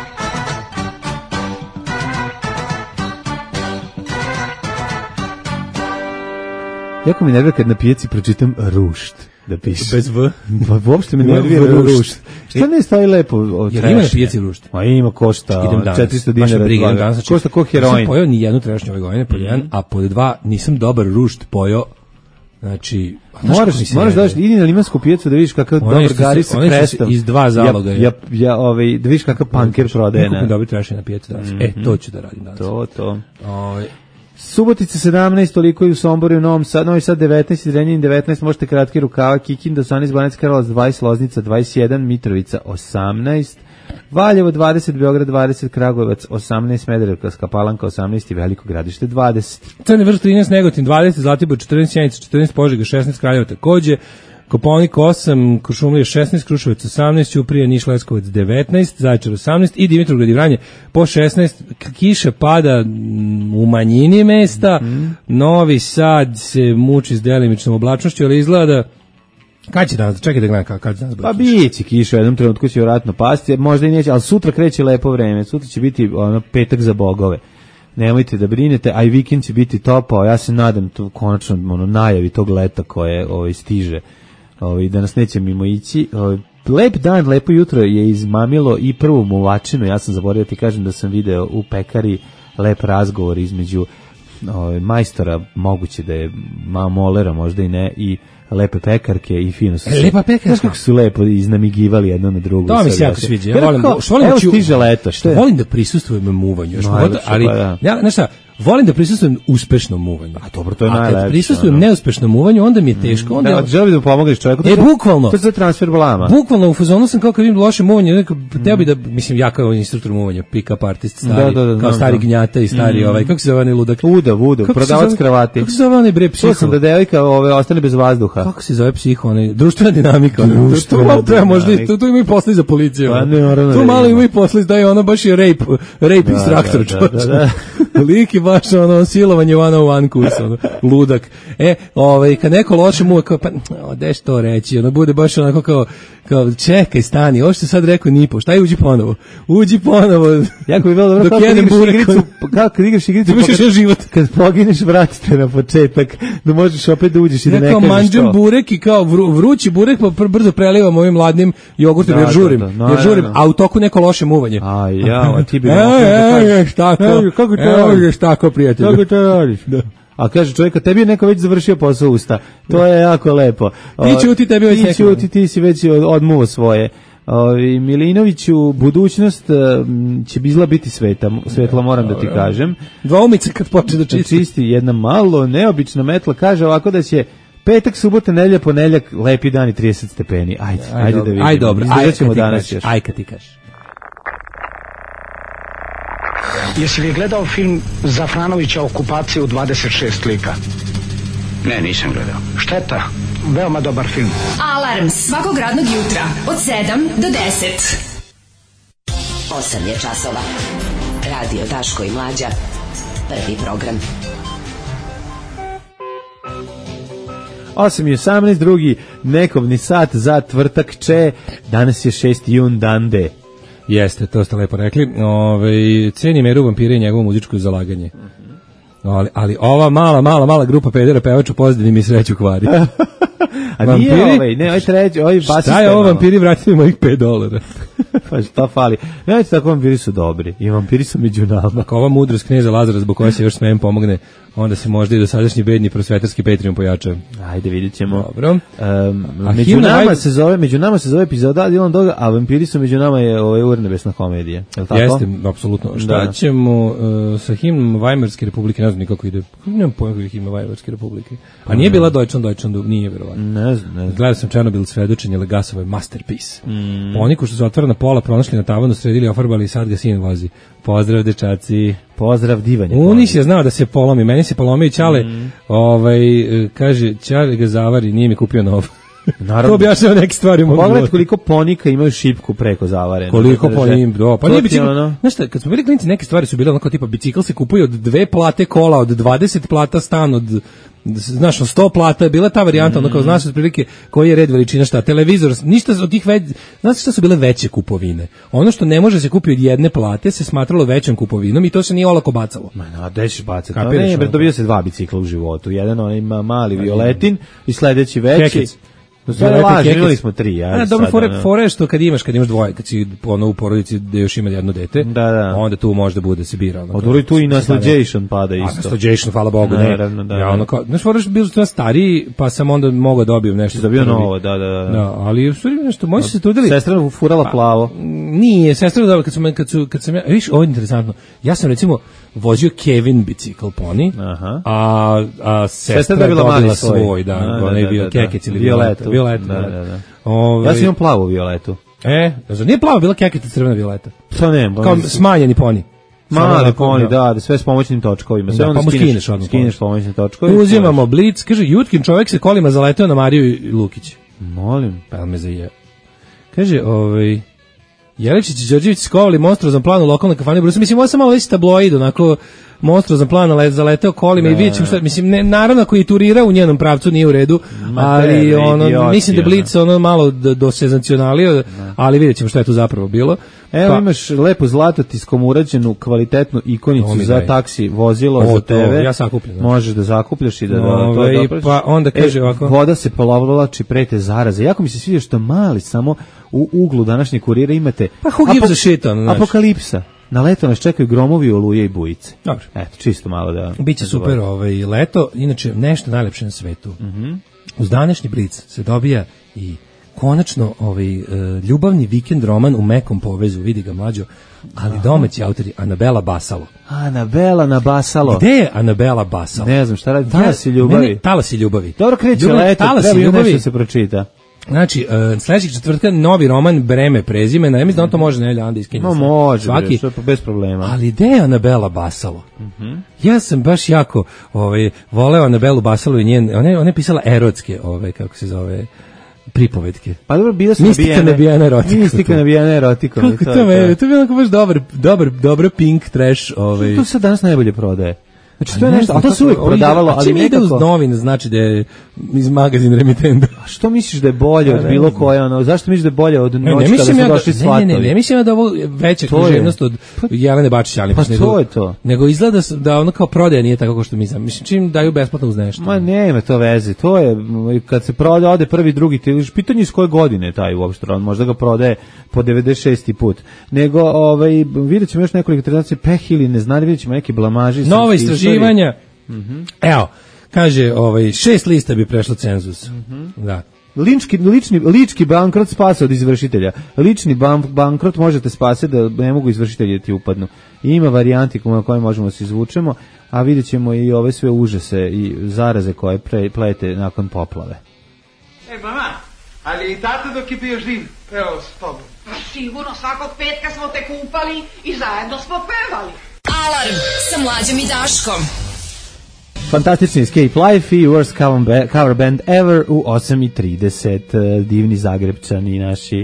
Jako mi nervira kad na pijaci pročitam rušt da piše. Bez V? Pa uopšte mi nervira rušt. Šta ne stoji lepo o trešnje? Jer ima na pijaci rušt? Ma ima, košta četiristo dinara. Danas, košta ko heroin. Nisam pojao ni jednu trešnju ove godine, pod jedan, a pod dva nisam dobar rušt pojao. Znači, moraš, moraš da idi na limansku pijacu da vidiš kakav dobar gari sa krestom. Iz dva zaloga. Ja, ja, ja ovaj, da vidiš kakav panker prodaje. Kako mi dobri trešnje na pijacu danas. E, to ću da radim danas. To, to. Oj. Subotica sedamnaest, toliko i u Somboru i u Novom Sadu, Novi Sad devetnaest, Zrenjanin devetnaest, možete kratki rukava, Kikinda osamnaest, Banacki Karlovac dvadeset, Loznica dvadeset jedan, Mitrovica osamnaest, Valjevo dvadeset, Beograd dvadeset, Kragujevac osamnaest, Smederevska Palanka osamnaest i Veliko Gradište dvadeset. Crni Vrh trinaest, Negotin dvadeset, Zlatibor četrnaest, Sjenica četrnaest, Požega šesnaest, Kraljevo takođe, Kopaonik osam, Kuršumlija šesnaest, Kruševac osamnaest, Ćuprija, Niš, Leskovac devetnaest, Zaječar osamnaest i Dimitrovgrad i Vranje po šesnaest. Kiša pada u manjini mesta, mm-hmm. Novi Sad se muči s delimičnom oblačnošću, ali izgleda kad će danas, čekaj da gledam kada će danas biti. Pa biće kiša, u jednom trenutku će vjerojatno pasti, možda i neće, ali sutra kreće lepo vreme, sutra će biti ono, petak za bogove. Nemojte da brinete, a i vikend će biti topao, ja se nadam tu konačno ono, najavi tog leta koje ovaj, stiže. Ovaj, da nas neće mimo ići. Ovaj, lep dan, lepo jutro je izmamilo i prvu muvačinu. Ja sam zaboravio ti kažem da sam video u pekari lep razgovor između ovaj, majstora, moguće da je ma molera, možda i ne, i lepe pekarke i fino su. E, lepa pekarka. Znaš kako su lepo iznamigivali jedno na drugo. To mi se jako sviđa. Ja volim, što volim, evo ću, stiže leto, što je? Volim da prisustvujem muvanju. No, voda, ali, pa da. ja, znaš šta, volim da prisustvujem uspešnom muvanju. A dobro, to je A najlepše. kad prisustvujem ono. neuspešnom muvanju, onda mi je teško. Onda Da, ja, želi da pomogneš čovjeku. E, bukvalno. To je za transfer blama. Bukvalno u fazonu sam kao kad vidim loše muvanje, neko teo bi da, mislim, ja kao instruktor muvanja, pick-up artist, stari, Da, da, da, kao da, stari da. gnjata i stari ovaj, kako se zove onaj ludak? Uda, Vuda, Kako se prodavac zove- kravati. Kako se zove onaj bre Čuo psiho? sam da devojka ove, ostane bez vazduha. Kako se zove psiho, onaj, društvena dinamika. Društvena To malo treba možda, i- dinamika. tu, tu ima i posla i za policiju. Pa ne, naravno Tu da malo ima. ima i posla, da je ona baš je rape, rape instruktor, da, da, da, da. Lik je baš ono, silovanje one oh one kurs, ono, ludak. E, ovaj, kad neko loše mu, kao, pa, o, gde što reći, ono, bude baš onako kao, kao, čekaj, stani, ovo što sad rekao nipo, šta je, uđi ponovo, uđi ponovo. Jako bi bilo dobro Dok kako jedem igraš burek. igricu, kako kad igraš igricu, Imaš pa još kad- jedan život. kad pogineš, vratite na početak, da možeš opet da uđeš i da Ja ne kao kažeš manđem to. burek i kao vru, vrući burek, pa pr- brzo prelivam ovim ladnim jogurtom, Da, jer da, žurim, da, jer naravno. žurim, a u toku neko loše muvanje. A ja, a ti bi... E, e, e, šta ko? E, kako to Evo radiš? ga šta ko, prijatelju. Kako to radiš? Da. A kaže čovjeka, tebi je neko već završio posao usta. To je jako lepo. Ti ćuti, tebi već Ti neko. ćuti, ti si već od- odmuo svoje. Ovi, Milinoviću, budućnost em, će bizla biti sveta, svetla, moram da ti kažem. Dvoumice kad počne da Čisti. čisti. čisti jedna malo neobična metla, kaže ovako da će petak, subota, nedelja, ponedeljak, lepi dani, trideset stepeni. Ajde, ajde, ajde da vidimo. Aj dobro, Izdržat ćemo kad ti danas kažeš, još. aj kad ti kažeš. Jesi li gledao film Zafranovića Okupacija u dvadeset šest lika? Ne, nisam gledao. Šteta, veoma dobar film. Alarm svakog radnog jutra od sedam do deset. osam je časova. Radio Daško i Mlađa. Prvi program. osam i osamnaest, drugi nekovni sat za tvrtak če, danas je šesti jun, dan D. Jeste, to ste lepo rekli. Ove, cenim Eru Vampire i njegovo muzičko zalaganje. Ali, ali ova mala, mala, mala grupa pedera pevaču pozadini mi sreću kvari. A nije Vampiri? ovaj, ne, ovaj treći, ovaj basista. Šta je ovo, malo. vampiri, vratite mi mojih pet dolara. Pa šta fali? Nemojte tako, vampiri su dobri. I vampiri su među nama. Ako ova mudrost kneza Lazara zbog koja se još smijem pomogne, onda se možda i dosadašnji bedni prosvetarski Patreon pojača. Ajde, vidjet ćemo. Dobro. Um, A među himna nama Vaj- se zove, među nama se zove epizoda Dilan Doga, a vampiri su među nama je ovaj urnebesna komedija. Je li tako? Jeste, apsolutno. Šta Da. ćemo uh, sa himnom Weimarske republike, ne znam nikako ide. Nemam pojma kako je himna Weimarske republike. A nije bila Deutschland, Deutschlandu, nije verovatno. Ne znam, ne znam. Gledao sam Černobil svedočenje Legasove masterpiece. Mm. Oni ko što su otvorena pola pronašli na tavanu, sredili, ofarbali i sad ga sin vozi. Pozdrav dečaci. Pozdrav divanje. Unis je znao da se polomi, meni se polomio i Ćale, Mm. ovaj, e, kaže, Ćale ga zavari, nije mi kupio nov. Naravno. To objašnjava neke stvari u mom Pogledaj životu. koliko ponika imaju šipku preko zavarene. Koliko Drže. po njim, do, pa To nije ti bicikl, ono- znaš šta, kad smo bili klinci, neke stvari su bile onako tipa, bicikl se kupuje od dve plate kola, od dvadeset plata stan, od, znaš, od sto plata, je bila ta varijanta, ono kao, znaš, otprilike, koji je red veličina, šta, televizor, ništa od tih već, znaš šta su bile veće kupovine? Ono što ne može se kupiti od jedne plate se smatralo većom kupovinom i to se nije olako bacalo. Ma na, gde ćeš bacati? Kapiraš Ne, bre, ono? dobio se dva bicikla u životu. Jedan onaj ma- mali violetin i sledeći veći. Kekec. U stvari Violetin, laži, kekec. imali smo tri. Ja, A, dobro, sad, fore, ono. fore je što kad imaš, kad imaš dvoje, kad si ono u porodici da još ima jedno dete, Da, da. onda tu može bude se bira. Ono, Od uri tu i kao- nasleđation pada A, isto. nasleđation, hvala Bogu, ne. Naravno, da, ja da. ono kao, znaš, fore bio sam stariji, pa sam onda mogao dobijem nešto. Si dobio prvi. novo, da, da, da. Da, ali u stvari nešto, moji su se trudili. Sestra furala plavo. Nije, sestra da kad sam kad su kad sam ja, viš, ovo je interesantno. Ja sam recimo vozio Kevin bicikl poni. Aha. A a sestra, Sestra je dobila dobila mali svoj. svoj, da, A, onaj da, bio da, da. kekec ili Violetu. Violeta, Da, da, da, da. Ovaj, Ja sam imam plavu violetu. E, zar nije plava bila keketa crvena violeta? To ne, Kao smanjeni poni. Samo mali onako, poni, da, da, sve s pomoćnim točkovima. Sve Da, onda pa mu skineš, skineš odmah skineš pomoć. pomoćnim točkovima. Uzimamo blic, kaže Jutkin čovjek se kolima zaleteo na Mariju Lukić. Molim. Pa me zaje. Kaže, ovaj Jeličić i Đorđević skovali monstruozan plan u lokalnoj kafani u Brusu. Mislim, ovo sam malo već tabloid, onako monstruozan plan ale zaleteo kolima i vidjet ćemo šta, mislim, ne, naravno koji turira u njenom pravcu nije u redu, Ma ali tebe, ono, idioti, mislim da ono. Blic ono malo do, do sezacionalio, ali vidjet ćemo šta je tu zapravo bilo. Evo Pa- imaš lepo zlatotiskom urađenu kvalitetnu To ikonicu mi za daj. taksi, vozilo O, za to, tebe. ja sakupljam, znači. Možeš da zakupljaš i da, da to Ovaj, dopraviš. pa onda kaže E, ovako. Voda se polavlači, prete zaraze. Jako mi se sviđa što mali samo u uglu današnje kurire imate Pa who gives a shit, ono, znaš. apokalipsa. na leto nas čekaju gromovi, oluje i bujice. Dobro. Eto, čisto malo da... Biće super ovaj leto, inače nešto najlepše na svetu. Mm-hmm. Uz današnji blic se dobija i konačno ovaj uh, ljubavni vikend roman u mekom povezu, vidi ga mlađo, ali domaći autori Anabela Basalo. Anabela na Basalo. Gde je Anabela Basalo? Ne znam šta radi, talasi ljubavi. Ne, ne, talasi ljubavi. Dobro kreće Ljubav, leto, treba i nešto se pročita. Znači, uh, sledećeg četvrtka novi roman Breme prezimena, ja mislim da on to može Nelja Anda iskiniti. No može, svaki, bre, bez problema. Ali gde je Anabela Basalo? Uh-huh. Ja sam baš jako ovaj, voleo Anabelu Basalo i njen, ona, ona je pisala erotske, ovaj, kako se zove, pripovetke. Pa dobro, bila su Mistika nabijena erotikom. Mistika nabijena erotikom. Kako to, to je, to je bilo baš dobar, dobar, dobro pink trash. Ovaj. To se danas najbolje prodaje. Znači, to je ne nešto, a to se uvijek prodavalo, ali nekako... ide uz novine, znači da je iz magazina Remitenda. A što misliš da je bolje od bilo koje, ono, zašto misliš da je bolje od noći kada su ja došli svatovi? Ne, ne, ne, ne, mislim da ovo veća književnost od Jelene Bačić Alić. Pa to nego, je to. Nego izgleda da ono kao prodaja nije tako kao što mi znam. Mislim, čim daju besplatno uz nešto. Ma nema to veze, to je, kad se prodaje, ode prvi, drugi, pitanje iz koje godine taj uopšte, on možda ga prodaje po devedeset šesti put. Nego, ovaj, vidjet ćemo još nekoliko tradicije, peh ili ne znali, vidjet ćemo neke blamaži. Nova istraživanja. Mm-hmm. Evo, kaže, ovaj, šest lista bi prešlo cenzus. Mm-hmm. Da. Lički, lični, lički bankrot spasa od izvršitelja. Lični ban, bankrot možete spasiti da ne mogu izvršitelji ti upadnu. I ima varijanti na koje možemo se izvučemo, a vidjet ćemo i ove sve užase i zaraze koje pre, plete nakon poplave. E, mama, ali i tata dok je bio živ, pevao s tobom. Sigurno, svakog petka smo te kupali i zajedno smo pevali. Alarm sa Mlađom i Daškom. Fantastični Escape Life i Worst cover band ever u osam i trideset, divni Zagrebčani naši.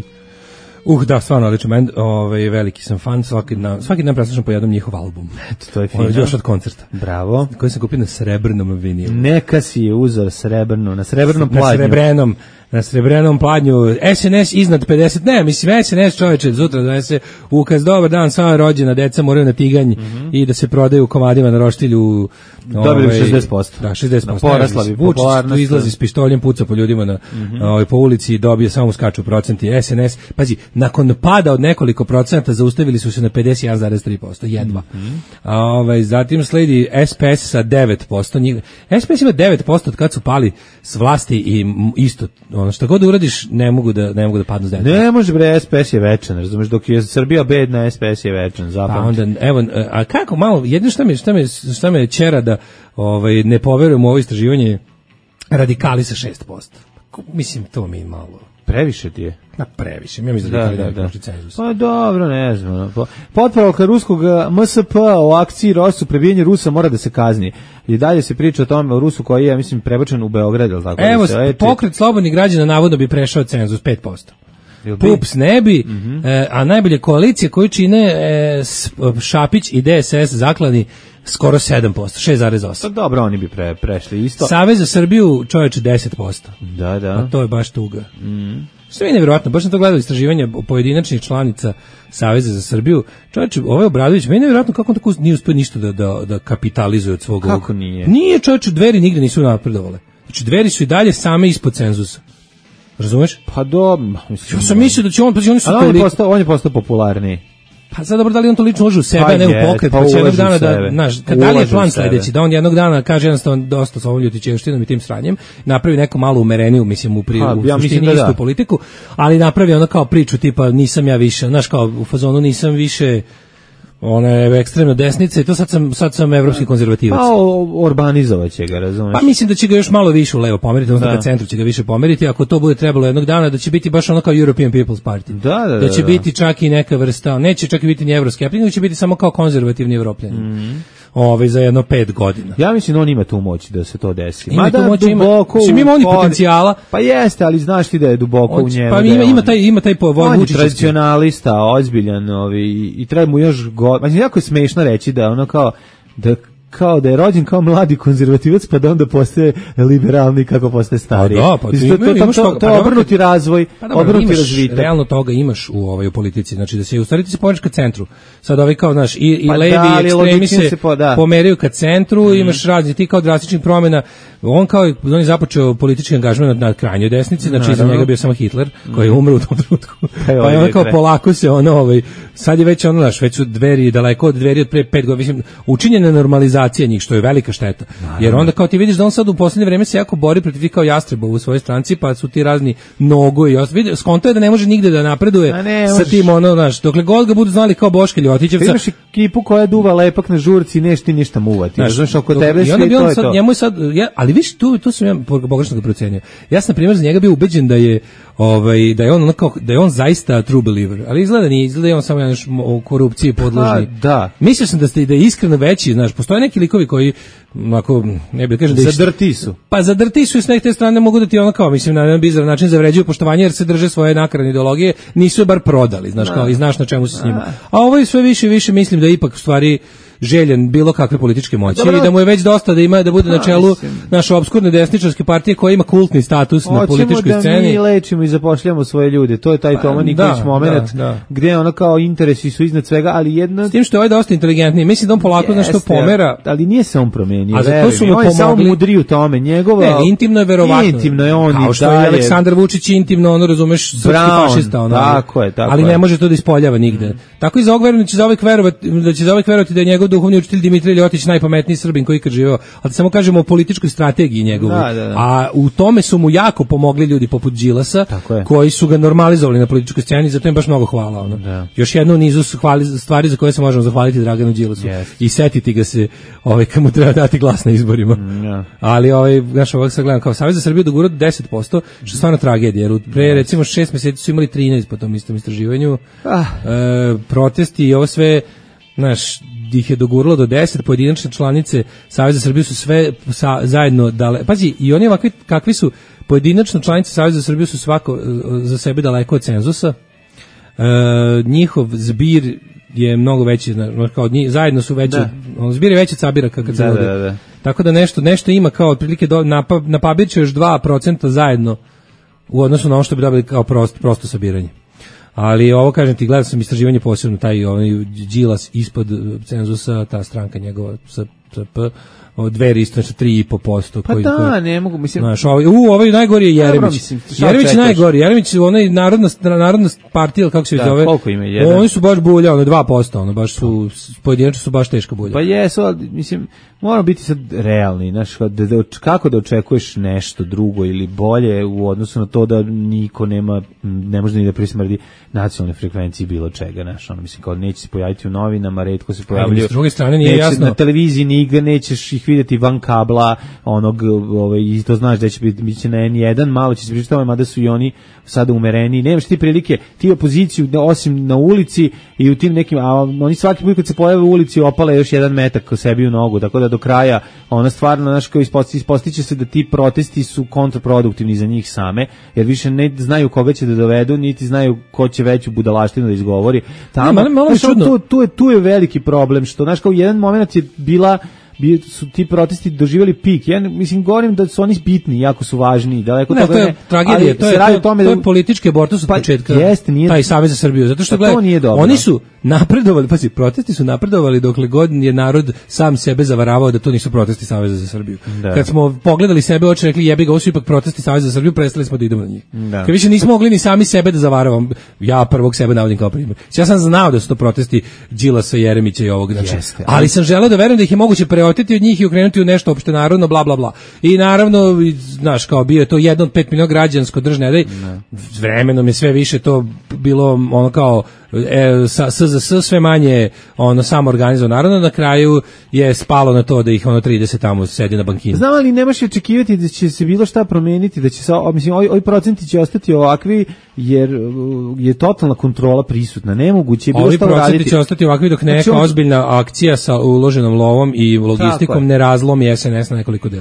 Uh, da, stvarno odličan band, ovaj, veliki sam fan, svaki dan, svaki dan preslušam po jednom njihov album. Eto, to je fino. Ovo je još od koncerta. Bravo. Koji sam kupio na srebrnom vinilu. Neka si je uzor srebrno, na srebrnom na pladnju. Srebrenom, na srebrenom pladnju, S N S iznad pedeset, ne, mislim, S N S čoveče, sutra donese ukaz, dobar dan, sva rođena, deca moraju na tiganj mm-hmm. i da se prodaju komadima na roštilju. Dobili bi šezdeset posto. Da, šezdeset posto. Porasla bi popularnost. Vučić izlazi s pištoljem, puca po ljudima na, mm-hmm. ovaj, po ulici i dobije, samo skaču procenti. S N S, pazi, nakon pada od nekoliko procenata zaustavili su se na pedeset jedan zarez tri posto, jedva. Mm-hmm. A, ovaj, zatim sledi S P S sa devet posto. Njih, S P S ima devet posto od kad su pali s vlasti i isto, ono što god da uradiš, ne mogu da, ne mogu da padnu s devet. Ne može bre, S P S je večan, razumeš, dok je Srbija bedna, S P S je večan, zapamti. Pa onda, evo, a kako malo, jedno šta me, šta me, šta me čera da ovaj, ne poverujem u ovo istraživanje, radikali sa šest posto. Mislim, to mi je malo... Previše ti je. Na previše, mi mislim da, da, da, da. Cenzus. Pa dobro, ne znam. Potporovka ruskog M S P o akciji Rosu, prebijanje Rusa mora da se kazni. I dalje se priča o tome o Rusu koji je, ja mislim, prebačen u Beograd, ili tako? Evo, da se, pokret slobodnih građana navodno bi prešao cenzus pet posto. Pups ne bi, mm-hmm. e, a najbolje koalicije koju čine e, Šapić i D S S zaklani skoro sedam posto, šest zarez osam. Pa dobro, oni bi pre, prešli isto. Savez za Srbiju, čoveče, deset posto. Da, da. A to je baš tuga. Mm. Što je nevjerojatno, baš sam to gledao istraživanja pojedinačnih članica Saveza za Srbiju. Čovječe, ovaj Obradović, meni je nevjerojatno kako on tako nije uspio ništa da, da, da kapitalizuje od svog... Kako ovog. nije? Nije, čovječe, Dveri nigde nisu napredovale. Znači, Dveri su i dalje same ispod cenzusa. Razumeš? Pa dobro. Ja sam mislio da će on... Pa oni su ali on je, postao, on je postao popularniji. Pa sad dobro, da li on to lično uloži u sebe, pa ne u pokret, pa, pa će jednog dana da, znaš, da li je plan sledeći, da on jednog dana kaže jednostavno dosta sa ovom ljutićevštinom i tim sranjem, napravi neku malu umereniju, mislim, u, pri, ha, u ja suštini da istu da. politiku, ali napravi ono kao priču tipa nisam ja više, znaš, kao u fazonu nisam više ona je ekstremno desnica i to sad sam, sad sam evropski konzervativac. Pa urbanizovaće ga, razumeš? Pa mislim da će ga još malo više u levo pomeriti, odnosno ka centru će ga više pomeriti, ako to bude trebalo jednog dana, da će biti baš ono kao European People's Party. Da, da, da. Da će da. biti čak i neka vrsta, neće čak i biti ni evroskeptik, nego će biti samo kao konzervativni evropljani. Mm. Ove, za jedno pet godina. Ja mislim da on ima tu moć da se to desi. Ima tu moć, duboko, ima, ima oni potencijala. Pa jeste, ali znaš ti da je duboko on, u njemu. Pa ima, ima taj, ima taj povod on je tradicionalista, ozbiljan, ovi, i treba mu još go... Znači, jako je smešno reći da ono kao, da kao da je rođen kao mladi konzervativac, pa da onda postaje liberalni kako postaje stariji. Da, pa to, to, to, to, to je obrnuti razvoj, pa dobro, obrnuti razvitak. Realno toga imaš u ovoj u politici, znači da se u stvari ti se povećaš ka centru. Sad ovaj kao znaš i, i pa levi da, ekstremi se, se po, da. pomeraju ka centru, mm. imaš razne ti kao drastičnih promjena. On kao on je započeo politički angažman na, na krajnjoj desnici, znači iza njega bio samo Hitler koji je umro u tom trenutku. Pa je on kao polako se ono ovaj sad je već ono naš već su Dveri daleko od Dveri od pre pet godina, mislim učinjena normalizacija njih što je velika šteta. Jer onda kao ti vidiš da on sad u poslednje vreme se jako bori protiv kao jastreba u svojoj stranci, pa su ti razni Nogo i vidi skonto je da ne može nigde da napreduje ne, sa tim ono znaš dokle god ga budu znali kao Boška Ljotićevca. Imaš ekipu koja duva lepak na žurci, neš ti ništa muvati. Znaš oko tebe sve to je sad, to. Njemu je sad ja, ali viš tu tu sam ja pogrešno ga procenio. Ja sam na primjer za njega bio ubeđen da je ovaj da je on onako da je on zaista true believer, ali izgleda nije, izgleda je on samo jedan o korupciji podložni. Da. Mislio sam da ste da je iskreno veći, znaš, postoje neki likovi koji onako ne bih da kažem da zadrti su. Pa zadrti su i s neke strane mogu da ti ono kao mislim na jedan bizaran način zavređuju poštovanje jer se drže svoje nakaradne ideologije, nisu je bar prodali, znaš kao i znaš na čemu se s njima. A ovo je sve više i više mislim da ipak u stvari željen bilo kakve političke moći i da mu je već dosta da ima da bude na čelu naše opskurne desničarske partije koja ima kultni status na političkoj da sceni. Mi lečimo i zapošljavamo svoje ljude. To je taj Toma Nikolić da, moment da, da. Gdje ono kao interesi su iznad svega, ali jedno s tim što je ovaj dosta inteligentniji. Mislim da on polako nešto pomera, ali nije se on promenio. A zato su mu pomogli. Samo mudri u tome. Njegova ne, intimno je verovatno. Intimno je on kao što je Aleksandar Vučić intimno, ono razumeš, srpski fašista ono. Tako je, tako ali je. ne može to da ispoljava nigde. Mm. Tako i za ovog će za ovaj verovati da će za ovaj verovati da je njegov duhovni učitelj Dimitrij Ljotić najpametniji Srbin koji ikad živeo, ali samo kažemo o političkoj strategiji njegovoj. Da, da, da. A u tome su mu jako pomogli ljudi poput Đilasa, koji su ga normalizovali na političkoj sceni, zato im baš mnogo hvala. Ono. Da. Još jednu u nizu stvari za koje se možemo zahvaliti Draganu Đilasu yes. i setiti ga se ovaj, kad mu treba dati glas na izborima. Mm, yeah. Ali ovaj, znaš, ovak sad gledam, kao Savez za Srbiju dogurao deset posto, što je stvarno tragedija, jer pre recimo šest meseci su imali trinaest po tom istom istraživanju. Ah. E, protesti i ovo sve, znaš, ih je doguralo do deset, pojedinačne članice Saveza za Srbiju su sve sa, zajedno dale. Pazi, i oni ovakvi kakvi su pojedinačne članice Saveza za Srbiju su svako za sebe daleko od cenzusa. E, njihov zbir je mnogo veći, kao njih, zajedno su veći, on zbir je veći od Sabiraka kad se vode. Da, da, da. Tako da nešto nešto ima kao otprilike na na papir će još dva procenta zajedno u odnosu na ono što bi dobili kao prosto prosto sabiranje. Ali ovo kažem ti, gledao sam istraživanje posebno taj ovaj Đilas ispod cenzusa, ta stranka njegova S P od Dveri isto sa tri i po posto pa koji, da, koji, ne mogu, mislim... Znaš, ovaj, u, ovaj najgori je Jeremić. Dobro, mislim, Jeremić je najgori. Jeremić je onaj narodna, narodna partija, kako se da, zove. Koliko ima? Jedan? Oni su baš bulja, ono, dva posto, ono, baš su, pojedinačno su baš teška bulja. Pa jesu, ali, mislim, moramo biti sad realni, znaš, da, da, kako da očekuješ nešto drugo ili bolje u odnosu na to da niko nema, ne može ni da prismrdi nacionalne frekvencije bilo čega, znaš, ono, mislim, kao neće se pojaviti u novinama, retko se pojavljaju. S druge strane nije neće, jasno. Na televiziji nigde nećeš ih vidjeti van kabla, onog, ovaj, i to znaš da će biti, biti će na en jedan, malo će se pričati, mada su i oni sada umereni, nemaš ti prilike, ti opoziciju, osim na ulici i u tim nekim, a oni svaki put kad se pojave u ulici opale još jedan metak ko sebi u nogu, tako da do kraja ona stvarno, znaš, kao ispostiće se da ti protesti su kontraproduktivni za njih same, jer više ne znaju koga će da dovedu, niti znaju ko će veću budalaštinu da izgovori. Tamo, ne, malo, malo znaš, tu, tu, je, tu je veliki problem, što, znaš, kao jedan moment je bila su ti protesti doživjeli pik. Ja mislim govorim da su oni bitni, jako su važni, daleko ne, toga to je ne. Tragedija, to je to, tome to je politički abortus od pa, početka. Jest, nije, taj Savez za Srbiju, zato što gledaj, oni su napredovali, pa si protesti su napredovali dokle god je narod sam sebe zavaravao da to nisu protesti Saveza za Srbiju. Da. Kad smo pogledali sebe u oči, rekli jebi ga, ovo su ipak protesti Saveza za Srbiju, prestali smo da idemo na njih. Da. Kad više nismo mogli ni sami sebe da zavaravamo, ja prvog sebe navodim kao primjer. Ja sam znao da su to protesti Đilasa, Jeremića i ovog, znači, Jeste, ali sam želeo da verujem da ih je moguće preoteti od njih i okrenuti u nešto opšte narodno, bla bla bla. I naravno, znaš, kao bio je to jedan od pet miliona građansko držne, daj, vremenom je sve više to bilo ono kao e, sa S Z S sve manje ono samo organizovano, naravno na kraju je spalo na to da ih ono trideset tamo sedi na bankinu. Znam, ali nemaš očekivati da će se bilo šta promeniti, da će se, mislim, ovi, ovi procenti će ostati ovakvi, jer je totalna kontrola prisutna, nemoguće je bilo ovi šta uraditi. Ovi procenti će ostati ovakvi dok neka znači, ozbiljna akcija sa uloženom lovom i logistikom ne razlomi S N S na nekoliko delova.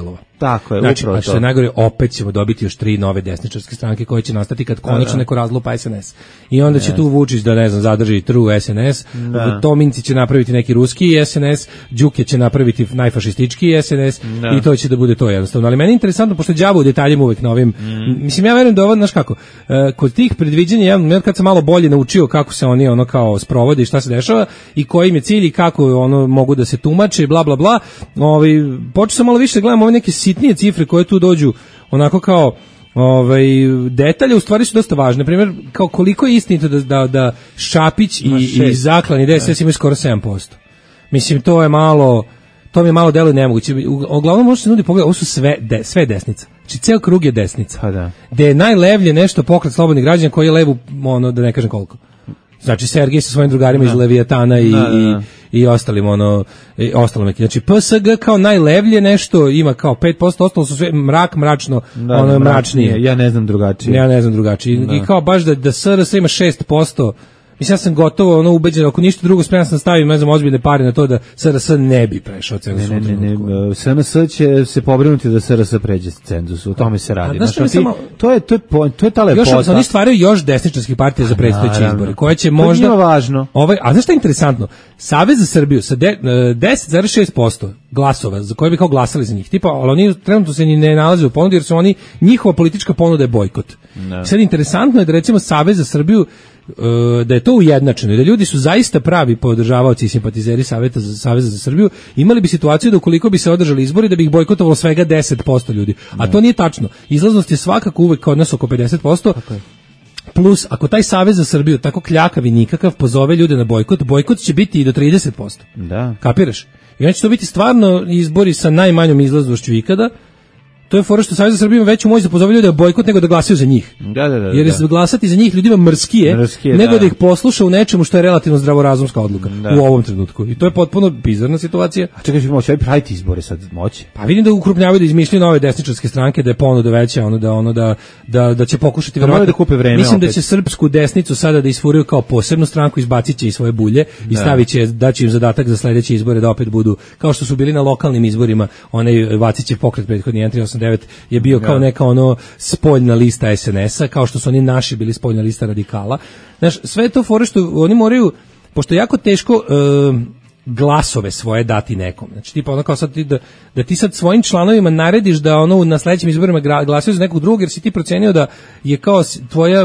Tako je, znači, upravo a što je najgore, opet ćemo dobiti još tri nove desničarske stranke koje će nastati kad konačno neko razlupa S N S. I onda će yes. tu Vučić da, ne znam, zadrži True S N S, da. Tominci će napraviti neki ruski S N S, Đuke će napraviti najfašistički S N S da. I to će da bude to jednostavno. Ali meni je interesantno, pošto đavo u detaljima uvek novim, mm. mislim, ja verujem da ovo, znaš kako, e, kod tih predviđenja, ja kad sam malo bolje naučio kako se oni ono kao sprovode i šta se dešava i koji im je cilj i kako ono mogu da se tumače, bla, bla, bla, ovaj, počeo sam malo više da gledam ove neke sitnije cifre koje tu dođu onako kao ovaj detalje u stvari su dosta važne. Na primjer, kao koliko je istinito da da da Šapić i, i Zaklan i D S S imaju skoro sedam posto. Mislim, to je malo, to mi je malo deluje nemoguće. Uglavnom može se nudi pogled, ovo su sve de, sve desnica. Znači ceo krug je desnica. Pa da. Gde je najlevlje nešto Pokret slobodnih građana koji je levu, ono da ne kažem koliko. Znači Sergej sa svojim drugarima da. Iz Leviatana i, da, da, da. i, i ostalim ono i ostalom neki. Znači P S G kao najlevlje nešto ima kao pet posto, ostalo su sve mrak, mračno, da, ono mračnije. Ja ne znam drugačije. Ja ne znam drugačije. Da. I kao baš da, da S R S ima šest posto. Mislim, ja sam gotovo ono ubeđen, ako ništa drugo spreman sam stavim, ne znam, ozbiljne pare na to da S R S ne bi prešao cenzus. Ne, ne, ne, ne, S N S će se pobrinuti da S R S pređe cenzus, u tome se radi. Znači, ti, samo, to je to je to je ta lepota. Još oni stvaraju još desničarskih partija za predstojeće izbore, koje će možda to je važno. Ovaj, a znaš šta je interesantno? Savez za Srbiju sa deset zarez šest posto glasova za koje bi kao glasali za njih. Tipa, ali oni trenutno se ni ne nalaze u ponudi jer su oni, njihova politička ponuda je bojkot. No. Sad interesantno je da recimo Savez za Srbiju da je to ujednačeno i da ljudi su zaista pravi podržavaoci i simpatizeri Saveta za Saveza za Srbiju, imali bi situaciju da ukoliko bi se održali izbori da bi ih bojkotovalo svega deset posto ljudi. A to nije tačno. Izlaznost je svakako uvek kod nas oko pedeset posto. Okay. Plus, ako taj Savez za Srbiju tako kljakav i nikakav pozove ljude na bojkot, bojkot će biti i do trideset posto. Da. Kapiraš? I onda će to biti stvarno izbori sa najmanjom izlaznošću ikada. To je fora što Savez za Srbiju ima veću moć da pozove ljude da bojkot nego da glasaju za njih. Da, da, da. Jer je glasati za njih ljudima mrskije, mrskije nego da. da ih posluša u nečemu što je relativno zdravorazumska odluka da. U ovom trenutku. I to je potpuno bizarna situacija. A čekaj, ćemo moći praviti izbore sad moći. Pa vidim da ukrupnjavaju, da izmišljaju nove desničarske stranke, da je ponuda veća, ono da ono da da da će pokušati verovatno da kupe vreme. Mislim opet. Da će srpsku desnicu sada da isfuraju kao posebnu stranku, izbaciće i svoje bulje da. I staviće, daće im zadatak za sledeće izbore da opet budu kao što su bili na lokalnim izborima. Onaj Vacićev pokret prethodni jedan tri osam devet je bio kao neka ono spoljna lista S N S-a, kao što su oni naši bili spoljna lista radikala. Znaš, sve to fore što oni moraju, pošto je jako teško uh, glasove svoje dati nekom. Znači tipa ono kao sad ti da, da ti sad svojim članovima narediš da ono na sledećim izborima glasaju za nekog drugog jer si ti procenio da je kao tvoja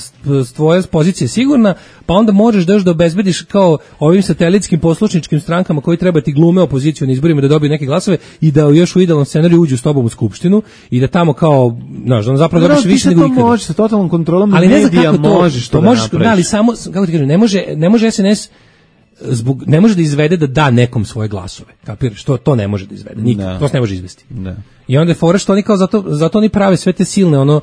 tvoja pozicija sigurna, pa onda možeš da još da obezbediš kao ovim satelitskim poslušničkim strankama koji treba ti glume opoziciju na izborima da dobiju neke glasove i da još u idealnom scenariju uđu s tobom u skupštinu i da tamo kao, znaš, on zapravo dobiš više nego ikada. Možeš sa totalnom kontrolom ali medija, ne znam kako to, možeš to da možeš, da, ali samo, kako ti kažem, ne može, ne može S N S zbog, ne može da izvede da da nekom svoje glasove. Kapiraš? To, to ne može da izvede. Nikad. To se ne može izvesti. Da. I onda je fora što oni kao zato, zato oni prave sve te silne ono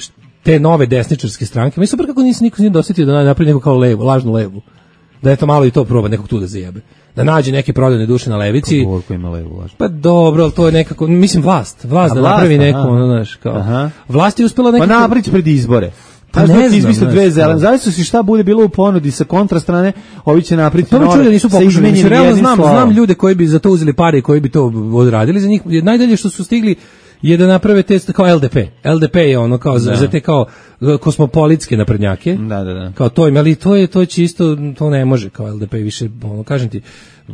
te nove desničarske stranke. Mi super kako nisi niko nije dosetio da napravi neku kao levu, lažnu levu. Da je to malo i to proba nekog tu da zajebe. Da nađe neke prodajne duše na levici. Govorko ima levu lažnu. Pa dobro, ali to je nekako, mislim vlast. Vlast A, da vlast, napravi aha. neku, ono, znaš, kao. Aha. Vlast je uspela nekako. Pa naprič pred izbore. Pa ne znam, izmisle dve zelene. Zavisno si šta bude bilo u ponudi sa kontra strane, ovi će napriti to nove. To nisu pokušali. Mislim, realno znam, znam ljude koji bi za to uzeli pare i koji bi to odradili za njih. Najdalje što su stigli je da naprave te kao L D P. L D P je ono kao za, za te kao kosmopolitske naprednjake. Da, da, da. Kao to im, ali to je to čisto, to ne može kao L D P više, ono kažem ti,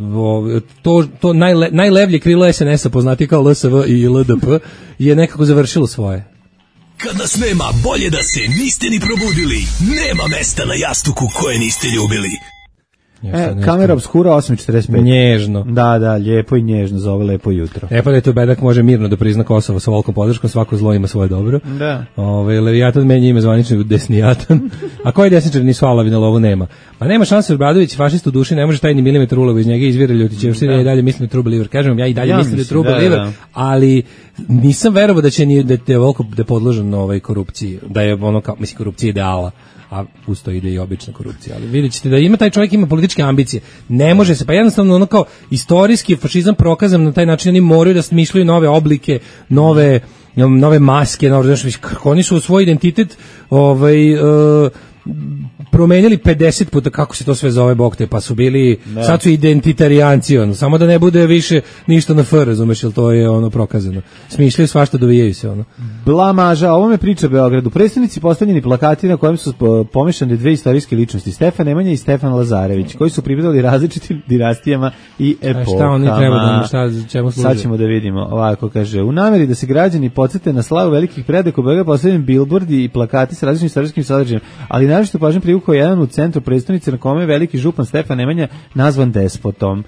to to najle, najlevlje krilo S N S-a poznati kao L S V i L D P je nekako završilo svoje. Kad nas nema, bolje da se niste ni probudili. Nema mesta na jastuku koje niste ljubili. E, kamera obskura osam četrdeset pet. Nježno. Da, da, lijepo i nježno za ovo lepo jutro. E pa da je to bedak može mirno da prizna Kosovo sa velikom podrškom, svako zlo ima svoje dobro. Da. Ove, Leviatan menja ime zvanično u Desnijatan. A koji desničar nisu alavi na lovu nema? Pa nema šanse, Obradović, fašist u duši, ne može taj ni milimetar ulova iz njega izvira Ljutićevština da. I dalje mislim da je true believer. Kažem vam, ja i dalje ja mislim da je true believer, da. Ali nisam verovao da će ni da je veliko da je podložen ovaj korupciji, da je ono kao mislim korupcija ideala. A usto ide i obična korupcija, ali vidjet ćete da ima taj čovjek ima političke ambicije, ne može se, pa jednostavno ono kao istorijski fašizam prokazan na taj način, oni moraju da smišljaju nove oblike, nove, nove maske, nove, znaš, kako oni su svoj identitet ovaj, uh, promenili pedeset puta kako se to sve zove bog te, pa su bili, da. sad su identitarijanci, ono, samo da ne bude više ništa na F, razumeš, jer to je ono prokazano. Smišljaju svašta, dovijaju se, ono. Blamaža, ovo me priča Beogradu. Predstavnici postavljeni plakati na kojem su pomešane dve istorijske ličnosti, Stefan Nemanja i Stefan Lazarević, koji su pripadali različitim dinastijama i epokama. A šta oni treba da, šta, čemu služe? Sad ćemo da vidimo. Ovako kaže, u nameri da se građani podsete na slavu velikih predaka, u Beogradu postavljeni bilbordi i plakati sa različitim istorijskim sadržajem, ali naročito pažnju privukao jedan u centru predstavnice na kome je veliki župan Stefan Nemanja nazvan despotom,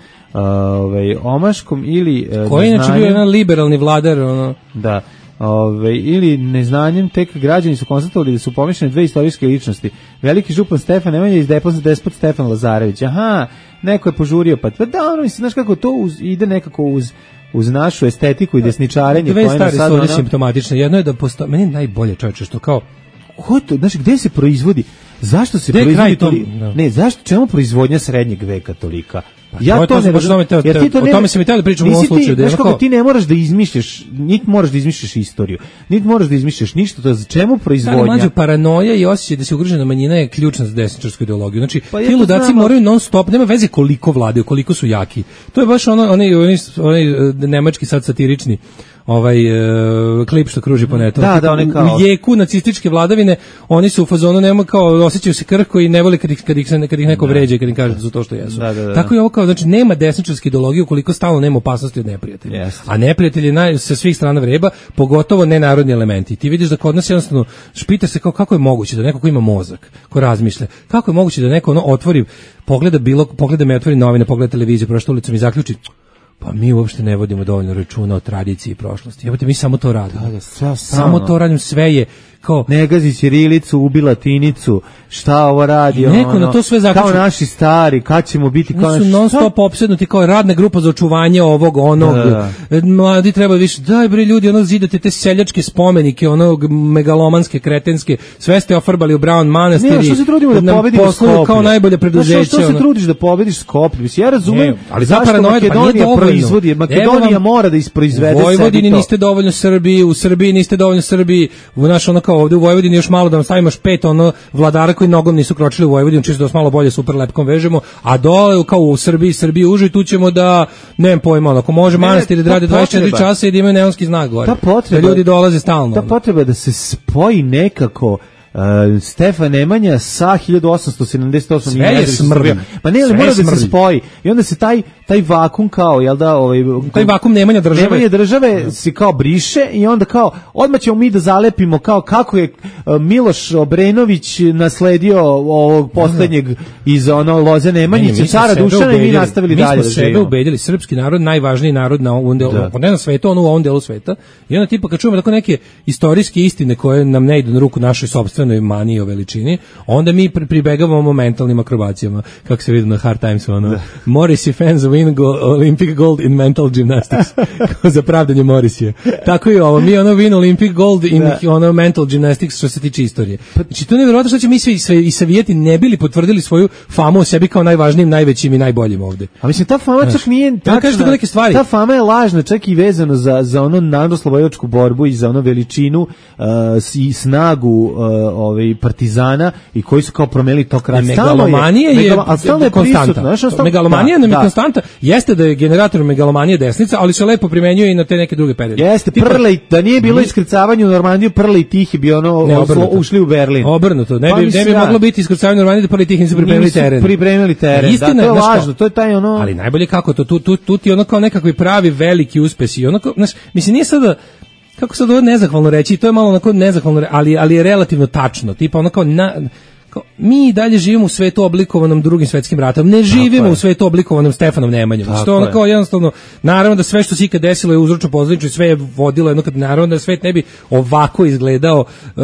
ovaj omaškom ili koji je inače bio jedan liberalni vladar, ono. Da. Ove, ili neznanjem tek građani su konstatovali da su pomešane dve istorijske ličnosti. Veliki župan Stefan Nemanja i despot Stefan Lazarević. Aha, neko je požurio, pa da, ono, mislim, znaš kako to uz, ide nekako uz uz našu estetiku i desničarenje. Dve stvari su ovdje simptomatične. Jedno je da posto... meni je najbolje, čovječe, što kao ko to, znaš, gde se proizvodi? Zašto se gde proizvodi toli... no. Ne, zašto, čemu proizvodnja srednjeg veka tolika? Pa, ja to ne razumem, jer ti to ne, o tome se mi teo da pričam u ovom slučaju. Znaš kako, ti ne moraš da izmišljaš, niti moraš da izmišljaš istoriju, niti moraš da izmišljaš ništa, to je čemu proizvodnja? Da, mlađe, paranoja i osjećaj da se ugrožena manjina je ključna za desničarsku ideologiju. Znači, pa ti ludaci znam, moraju non stop, nema veze koliko vlade, koliko su jaki. To je baš ono, onaj, onaj, onaj nemački sad satirični ovaj uh, klip što kruži po netu. Da, da, oni kao u jeku nacističke vladavine, oni su u fazonu nema kao osjećaju se krhko i ne vole kad ih kad ih, kad ih neko da. vređa, kad im kaže da su to što jesu. Da, da, da. Tako je ovo kao, znači nema desničarske ideologije ukoliko stalno nema opasnosti od neprijatelja. Yes. A neprijatelj je naj, sa svih strana vreba, pogotovo nenarodni elementi. Ti vidiš da kod nas jednostavno špita se kao kako je moguće da neko ko ima mozak, ko razmišlja, kako je moguće da neko ono otvori, pogleda bilo, pogleda me otvori novine, pogleda televiziju, prošla ulicom i zaključi pa mi uopšte ne vodimo dovoljno računa o tradiciji i prošlosti. Jebote, mi samo to radimo. Da, da, sve, samo to radimo, sve je kao ne gazi ćirilicu, ubi latinicu, šta ovo radi, neko ono, na to sve zaključuje. Kao naši stari, kad ćemo biti kao naši... non stop opsednuti kao radna grupa za očuvanje ovog, onog, da, da. Mladi treba više, daj bre ljudi, ono zidate te seljačke spomenike, onog megalomanske, kretenske, sve ste ofarbali u Brown manastiri. Ne, što se trudimo da pobedimo Skoplje? Kao najbolje preduzeće. Što, što se trudiš da pobediš Skoplje? Ja razumem, ne, ali zašto Makedonija pa proizvodi, Makedonija vam, mora da isproizvede sebi to. U Vojvodini niste dovoljno Srbiji, u Srbiji niste dovoljno Srbiji, u naš ono kao ovde u Vojvodini još malo da vam stavimo pet ono vladara koji nogom nisu kročili u Vojvodinu, čisto da vas malo bolje super lepkom vežemo, a dole kao u Srbiji, Srbiji uži tu ćemo da nemam pojma, ako može manastiri da rade dvadeset četiri časa i da imaju neonski znak gore. Da ljudi dolaze stalno. Ta potreba da se spoji nekako Uh, Stefan Nemanja sa hiljadu osamsto sedamdeset osme sve je smrdi. Pa ne, ali mora da se spoji. I onda se taj taj vakum kao, jel da, ovaj taj vakum Nemanja države. Nemanja države ja. se kao briše i onda kao odmah ćemo mi da zalepimo kao kako je uh, Miloš Obrenović nasledio ovog poslednjeg ja. iz ono Loze Nemanjića, cara Dušana, i mi nastavili mi dalje da živimo. Mi smo sebe ubedili, srpski narod najvažniji narod na ovom delu, da. ne na svetu, ono u ovom delu sveta. I onda tipa kad čujemo tako neke istorijske istine koje nam ne idu na ruku našoj sopstvenoj maniji o veličini, onda mi pribegavamo mentalnim akrobacijama, kako se vidi na Hard Times, ono, Morrissey fans win go, Olympic gold in mental gymnastics, kao za pravdanje Morrisija. Tako i ovo, mi ono win Olympic gold in da. ono mental gymnastics što se tiče istorije. Znači, to je nevjerojatno što će mi sve, sve i savijeti ne bili potvrdili svoju famu o sebi kao najvažnijim, najvećim i najboljim ovdje. A mislim, ta fama čak nije tačna, neke stvari. Ta fama je lažna, čak i vezano za, za ono narodnooslobodilačku borbu i za ono veličinu uh, i snagu uh, ovaj partizana i koji su kao promenili tok rat. Megalomanija je, je, je konstanta. Prisutno, megalomanija da, nam je da. konstanta. Jeste da je generator megalomanije desnica, ali se lepo primenjuje i na te neke druge periode. Jeste, prle, da nije bilo iskrcavanje u Normandiju, prle i tih je bio ono, ne, oslo, ušli u Berlin. Obrnuto. Ne bi, ne bi moglo biti iskrcavanje u Normandiju da prle i tih nisu pripremili teren. Pripremili teren. Istina, da, to je važno, to je taj ono... Ali najbolje kako to, tu, tu, tu ti ono kao nekakvi pravi veliki uspesi. Onako, znaš, mislim, nije sada... Kako sad ovo nezahvalno reći, to je malo onako nezahvalno, ali, ali je relativno tačno, tipa ono kao, na, kao mi dalje živimo u svetu oblikovanom Drugim svetskim ratom, ne živimo u svetu oblikovanom Stefanom Nemanjom, što ono kao jednostavno, naravno da sve što se ikad desilo je uzročno posledično i sve je vodilo jedno kad, naravno da svet ne bi ovako izgledao uh,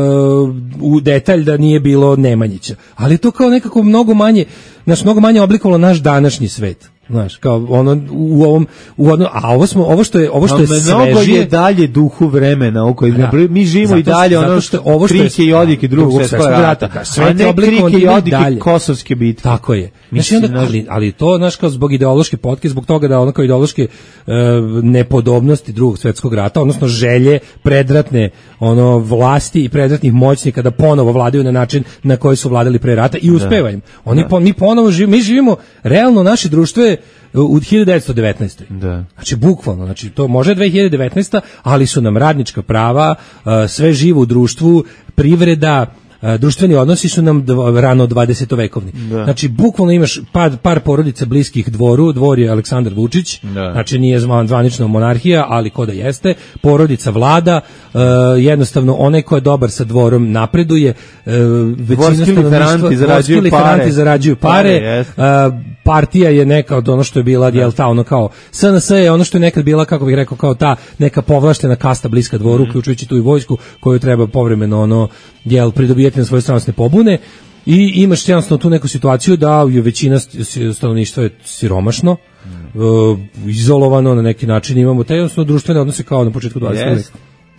u detalj da nije bilo Nemanjića, ali to kao nekako mnogo manje, naš mnogo manje oblikovalo naš današnji svet. Znaš, kao ono u ovom u ono, a ovo smo ovo što je ovo što je svežije je dalje duhu vremena u kojem da. mi živimo zato, i dalje ono što ovo što krike je, i odike drugog svjetskog rata, rata. Sve te krike i odike kosovske bitke. Tako je. Znači, onda, ali ali to znaš kao zbog ideološke potke, zbog toga da ono kao ideološke e, nepodobnosti drugog svjetskog rata, odnosno želje predratne ono vlasti i predratnih moćnika da ponovo vladaju na način na koji su vladali pre rata i uspeva im. Oni da. po, mi ponovo živimo, mi živimo realno naše društvo je u hiljadu devetsto devetnaestoj. Da. Znači bukvalno, znači to može dve hiljade devetnaesta, ali su nam radnička prava, sve živo u društvu, privreda, društveni odnosi su nam dva, rano dvadesetovekovni. Da. Znači bukvalno imaš par, par porodica bliskih dvoru, dvor je Aleksandar Vučić, da. Znači nije zvanična monarhija, ali ko da jeste, porodica vlada, uh, jednostavno onaj ko je dobar sa dvorom napreduje, uh, većina stanovništva zarađuju pare, zarađuju pare, pare uh, partija je neka od ono što je bila, jel ta ono kao S N S je ono što je nekad bila, kako bih rekao, kao ta neka povlaštena kasta bliska dvoru, mm. uključujući tu i vojsku koju treba povremeno ono jel pridobijati na svoje stransne pobune i imaš jednostavno tu neku situaciju da je većina stanovništva je siromašno, mm. uh, izolovano na neki način, imamo te jednostavno društvene odnose kao na početku dvadesetog veka.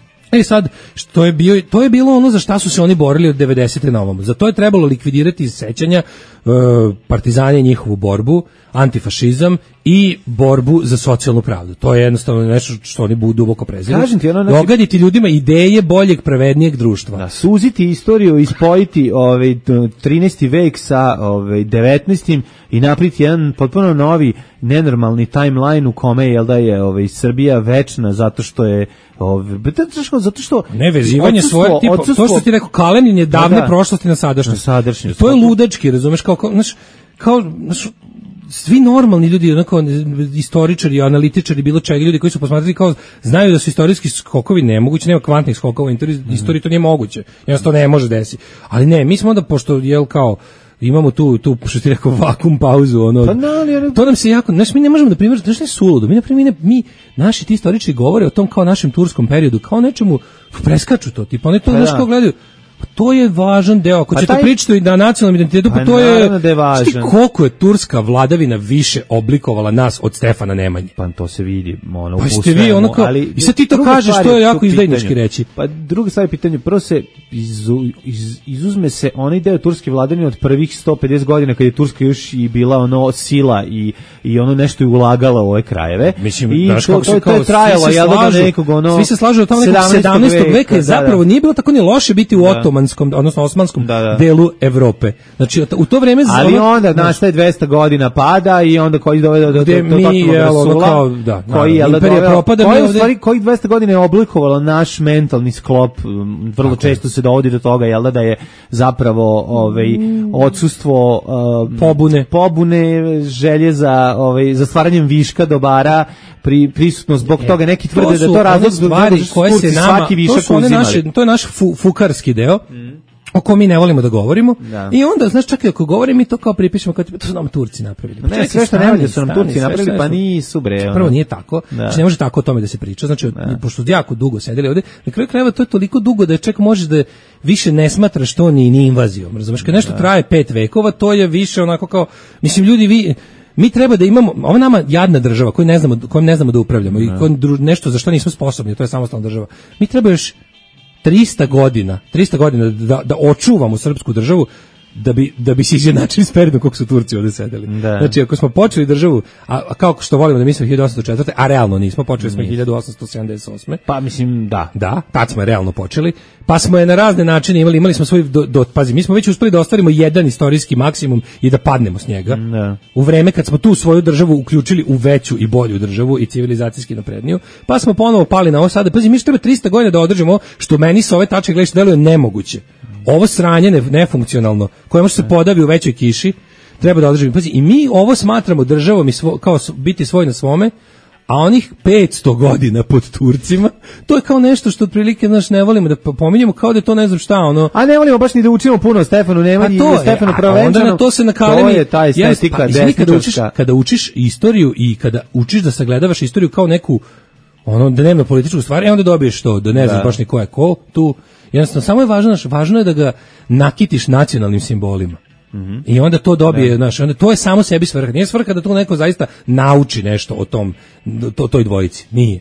E sad, što je bio, to je bilo ono za šta su se oni borili od devedesete na ovom. Za to je trebalo likvidirati iz sećanja uh, partizanje njihovu borbu, antifašizam i borbu za socijalnu pravdu. To je jednostavno nešto što oni budu duboko preziru. Dogaditi ljudima ideje boljeg, pravednijeg društva. Da, suziti istoriju, ispojiti ovaj trinaesti vek sa ovaj devetnaestim i napraviti jedan potpuno novi nenormalni timeline u kome je da je ovaj Srbija večna zato što je ovaj zato što ne vezivanje svoje tipa odsustvo, to što ti rekao kalemljenje davne da, prošlosti na sadašnjost. sadašnjost. To je ludački, razumeš, kao kao znaš, kao znaš, svi normalni ljudi, onako istoričari, analitičari, bilo čega, ljudi koji su posmatrali kao znaju da su istorijski skokovi nemogući, nema kvantnih skokova u mm. istoriji, to nije moguće. Jednostavno ne može desiti. Ali ne, mi smo onda, pošto jel kao imamo tu tu što ti rekao vakum pauzu, ono. Pa no, ali, to nam se jako, znači mi ne možemo da primjer, znači ne suludo. Mi na primjer mi naši ti istoričari govore o tom kao našem turskom periodu, kao nečemu preskaču to, tipa oni to pa, nešto gledaju. Pa to je važan deo. Ako pa ćete taj... pričati da nacionalnom identitetu, pa, pa to je, da je važan. Koliko je turska vladavina više oblikovala nas od Stefana Nemanje. Pa to se vidi, ono, pa ste vi ono kao, ali, i sad ti to kažeš, to je jako izdajnički reći. Pa druga stvar je pitanje, prvo se izu, iz, izuzme se onaj deo turske vladavine od prvih sto pedeset godina kad je Turska još i bila ono sila i, i ono nešto je ulagala u ove krajeve. Mislim, i znaš, to, kako to, se to je trajalo, jel da nekog ono... Svi se slažu od tamo nekog sedamnaestog veka je zapravo nije bilo tako ni loše biti u otomanskom, odnosno osmanskom da, da. delu Evrope. Znači u to vreme ali ono, onda nastaje dvesta godina pada i onda koji dovede do do do kao da koji je imperija propada, koji u stvari koji dvesta godina je oblikovalo naš mentalni sklop, vrlo tako često se dovodi do toga jel da je zapravo ovaj odsustvo uh, pobune pobune želje za ovaj za stvaranjem viška dobara pri prisutno zbog toga neki tvrde to da to razlog stvari koje se nama svaki višak uzimali. To je naš fu, fukarski deo. Mm. O kom mi ne volimo da govorimo. Da. I onda, znaš, čak i ako govorim, mi to kao pripišemo, kao to su nam Turci napravili. Pa ne, sve što ne valja su nam Turci napravili, pa nisu bre. Prvo nije tako, da. Znači ne može tako o tome da se priča, znači da. Pošto jako dugo sedeli ovde, na kraju krajeva to je toliko dugo da čak možeš da više ne smatraš to ni, ni invazijom, razumeš, kad nešto da. traje pet vekova, to je više onako kao, mislim, ljudi, vi mi treba da imamo, ova nama jadna država koju ne znamo, kojom ne znamo da upravljamo i kojom nešto za što nismo sposobni, to je samostalna država. Mi treba još trista godina, trista godina da, da očuvamo srpsku državu da bi, da bi se izjednačili s periodom kako su Turci ovde sedeli. Da. Znači, ako smo počeli državu, a, a kao što volimo da mislimo hiljadu osamsto četvrte. a realno nismo, počeli smo hiljadu osamsto sedamdeset osme. Pa mislim, da. Da, tad smo je realno počeli. Pa smo je na razne načine imali, imali smo svoj, do, do, pazi, mi smo već uspeli da ostvarimo jedan istorijski maksimum i da padnemo s njega. Da. U vreme kad smo tu svoju državu uključili u veću i bolju državu i civilizacijski napredniju, pa smo ponovo pali na ovo sada. Pazi, mi što treba trista godina da održimo, što meni sa ove tačke gledaš deluje nemoguće. Ovo sranje ne, nefunkcionalno, koje može se podavi u većoj kiši, treba da održimo. Pazi, i mi ovo smatramo državom i svo, kao biti svoj na svome, a onih petsto godina pod Turcima, to je kao nešto što otprilike naš ne volimo da pominjemo, kao da je to ne znam šta, ono. A ne volimo baš ni da učimo puno Stefanu Nemanji i Stefanu Prvenčanu. Onda na to se nakalemi. To je ta estetika, yes, pa, desničarska. Kada učiš, kada učiš istoriju i kada učiš da sagledavaš istoriju kao neku ono dnevno političku stvar, e onda dobiješ to, da ne znaš baš ni ko je ko tu. Jednostavno, samo je važno, važno je da ga nakitiš nacionalnim simbolima. Mm-hmm. I onda to dobije, znaš, onda to je samo sebi svrha. Nije svrha da tu neko zaista nauči nešto o tom, to, toj dvojici. Nije.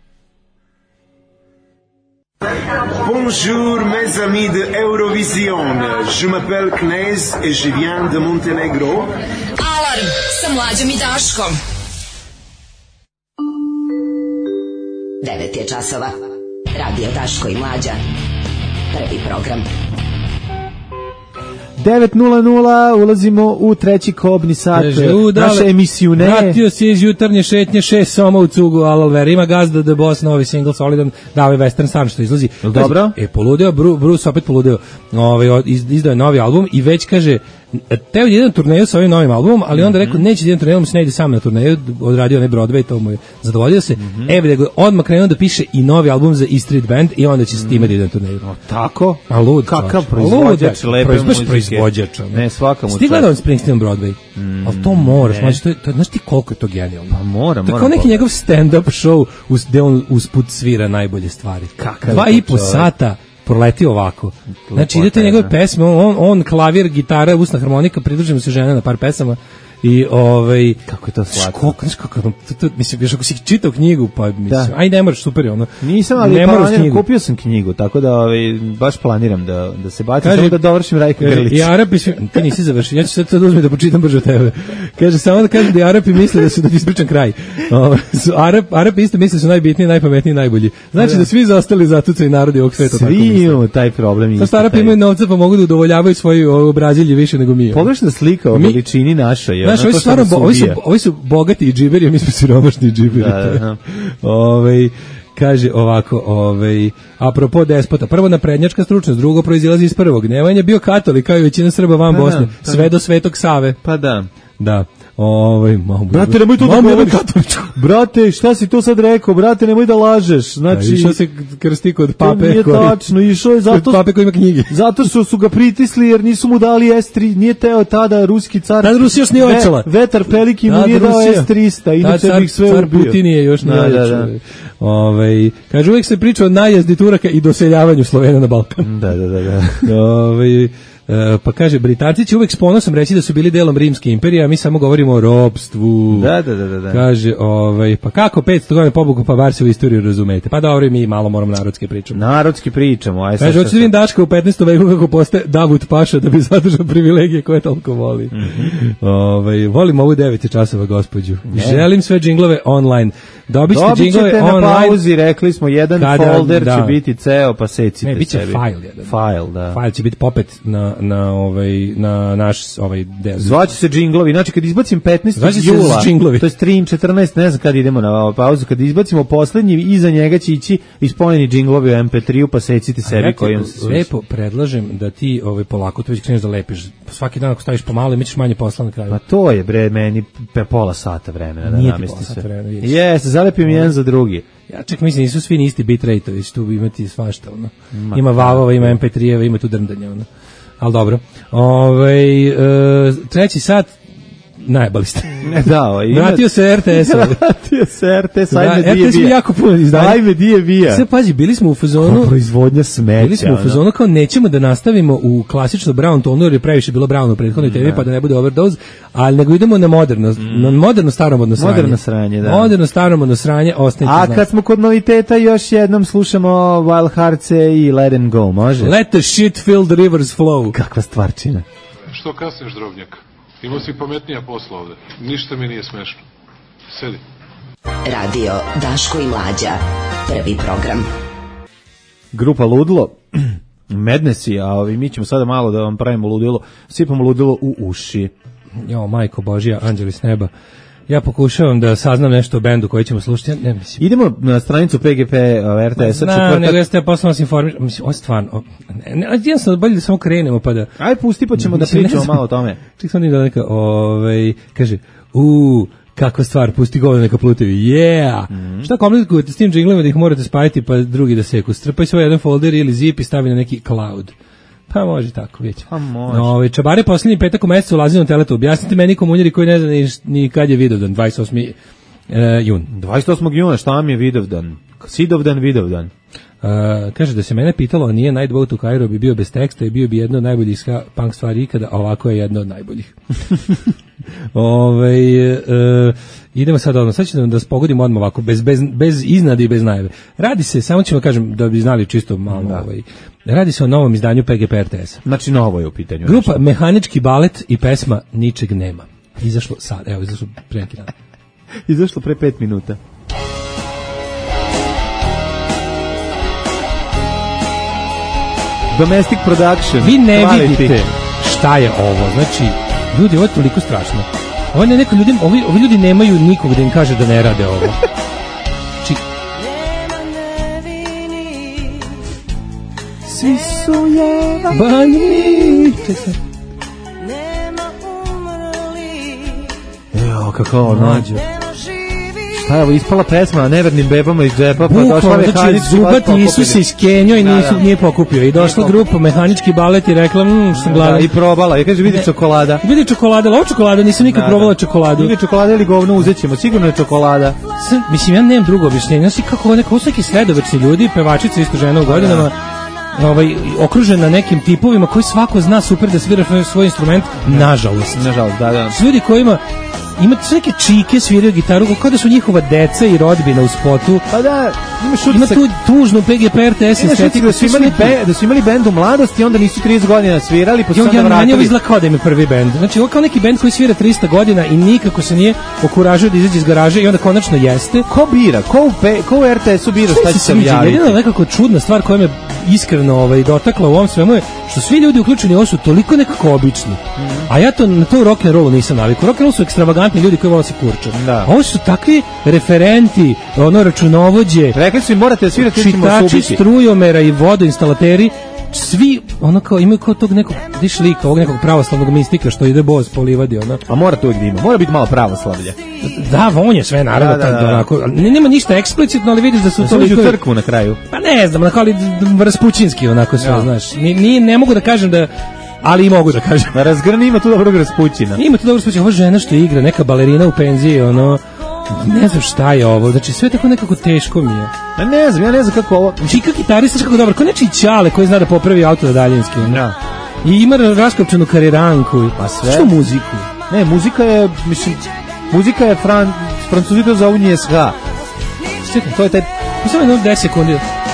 Bonjour mes amis de Eurovision. Je m'appelle Knez et je viens de Montenegro. Alarm sa Mlađom i Daškom. devet je časova. Radio Daško i Mlađa. Prvi program. devet nula nula, ulazimo u treći kobni sat naše emisijune. Vratio se iz jutarnje šetnje, šest soma u cugu, Alalver, ima Gazda the Boss, novi single, solidan, dao je Western Sun što izlazi. Dobro? E, poludeo, Bruce opet poludeo, ovaj, izdao je novi album i već kaže, teo je jedan turneju sa ovim novim albumom, ali onda rekao, neće jedan turneju, se ne ide sam na turneju, odradio onaj Broadway, to mu je zadovoljio se. Mm-hmm. Evo da odmah krenuo da piše i novi album za E Street Band i onda će s time da ide na turneju. O, tako? A lud. Kakav proizvođač, lepe muzike. Proizvođač. Ne, svaka mu čast. Stigla da on Springsteen Broadway. Mm, ali to moraš, znači, to je, to, znaš ti koliko je to genijalno? Pa mora, mora. Tako neki njegov stand-up show uz, gde on usput svira najbolje stvari. Kakav Dva i po sata proleti ovako. Znači, idete njegove pesme, on, on klavir, gitara, usna harmonika, pridružimo se žena na par pesama i ovaj kako je to slatko. Kako, kako, to, to, mislim, još ako si čitao knjigu, pa mislim, da. Aj ne moraš, super je ono. Nisam, ali planiram, kupio sam knjigu, tako da ovaj, baš planiram da, da se bacim, samo da dovršim Rajka Grlića. I Arapi, ti nisi završio, ja ću sad sad uzmi da počitam brže od tebe. Kaže, samo da kažem da i Arapi misle da su, da ti ispričam kraj. O, su Arap, Arapi isto misle da su najbitniji, najpametniji, najbolji. Znači da, da svi zaostali zatucani narodi ovog sveta. Svi imaju taj problem. Isto Arapi imaju novca pa mogu da udovoljavaju svoji obrazilje više nego mi. Pogledaj slika o veličini našoj. Znaš, ovi su, stvarno, bo, ovi, su, ovi su bogati i džiberi, a mi smo siromašni džiberi. Da, da, da. Ove, kaže ovako, ove, apropo despota, prvo naprednjačka stručnost, drugo proizilazi iz prvog. Nemanja bio katolik, kao i većina Srba van pa Bosne, da, sve do Svetog Save. Pa da. Da. Ovaj, mamu. Brate, nemoj to da govoriš. Brate, šta si to sad rekao? Brate, nemoj da lažeš. Znači, išao se krsti kod pape. To nije koji, tačno, išao je zato pape koji ima knjige. Zato što su ga pritisli jer nisu mu dali es tri, nije teo tada ruski car. Tad Rusija još nije očela. Ve, vetar Peliki mu nije dao es trista, inače bih sve car ubio. Putin je još nije da, očela. Da, da. Ovaj, kaže, uvijek se priča o najezdi Turaka i doseljavanju Slovena na Balkan. Da, da, da. da. Ovaj, Uh, pa kaže, Britanci će uvek s ponosom reći da su bili delom Rimske imperije, a mi samo govorimo o ropstvu. Da, da, da, da. Kaže, ovaj, pa kako petsto godina pobuku, pa bar se u istoriju razumete. Pa dobro, mi malo moramo narodski pričamo. Narodski pričamo. Aj, kaže, hoću da vidim Daška u petnaestom veku kako postaje Davut Paša da bi zadržao privilegije koje toliko voli. Mm -hmm. ovaj, volim ovu devet časova, gospođu. Ne. Želim sve džinglove online. Dobit ćete džinglove online. Na pauzi, rekli smo, jedan kada, folder da. će biti ceo, pa secite ne, bit će sebi. file jedan. File, da. File će biti popet na, na, ovaj, na naš ovaj deo. Zvaće se džinglovi. Znači, kad izbacim petnaestog jula, to je stream četrnaest, ne znam kad idemo na pauzu, kad izbacimo poslednji, iza njega će ići ispunjeni džinglovi u em pe tri-u, pa secite sebi ja kojim se... Lepo predlažem da ti ovaj, polako to već kreneš da lepiš. Svaki dan ako staviš pomalo, imaš manje posla na kraju. Pa to je, bre, meni pe pola sata vremena da namesti se. Vremena, Jes, zalepim jedan za drugi. Ja čak mislim, nisu svi isti bitrate, već tu imati svašta, ono. Ima vavova, ima em pe tri-eva, ima tu drndanja, ono. Ali dobro. Ove, e, treći sat, najbali ste. Ne, da, ovaj, vratio se er te es. Vratio se er te es, ajme da, dije bija. er te es mi jako puno izdanje. Ajme dije bija. Sve, pazi, bili smo u fazonu... Pa, proizvodnja smeća. Bili smo u fazonu kao nećemo da nastavimo u klasično brown tonu, jer je previše bilo brown u prethodnoj temi, pa da ne bude overdose, ali nego idemo na moderno, mm. na moderno staromodno sranje. Moderno sranje, da. Moderno staromodno sranje, ostanite A znači. Kad smo kod noviteta, još jednom slušamo Wild Hearts-e i Let Them Go, može? Let the shit-filled rivers flow. Kakva stvarčina. Što kasniš, drobnjak? Imao si pametnija posla ovde. Ništa mi nije smešno. Sedi. Radio Daško i Mlađa. Prvi program. Grupa Ludilo. Mednesi, a ovi, mi ćemo sada malo da vam pravimo ludilo. Sipamo ludilo u uši. Jo, majko Božija, anđeli s neba. Ja pokušavam da saznam nešto o bendu koji ćemo slušati. Ne, mislim. Idemo na stranicu pe ge pe er te es-a. Znam, nego jeste posle nas informiš. Mislim, ovo je stvarno. Ne, ne, jednostavno bolje da samo krenemo pa da... Aj, pusti pa ćemo mislim, da pričamo malo o tome. Ček sam da neka, ovaj, kaže, uuu, kakva stvar, pusti govno neka plutevi, yeah! Mm-hmm. Šta komplikujete s tim džinglima da ih morate spajati pa drugi da seku? Strpaj svoj jedan folder ili zip i stavi na neki cloud. Pa može tako, vidjet ćemo. Pa može. No, čabare posljednji petak u mesecu ulazi na teletu. Objasnite meni komunjeri koji ne zna ni, ni kad je Vidovdan, dvadeset osmi jun. dvadeset osmog juna, šta vam je Vidovdan? Sidovdan, Vidovdan. Uh, kaže da se mene pitalo, a nije Night Boat u Kairu bi bio bez teksta i bio bi jedno od najboljih ska punk stvari ikada, a ovako je jedno od najboljih. Ove, uh, idemo sad odmah, sad ćemo da spogodimo odmah ovako, bez, bez, bez iznade i bez najave. Radi se, samo ćemo kažem da bi znali čisto malo, da. ovaj, radi se o novom izdanju P G P R T S. Znači novo je u pitanju. Grupa nešto. Mehanički balet i pesma Ničeg nema. Izašlo sad, evo, izašlo pre neki dan. Izašlo pre pet minuta. Domestic production. Vi ne quality. Vidite šta je ovo. Znači, ljudi, ovo je toliko strašno. Ovo ne neko ljudi, ovi, ovi ljudi nemaju nikog da im kaže da ne rade ovo. Či... Svi su jebani. Evo, kako ovo nađe. Šta je ovo, ispala pesma nevernim bebama iz džepa, pa došla mehanički balet. Zubati Isus iz Kenjo i nisu, nije pokupio. I došla grupa mehanički balet i rekla, mmm, što sam gladan. I probala, je kaže, vidi čokolada. Vidi čokolada, ovo čokolada, nisam nikad probala čokoladu. Vidi čokolada ili govno, uzet ćemo, sigurno je čokolada. Sam, mislim, ja nemam drugo objašnjenje, znači kako ovo neko, ovo su neki sredovečni ljudi, pevačica, isto žena u godinama, ovaj, okružena nekim tipovima koji svako zna super da svira svoj instrument, nažalost. Nažalost, da, da. S ljudi kojima ima neke čike, sviraju gitaru, kao da su njihova deca i rodbina u spotu. Pa da, imaš ima tu tužnu P G P R T S estetiku. Da su imali, be, da su imali bend u mladosti, onda nisu trideset godina svirali, pa su onda vratili. Ja, ja, izgleda kao da im je prvi bend. Znači, ovo kao neki bend koji svira trista godina i nikako se nije okuražio da izađe iz garaže i onda konačno jeste. Ko bira? Ko u, pe, ko u R T S-u bira šta će se javiti? Jedina nekako čudna stvar koja me iskreno ovaj, dotakla u ovom svemu je što svi ljudi uključeni ovo su toliko nekako obični. Mm. A ja to na to rock'n'rollu nisam navikao. Rock'n'roll su ekstravagantni ljudi koji vole se kurče. Da. Ovo su takvi referenti, ono računovođe. Rekli su im morate da svirate čitači strujomera i vodoinstalateri. Svi ono kao imaju kao tog nekog diš lika, ovog nekog pravoslavnog mistika što ide boz po livadi, ono. A mora to uvijek da ima. Mora biti malo pravoslavlje. Da, on je sve naravno da, da, da. Onako, nema ništa eksplicitno, ali vidiš da su da to likovi u crkvu na kraju. Pa ne znam, onako ali raspućinski onako sve, ja. Znaš. Ni, ni ne mogu da kažem da ali i mogu da kažem. Na razgrani ima tu dobrog Raspućina. Ima tu dobrog Raspućina. Ova žena što igra, neka balerina u penziji, ono, ne znam šta je ovo. Znači, sve tako nekako teško mi je. A ne znam, ja ne znam kako ovo. Čika gitarista kako dobar, ko nečiji Ćale koji zna da popravi auto na daljinski. Ja. I ima raskopčanu kariranku. Pa sve. Što muziku? Ne, muzika je, mislim, muzika je fran, francuzi to zovu N S H. Čekaj, to je taj, pa samo jedno deset sekundi.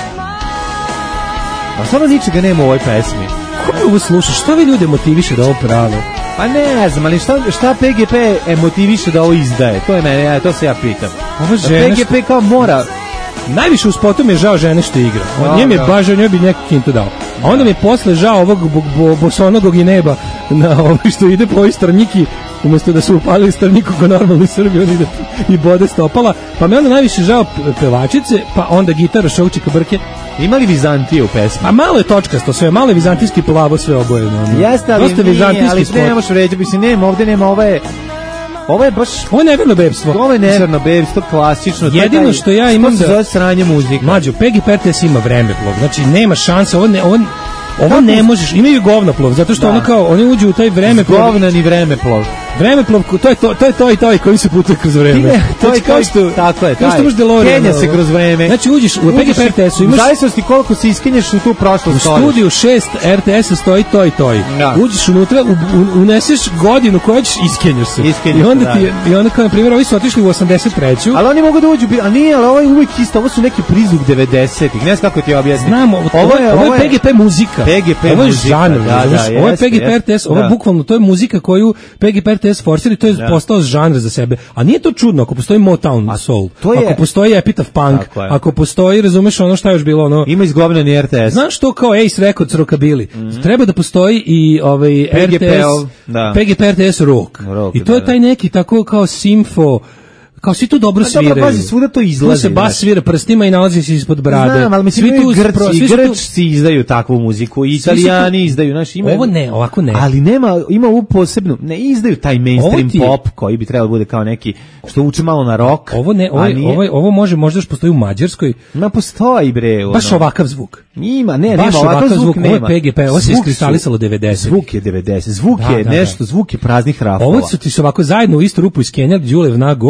A stvarno ničega nema u ovoj pesmi. Kako ovo slušaš? Šta vi ljude motiviše da ovo pravo? Pa ne znam, ali šta, šta P G P motiviše da ovo izdaje? To je mene, ja, to se ja pitam. Ova žena P G P kao mora... Najviše u spotu mi je žao žene što igra. On njem je baš, njoj bi neku kintu dao. A onda mi je posle žao ovog bo, bo, bosonogog i neba na ovo što ide po ovoj strnjiki, umjesto da su upalili strnjiku ko normalni Srbi, on ide i bode stopala. Pa me onda najviše žao pevačice, pa onda gitara, šovčika, brke. Ima li Vizantije u pesmi? A malo je točkasto sve, malo je vizantijski plavo sve obojeno. Jeste, ali nije, ali ne možeš reći, mislim, nema, ovdje nema, ovo je... Ovo je baš... Ovo je neverno bebstvo. Ovo je neverno bebstvo, klasično. Jedino što ja imam da... zove sranje muzika. Mlađo, P G P R T S ima vremeplov, znači nema šanse, ovo ne... Ovo... Ovo ne možeš, imaju govnoplov, zato što da. Ono kao, oni uđu u taj vremeplov. Govnani vremeplov. Vremeplov, to je to, to je to i to i koji se putuje kroz vreme. Ne, to je kao što, tako je, taj. Kenja se kroz vreme. Znači uđeš u P G P R T S-u, imaš... Zavisnosti koliko se iskenješ u tu prošlost. U studiju šest R T S-a stoji to i to i. Da. Uđeš unutra, u, u, uneseš godinu koju ćeš, iskenješ se. Iskenješ I onda se, ti, i onda kao, na primjer, ovi su otišli u osamdeset treću. Ali oni mogu da uđu, a nije, ali ovo je uvijek isto, ovo su neki prizvuk devedesetih, ne znam kako ti objasniti. Znamo, ovo je, ovo je P G P muzika. P G P muzika. Žanr, da, da, ovo je P G P R T S, ovo je bukvalno, to je muzika koju P G P R T S forsira, to je da. Postao žanr za sebe. A nije to čudno, ako postoji Motown soul, je, ako postoji Epitaph punk, ako postoji, razumeš, ono šta je još bilo, ono... Ima izgovnani R T S. Znaš to kao Ace Records, rockabilly. Mm. Treba da postoji i ovaj P G P, R T S, da. P G P R T S rock. rock. I to da, je taj neki tako kao simfo, kao svi tu dobro sviraju. Dobro, pazi, svuda to izlazi. Tu se bas svira prstima i nalazi se ispod brade. Znam, ali mislim, svi tu Grci, i Grčci izdaju takvu muziku, i Italijani tu... izdaju, znaš, imaju... Ovo ne, ovako ne. Ali nema, ima ovu posebnu, ne izdaju taj mainstream je... pop, koji bi trebalo bude kao neki, što uče malo na rock. Ovo ne, ovo, nije... ovo, ovo može, možda još postoji u Mađarskoj. Ma postoji, bre. Ono. Baš ovakav zvuk. Ima, ne, baš nema, ovakav zvuk, zvuk nema. Ovo je P G P, ovo se iskristalisalo devedeset. Zvuk je devedeset, zvuk da, je da, nešto, da. Zvuk je praznih rafova. Ovo su ti se ovako zajedno u istu rupu iskenjali, Đulev Nago, ne,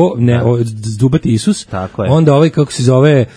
o, Zubati Isus, tako je. onda ovaj, kako se zove,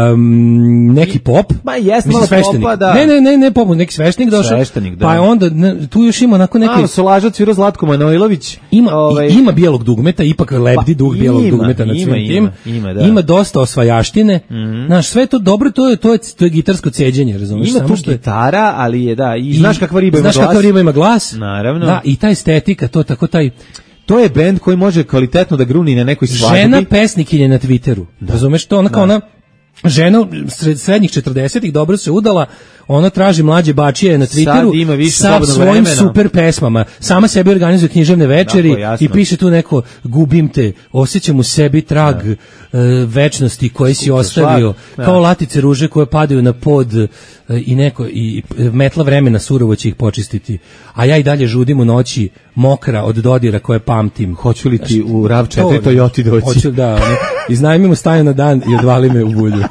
um, neki pop, ma jeste mislim, malo sveštenik. popa, da. Ne, ne, ne, ne pop, neki sveštenik došao, sveštenik, da. pa je onda, ne, tu još ima onako neki... Malo Solažac, Cviro Zlatko Manojlović. Ima, ovaj... i, ima bijelog dugmeta, ipak lebdi pa, duh bijelog ima, dugmeta na svim tim. Ima, ima, da. Ima dosta osvajaštine, mm-hmm. znaš, sve to dobro, to je, to je, to je gitarsko ceđenje, razumiješ? Ima samo tu što je... gitara, ali je, da, i znaš kakva riba ima znaš glas. Znaš kakva riba ima glas? Naravno. Da, i ta estetika, to tako taj... To je bend koji može kvalitetno da gruni na nekoj svadbi. Žena pesnikinje na Twitteru. Da. Razumeš to? Ona kao ona žena sred, srednjih četrdesetih dobro se udala, ona traži mlađe bačije na Twitteru sa svojim vremena. Super pesmama. Sama sebi organizuje književne večeri da, i piše tu neko gubim te, osjećam u sebi trag da. uh, večnosti koji si ostavio, da. Kao latice ruže koje padaju na pod uh, i neko i metla vremena surovo će ih počistiti. A ja i dalje žudim u noći, mokra od dodira koje pamtim. Hoću li ti u RAV četiri Toyota doći? Hoću, da. Ne, iznajmimo stanje na dan i odvali me u bulju.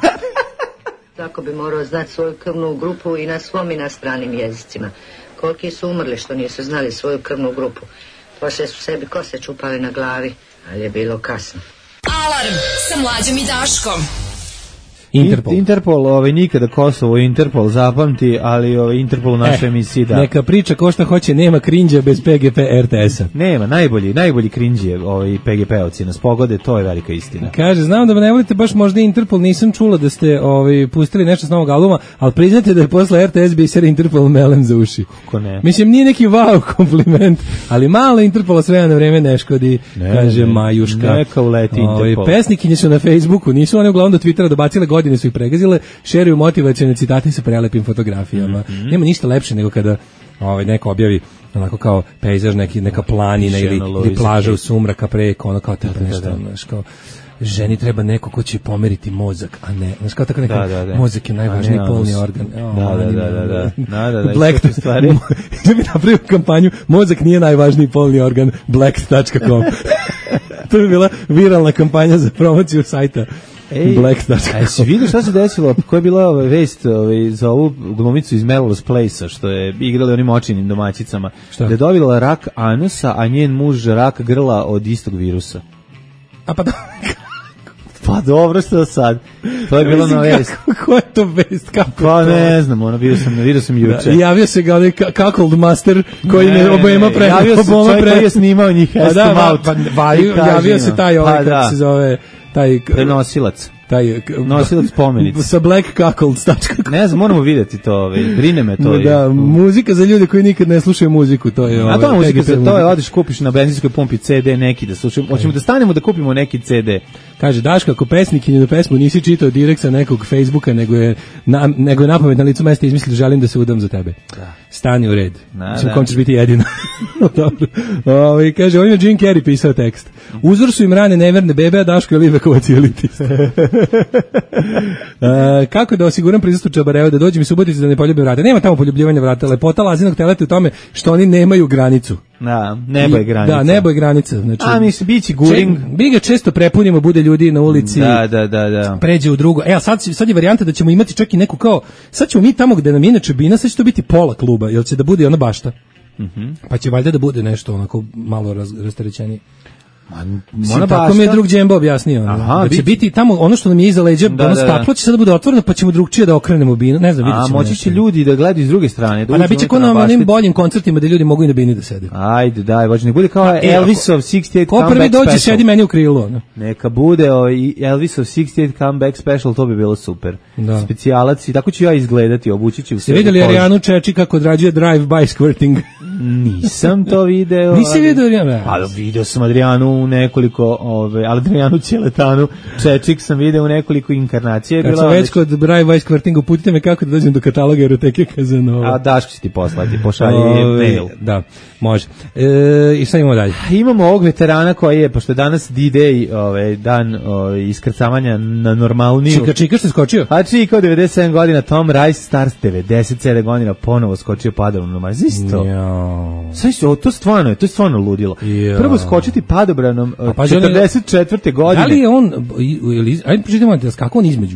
Tako bi morao znati svoju krvnu grupu i na svom i na stranim jezicima. Koliki su umrli što nisu znali svoju krvnu grupu. Poslije su sebi kose čupali na glavi, ali je bilo kasno. Alarm sa Mlađom i Daškom. Interpol. Interpol, ovaj, nikada Kosovo Interpol zapamti, ali ovaj, Interpol u našoj eh, emisiji da. Neka priča ko šta hoće, nema krinđa bez P G P R T S-a. Nema, najbolji, najbolji krinđi ovaj, P G P-ovci nas pogode, to je velika istina. Kaže, znam da ne volite baš možda Interpol, nisam čula da ste ovaj, pustili nešto s novog albuma, ali priznate da je posle R T S biser Interpol melem za uši. Ko ne? Mislim, nije neki wow kompliment, ali malo Interpola sve na vreme ne škodi, ne, kaže ne, Majuška. Neka uleti Interpol. Ovaj, pesnikinje su na Facebooku, nisu one uglavnom do Twittera dobacile, godine su ih pregazile, šeruju motivacione citate sa prelepim fotografijama. Mm-hmm. Nema ništa lepše nego kada ovaj, neko objavi onako kao pejzaž, neki, neka planina ili, ili plaža u sumraka preko, ono kao tako nešto, znaš, kao ženi treba neko ko će pomeriti mozak, a ne, znaš, kao tako neko, da, da, da. Mozak je najvažniji ne, polni organ. Oh, da, da, da, da, da, da, da, da, Black stvari. Da bi napravio kampanju, mozak nije najvažniji polni organ, black dot com. To bi bila viralna kampanja za promociju sajta. Ej, a si vidio šta se desilo? Koja je bila ova vest ovaj, za ovu glumicu iz Melrose Place-a, što je igrali onim očinim domaćicama, šta? Da je dobila rak anusa, a njen muž rak grla od istog virusa. A pa da... Pa dobro, što sad? To je bilo na vest. Ko je to vest? Kako pa ne znam, ono, vidio sam, vidio sam juče. Da, javio se ga onaj Cuckold Master koji ne, me obojema pre... Javio se čovjek koji je snimao njih Has da, to Mouth. Pa, pa, javio se taj ovaj, pa, kako da. se zove... taj prenosilac. Taj nosilac spomenice. Sa black cuckolds. Ne znam, moramo vidjeti to, ovaj, brine me to. Da, muzika za ljude koji nikad ne slušaju muziku, to je. A to je muzika, to je odiš kupiš na benzinskoj pumpi C D neki da slušamo. Hoćemo da stanemo da kupimo neki C D. Kaže Daško, ako pesnikinju pesmu nisi čitao direkt sa nekog Facebooka, nego je na, nego je napamet na licu mesta izmislio želim da se udam za tebe. Da. Stani u red. Mislim, kom ćeš biti jedina. Dobro. Ovi, kaže, ovim je Jim Carrey pisao tekst. Uzor su im rane neverne bebe, a Daško je Libekovac i elitist. uh, kako da osiguram prisustvo Čabareva, da dođem i subotici da ne poljubim vrata? Nema tamo poljubljivanja vrata. Lepota Lazinog teleta u tome što oni nemaju granicu. Da, nebo je granica. Da, nebo je granica. Znači, a mislim, bići guring. Če, mi ga često prepunimo, bude ljudi na ulici. Da, da, da, da. Pređe u drugo. E, a sad, sad je varijanta da ćemo imati čak i neku kao, sad ćemo mi tamo gde nam je inače bina, sad će to biti pola kluba, jer će da bude ona bašta. Mm-hmm. Pa će valjda da bude nešto onako malo raz, rasterećenije. Ona tako mi je drug Džembo objasnio. Aha, da će biti tamo ono što nam je iza leđa, da, ono da, staklo će sada bude otvoreno, pa ćemo drugčije da okrenemo binu. Ne znam, vidjet ćemo. A moći će ljudi da gledaju s druge strane. Da, a biće kao na onim boljim koncertima da ljudi mogu i na bini da sede. Ajde, daj, vođe, ne bude kao a, Elvisov šezdeset osam ko Comeback prvi dođe, Special. sedi meni u krilo. No. Neka bude o, Elvisov šezdeset osam Comeback Special, to bi bilo super. Da. Specijalac i tako ću ja izgledati, obući ću se. Ste vidjeli Arijanu Čeči kako odrađuje drive-by squirting? Nisam to video. Nisi vidio Arijanu? Pa video sam Adrijanu u nekoliko, ove, ali Adrijanu Ćeletanu, Čečik sam video u nekoliko inkarnacija. Kad sam već kod drive-by squirting, uputite me kako da dođem do kataloga eroteke Kazanova. A Daško će ti poslati, pošalji mail. Da, može. E, I šta imamo dalje? Imamo ovog veterana koji je, pošto je danas D-Day, ovaj, dan ovaj, iskrcavanja na normalniju. Čika, Čika što je skočio? A Čika od devedeset sedam godina, Tom Rice Stars devedeset sedam godina, ponovo skočio padobranom. Ma isto. Sve što, to stvarno je, to je stvarno ludilo. Jo. Prvo skočiti padobranom pa, četrdeset četvrte godine. Da li je on, ajde pročitamo, kako on između?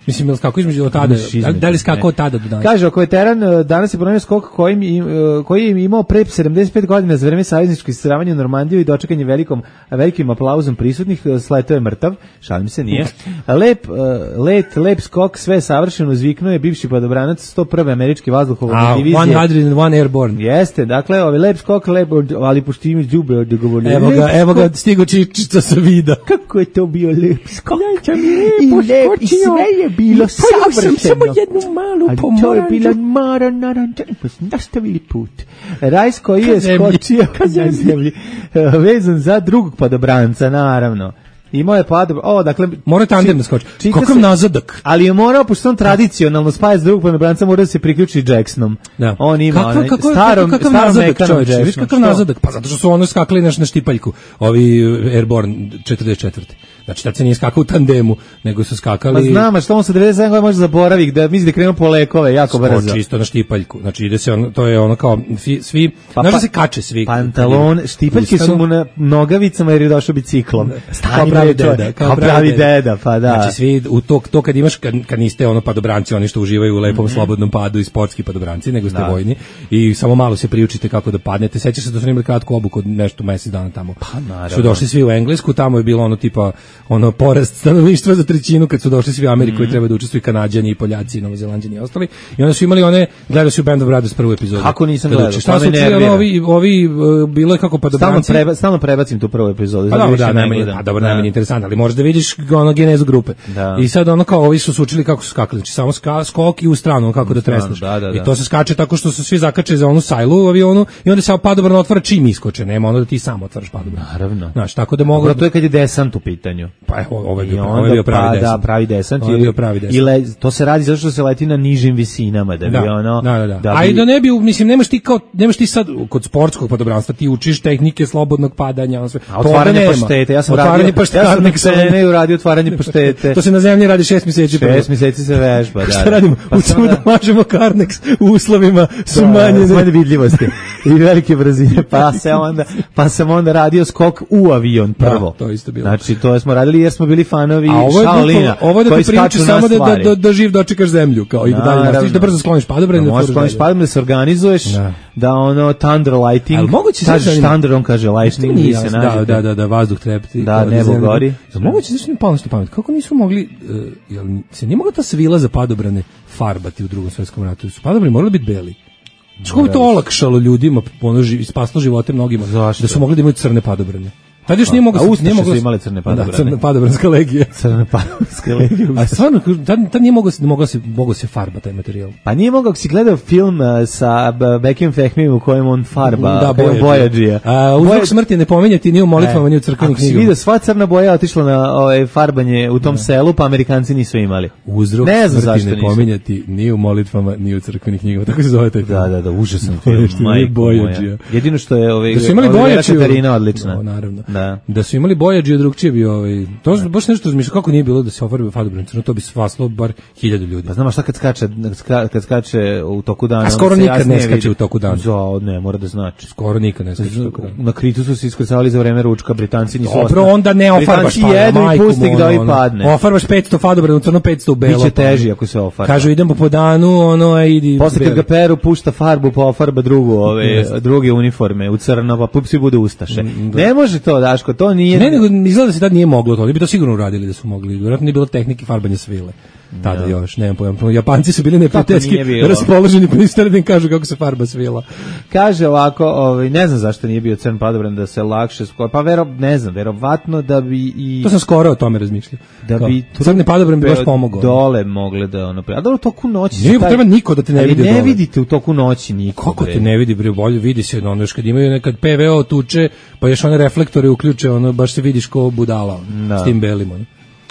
Mislim, ili kako između od tada, da, da li skakao od tada do danas? Kaže, ako veteran, danas je ponovio skok kojim, koji je imao pre sedamdeset pet godina za vreme savezničkog istravanja u Normandiju i dočekanje velikom, velikim aplauzom prisutnih, sletao je mrtav, šalim se, nije. Lep, let, lep skok, sve savršeno, uzviknuo je bivši padobranac sto prve američke vazduhoplovne divizije. A, sto jedan Airborne. Jeste, dakle, ovaj lep skok, lep, ali pošto imi džube odgovorili. Evo ga, evo ga, stigo čičica sa vida. Kako je to bio lep skok. Ja, I lep, i sve je bilo savršeno. Sam samo jednu malu pomoranđu. To je bila mara naranđana, pa su nastavili put. Rajs koji je skočio na zemlji, vezan za drugog padobranca, naravno. Imao je padobran, o, dakle... Mora tandem da skoči. Kakav nazadak. Ali je morao, pošto on tradicionalno spaja s drugog padobranca, mora da se priključi Jacksonom. Da. On ima kako, onaj, kako, starom, kakav starom nazadak, mekanom Jacksonom. Viš kakav nazadak? Pa zato što su ono skakali na, na štipaljku, ovi Airborne četrdeset četvrte Znači, tad se nije skakao u tandemu, nego su skakali... Ma znam, a što on sa devedeset sedam godina može zaboraviti, da misli da krenuo po lekove, jako brzo. Skoči isto na štipaljku. Znači, ide se on, to je ono kao, svi, pa, znaš pa, da se kače svi. Pantalon, štipaljke su mu na nogavicama jer je došao biciklom. Kao pravi deda. Kao pravi deda, pa da. Znači, svi, u to, to kad imaš, kad, kad niste ono padobranci, oni što uživaju u lepom, mm-hmm. slobodnom padu i sportski padobranci, nego ste da. Vojni, i samo malo se priučite kako da padnete. Sećaš se da su imali kratku obuku od nešto mesec dana tamo. Pa naravno. Su došli svi u Englesku, tamo je bilo ono tipa, ono porast stanovništva za trećinu kad su došli svi u Ameriku mm. i treba da učestvuju Kanađani i Poljaci i Novozelanđani i ostali. I onda su imali one, gledali su Band of Brothers prvu epizodu. Kako nisam gledao? Šta su učili ovi, ovi, bilo je kako padobranci. Stalno, preba, stalno prebacim tu prvu epizodu. Pa dobro, da, najmanje, a dobro, najmanje interesantno, ali možeš da vidiš ono genezu grupe. Da. I sad ono kao ovi su se učili kako su skakali, znači samo ska, skok i u stranu, kako da tresneš. Da, da, da. I to se skače tako što su svi zakače za onu sajlu u avionu i onda se padobran otvara čim iskoče, nema ono da ti sam otvaraš padobran. Naravno. Znaš, tako da mogu. Dobro, to je kad je desant u pitanju. Pa evo, ovo je bio, ovo je bio pravi da, pravi desant. Ovo je bio pravi desant. I le, to se radi zato što se leti na nižim visinama, da bi da, ono... Da, da, da. da bi... A i da ne bi, mislim, nemaš ti kao, nemaš ti sad, kod sportskog padobranstva, ti učiš tehnike slobodnog padanja, ono sve. A otvaranje paštete, ja sam radio, ja sam na Ksene uradio otvaranje paštete. To se na zemlji radi šest mjeseci. Šest mjeseci se vežba, da. Šta radimo? U cuda mažemo Carnex, u uslovima su manje. Manje vidljivosti i velike brzine, pa se onda, pa sam onda radio skok u avion prvo. To isto bilo. Znači, to smo radili jer smo bili fanovi Shaolina. Ovo je da ti priuči samo da, da, da, da živ dočekaš zemlju, kao i da dalje nastaviš, da brzo skloniš padobran. Da možeš skloniš padobran, da se organizuješ, da, da ono, thunder lighting, ali moguće kažeš thunder, on kaže lightning, nije, se da, da, da, da, vazduh trepti. Da, nebo gori. Moguće, zašto mi palo što pamet, kako nisu mogli, uh, jel, se nije mogla ta svila za padobrane farbati u drugom svjetskom ratu, su padobrani morali biti beli. Što bi to olakšalo ljudima, ono, spaslo živote mnogima, zašto? Da su mogli da imaju crne padobrane. Tad još nije moglo se, nije moglo su imali crne padobrane. Da, crna padobranska legija. Crna padobranska legija. A stvarno, tad, tad nije moglo se, moglo se, moglo se farba taj materijal. Pa nije mogao, si gledao film uh, sa Bekim Fehmijom u kojem on farba, da, Bojađija. A uzrok Boja... smrti ne pominjati ni u molitvama, ni u crkvenim knjigama. Ako si vidio, sva crna boja otišla na ovaj, farbanje u tom ne. selu, pa Amerikanci nisu imali. Uzrok ne znam smrti ne pominjati ni u molitvama, ni u crkvenim knjigama. Tako se zove taj film. Da, da, da, užasan film. Bojađija. Jedino što je ovaj, da su imali Bojađiju, Katarina odlična. No, naravno. Da. Da su imali Bojađiju, drugčije bi ovaj. To je baš nešto razmišljao kako nije bilo da se ofarbi padobran crno, to bi spaslo bar hiljadu ljudi. Pa znamo šta kad skače, kad skače u toku dana. A skoro nikad ne skače u toku dana. Za, ne, mora da znači. Skoro nikad ne skače u toku dana. Na Kritu su se iskrcavali za vreme ručka, Britanci nisu. Dobro, onda ne ofarbaš padobran. Pusti ih da i padne. Ofarbaš petsto padobran, crno petsto u belo. Biće teži ako se ofarba. Kažu idemo po danu, ono idi. Posle kad ga peru pušta farbu, pa ofarba drugu, ove druge uniforme u crno, pa pup si bude ustaše. Ne može to, Daško, to nije. Ne, nego izgleda da se tad nije moglo to. Oni bi to sigurno uradili da su mogli. Vjerojatno nije bilo tehnike farbanja svile. Tada no. još, nemam pojma. Japanci su bili neprijateljski raspoloženi, pa nisu da im kažu kako se farba svila. Kaže ovako, ovaj, ne znam zašto nije bio crn padobran da se lakše skoro, pa vero, ne znam, verovatno da bi i... To sam skoro o tome razmišljao. Da Kao, bi crni padobran bi baš pomogao. Dole mogle da ono... A dobro, u toku noći... Nije taj... treba niko da te ne ali vidi ne dole. vidite u toku noći niko. Kako te ne vidi, bre, bolje vidi se, ono, još kad imaju nekad P V O tuče, pa još one reflektore uključe, ono, baš se vidiš ko budala, da. S tim belim, ono.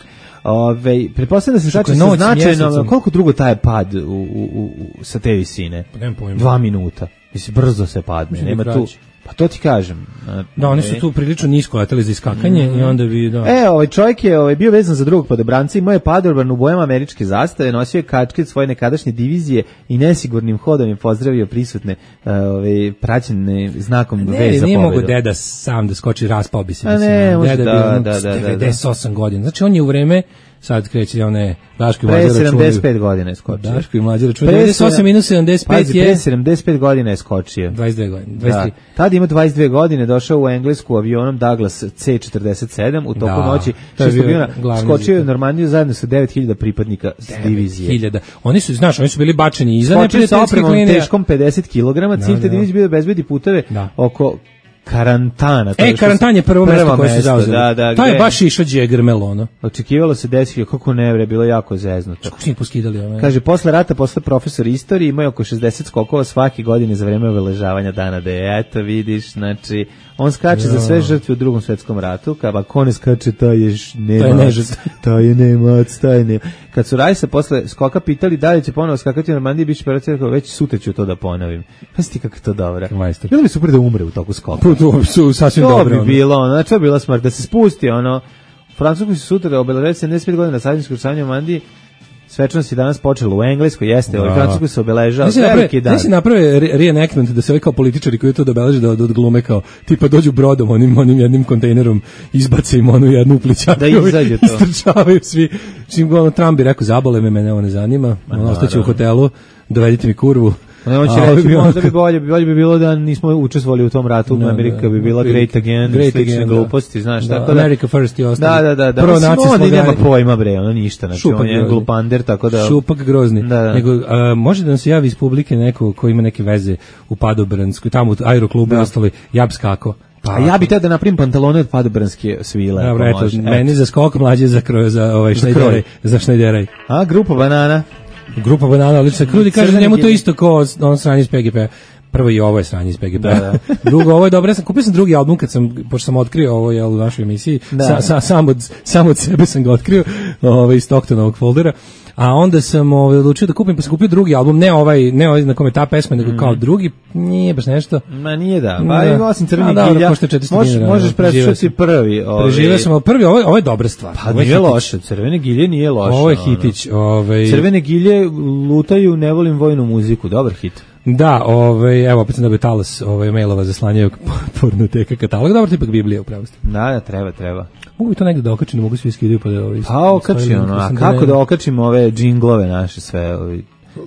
Ove, pretpostavljam da se znači sa značajno, koliko dugo taje pad u, u, u, sa te visine? Pa nemam pojma. Dva minuta. Mislim, brzo se padne. Nema tu... Pa to ti kažem. Da, oni su tu prilično nisko leteli za iskakanje mm. i onda bi... Da. E, ovaj čovjek je ovaj, bio vezan za drugog padobranca, imao je padobran u bojama američke zastave, nosio je kačket svoje nekadašnje divizije i nesigurnim hodom je pozdravio prisutne ovaj, praćene znakom ne, veza pobedu. Ne, nije mogo deda sam da skoči, raspao bi se. A mislim, ne, može deda da, bio da, da, da, devedeset osam godina. Znači on je u vreme sad kreće one Daško i Pre Mlađa računaju. sedamdeset pet godina je skočio. Daško i Mlađa računaju. devedeset osam minus sedamdeset pet Pazi, je... pre sedamdeset pet godina je skočio. dvadeset dve godine. dvadeset tri. Da. Tad ima dvadeset dve godine, došao u Englesku avionom Douglas C četrdeset sedam, u toku Da, noći to je šestog bio juna glavni skočio je zid. u Normandiju zajedno sa devet hiljada pripadnika s divizije. Hiljada. Oni su, znaš, oni su bili bačeni iza Skočio sa neprijateljskih opremom linija. teškom pedeset kilograma, cilj Da, te da. divizije bio da bezbedi puteve Da. oko Karantana. to E, je što Karantan je su- prvo mesto koje su mesto, zauzeli. Da, da, to je gde- baš išao Džegrmel, ono. Očekivalo se deset, kako ne bre, bilo jako zeznuto. Kako su njih poskidali, ono. Kaže, posle rata, posle profesor istorije, imao je oko šezdeset skokova svake godine za vreme obeležavanja dana D. Eto, vidiš, znači, on skače za sve žrtve u drugom svetskom ratu, kada ako ne skače, taj je š- nemac, nežrtva. taj je nemac, taj je nemac. Kad su Rajsa posle skoka pitali da li će ponovo skakati u Normandiji, biće operacija, rekao, već sutra ću to da ponovim. Pazi ti kako je to dobro. Majstor. Bilo bi super da umre u toku skoka. Pa, to su sasvim To dobro. bi ono. bilo, ono, znači to bi bila smrt, da se spusti, ono, Francuski su sutra obeležili sedamdeset pet godina savezničkog kršćanja u Normandiji. Svečanost je danas počela u Engleskoj, jeste, ovaj Francuskoj se obeležava veliki dan. Znači naprave re- reenactment da se ovaj kao političari koji to dobeleže da od glume kao tipa dođu brodom onim onim jednim kontejnerom, izbace im onu jednu uplićaku Da izađe to. istrčavaju svi. Čim go Trump bi rekao zabole me, mene ovo ne zanima, ono ostaće u hotelu, dovedite mi kurvu. Ne, on će A, reći, bi on- možda bi bolje, bolje bi bilo da nismo učestvovali u tom ratu, Da, Amerika da, bi bila da, great again, great slične again, da. gluposti, znaš, Da, tako da... America first i ostalo. Da, da, da, da. Prvo Mislim, nacije on smo i nema gledali. pojma, bre, ono ništa, znači, Šupak on je grozni. glupander, tako da... Šupak grozni. Da, da. Nego, a, može da nam se javi iz publike neko ko ima neke veze u Padobranskoj, tamo u aeroklubu i ostali, ja bi skako. Pa, A ja bi tada da napravim pantalone od padobranske svile. Dobro, ako eto, može. meni za skok, mlađe za kroj, za ovaj šnajderaj, za šnajderaj. A, grupa banana. Grupa banana, odlično. Krudi kaže Crveni njemu to gilj. isto kao on sranje iz P G P. Prvo i ovo je sranje iz P G P. Da, da. Drugo, ovo je dobro. Ja sam kupio sam drugi album kad sam, pošto sam otkrio ovo jel, u našoj emisiji, Da. sa, sa, sam, od, sam od sebe sam ga otkrio ovaj, iz Stocktonovog foldera. A onda sam ovaj, odlučio da kupim, pa sam kupio drugi album, ne ovaj, ne ovaj na kome je ta pesma, nego kao drugi, nije baš nešto. Ma nije da, pa Da. i osim crvenih A, dobro, gilja, košta četiristo možeš, dinara, možeš preživeo preslušati sam. prvi. Ovaj, Preživio sam, ali prvi, ovo, je- ovo je dobra stvar. Pa Ovo je nije hitić. loše, crvene gilje nije loše. Ovo je ono. hitić. Ovaj, Crvene gilje lutaju, ne volim vojnu muziku, dobar hit. Da, ovaj, evo, opet sam dobio talas ovaj, mailova za slanje pornoteka kataloga. Dobro, tipak Biblija, upravo ste. Da, da, treba, treba. Mogu bi to negde da okačim, da mogu svi skidaju pa da... Ovaj, Pa okači ono, a kako da okačimo ove džinglove naše sve? Ovi?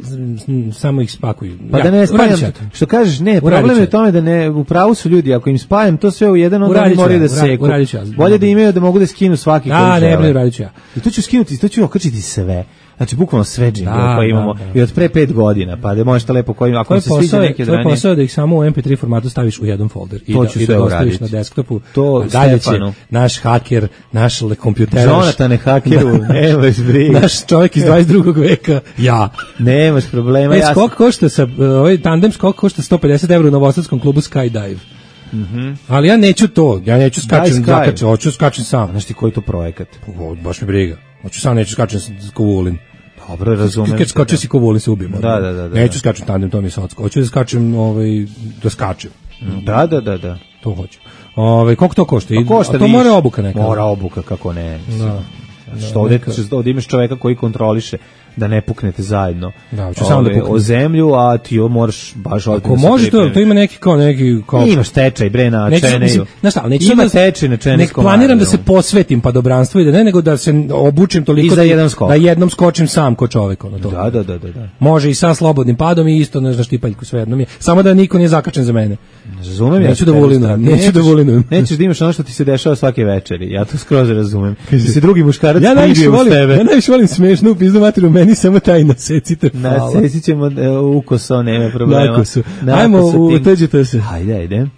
Samo ih spakuju. Pa Ja, da ne uradit spajam, ću ja to. što kažeš, ne, Uradit problem ću je ja. u tome da ne, u pravu su ljudi, ako im spajam to sve u jedan, onda oni Uradit ću moraju ja, da uradi- seku. uradit ću ja. Bolje da imaju da mogu da skinu svaki Da, koji ne, žele. bre, uradit ću ja. I to ću skinuti, to ću okačiti sve. Znači, bukvalno sve džingle Da, koje da, imamo da. i od pre pet godina, pa da možete lepo koji, ako Tvoj vam se sviđa posao, je, neki od tvoj ranije. posao je da ih samo u em pe tri formatu staviš u jedan folder i To da, ću i sve da ga ostaviš uraditi. na desktopu. To A dalje će Stefanu. naš haker, naš le- kompjuteraš, Jonatane hakeru, nemaš briga. naš čovjek iz dvadeset drugog veka, ja. Nemaš problema, E, ja sam- skok košta sa, ovaj tandem skok košta sto pedeset evra u novosadskom klubu Skydive. Mhm. Ali ja neću to, ja neću Daj skačem, Sky. zakačem, hoću skačem sam. Znaš ti koji je to projekat? O, baš me briga. Hoću sam, neću skačem s s Kovulin. Dobro, razumem. Kad skočio si Kovulin se ubijemo. Da, da, da, da. Neću skačem tandem, to mi je socko. Hoću da skačem, ovaj, da skačem. Da, da, da, da. To hoću. Ovaj, koliko to košta? I- Pa košta a to više. mora obuka neka. Mora obuka, kako ne. mislim. Da. Što ovde, ovde imaš čoveka koji kontroliše da ne puknete zajedno. Da, hoću samo da Ove, puknem. o zemlju, a ti ovo moraš baš ovdje Ako da se može to, pripremiš. to ima neki kao neki kao Imaš tečaj, bre, na Neću, Čeneju. mislim, znaš šta, ali neću Ima da- tečaj na Nek Čenejskom planiram da se aerodromu. posvetim padobranstvu i da ne, nego da se obučim toliko I za da- jedan skok. da jednom skočim sam ko čovek. Ono, to. Da, da, da, da, da. Može i sa slobodnim padom i isto ne znaš tipaljku, svejedno mi je. Samo da niko nije zakačen za mene. Razumem ja. Neću da vulinujem, neću da vulinujem. Nećeš da imaš ono što ti se dešava svake večeri. Ja to skroz razumem. Da si drugi muškarac Ja najviše pribio uz volim, tebe. ja najviše volim smešnu pizdu materiju, meni samo taj nasecite. Na hvala. sesi ćemo e, ukoso, nema problema. Nakosu. Nakosu Ajmo u tim- Teđite se. Hajde, ajde.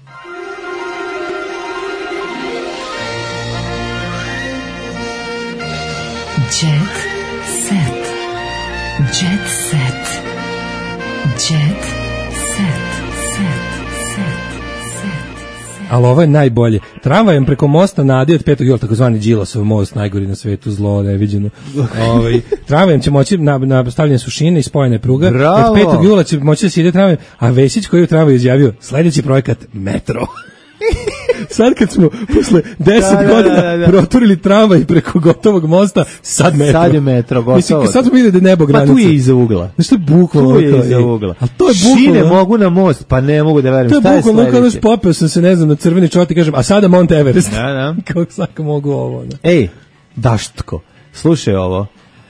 Jet set. Jet set. Jet set. Set. Set. Ali ovo je najbolje. Tramvajem preko mosta Nadi od petog jula, takozvani Đilasov most, najgori na svetu, zlo neviđeno. Ovaj tramvajem će moći na, na stavljanje sušine i spojene pruga. Bravo. Od petog jula će moći da se ide tramvajem, a Vesić koji je u tramvaju izjavio sledeći projekat metro. Sad kad smo posle deset Da, da, godina da, da. proturili tramvaj preko gotovog mosta, sad metro. Sad je metro, gotovo. Mislim, sad smo vidjeli da je nebo Pa granica. tu je iza ugla. Znaš, to je bukvalno. Tu je kao, iza ej, ugla. Ali to je Šine bukvalno. mogu na most, pa ne mogu da verujem. To je Šta je bukvalno kao da sledeće? popeo sam se, ne znam, na crveni čot i kažem, a sada Mount Everest. Da, da. Kako svako mogu ovo. Ne? Ej, Daštko, Slušaj ovo.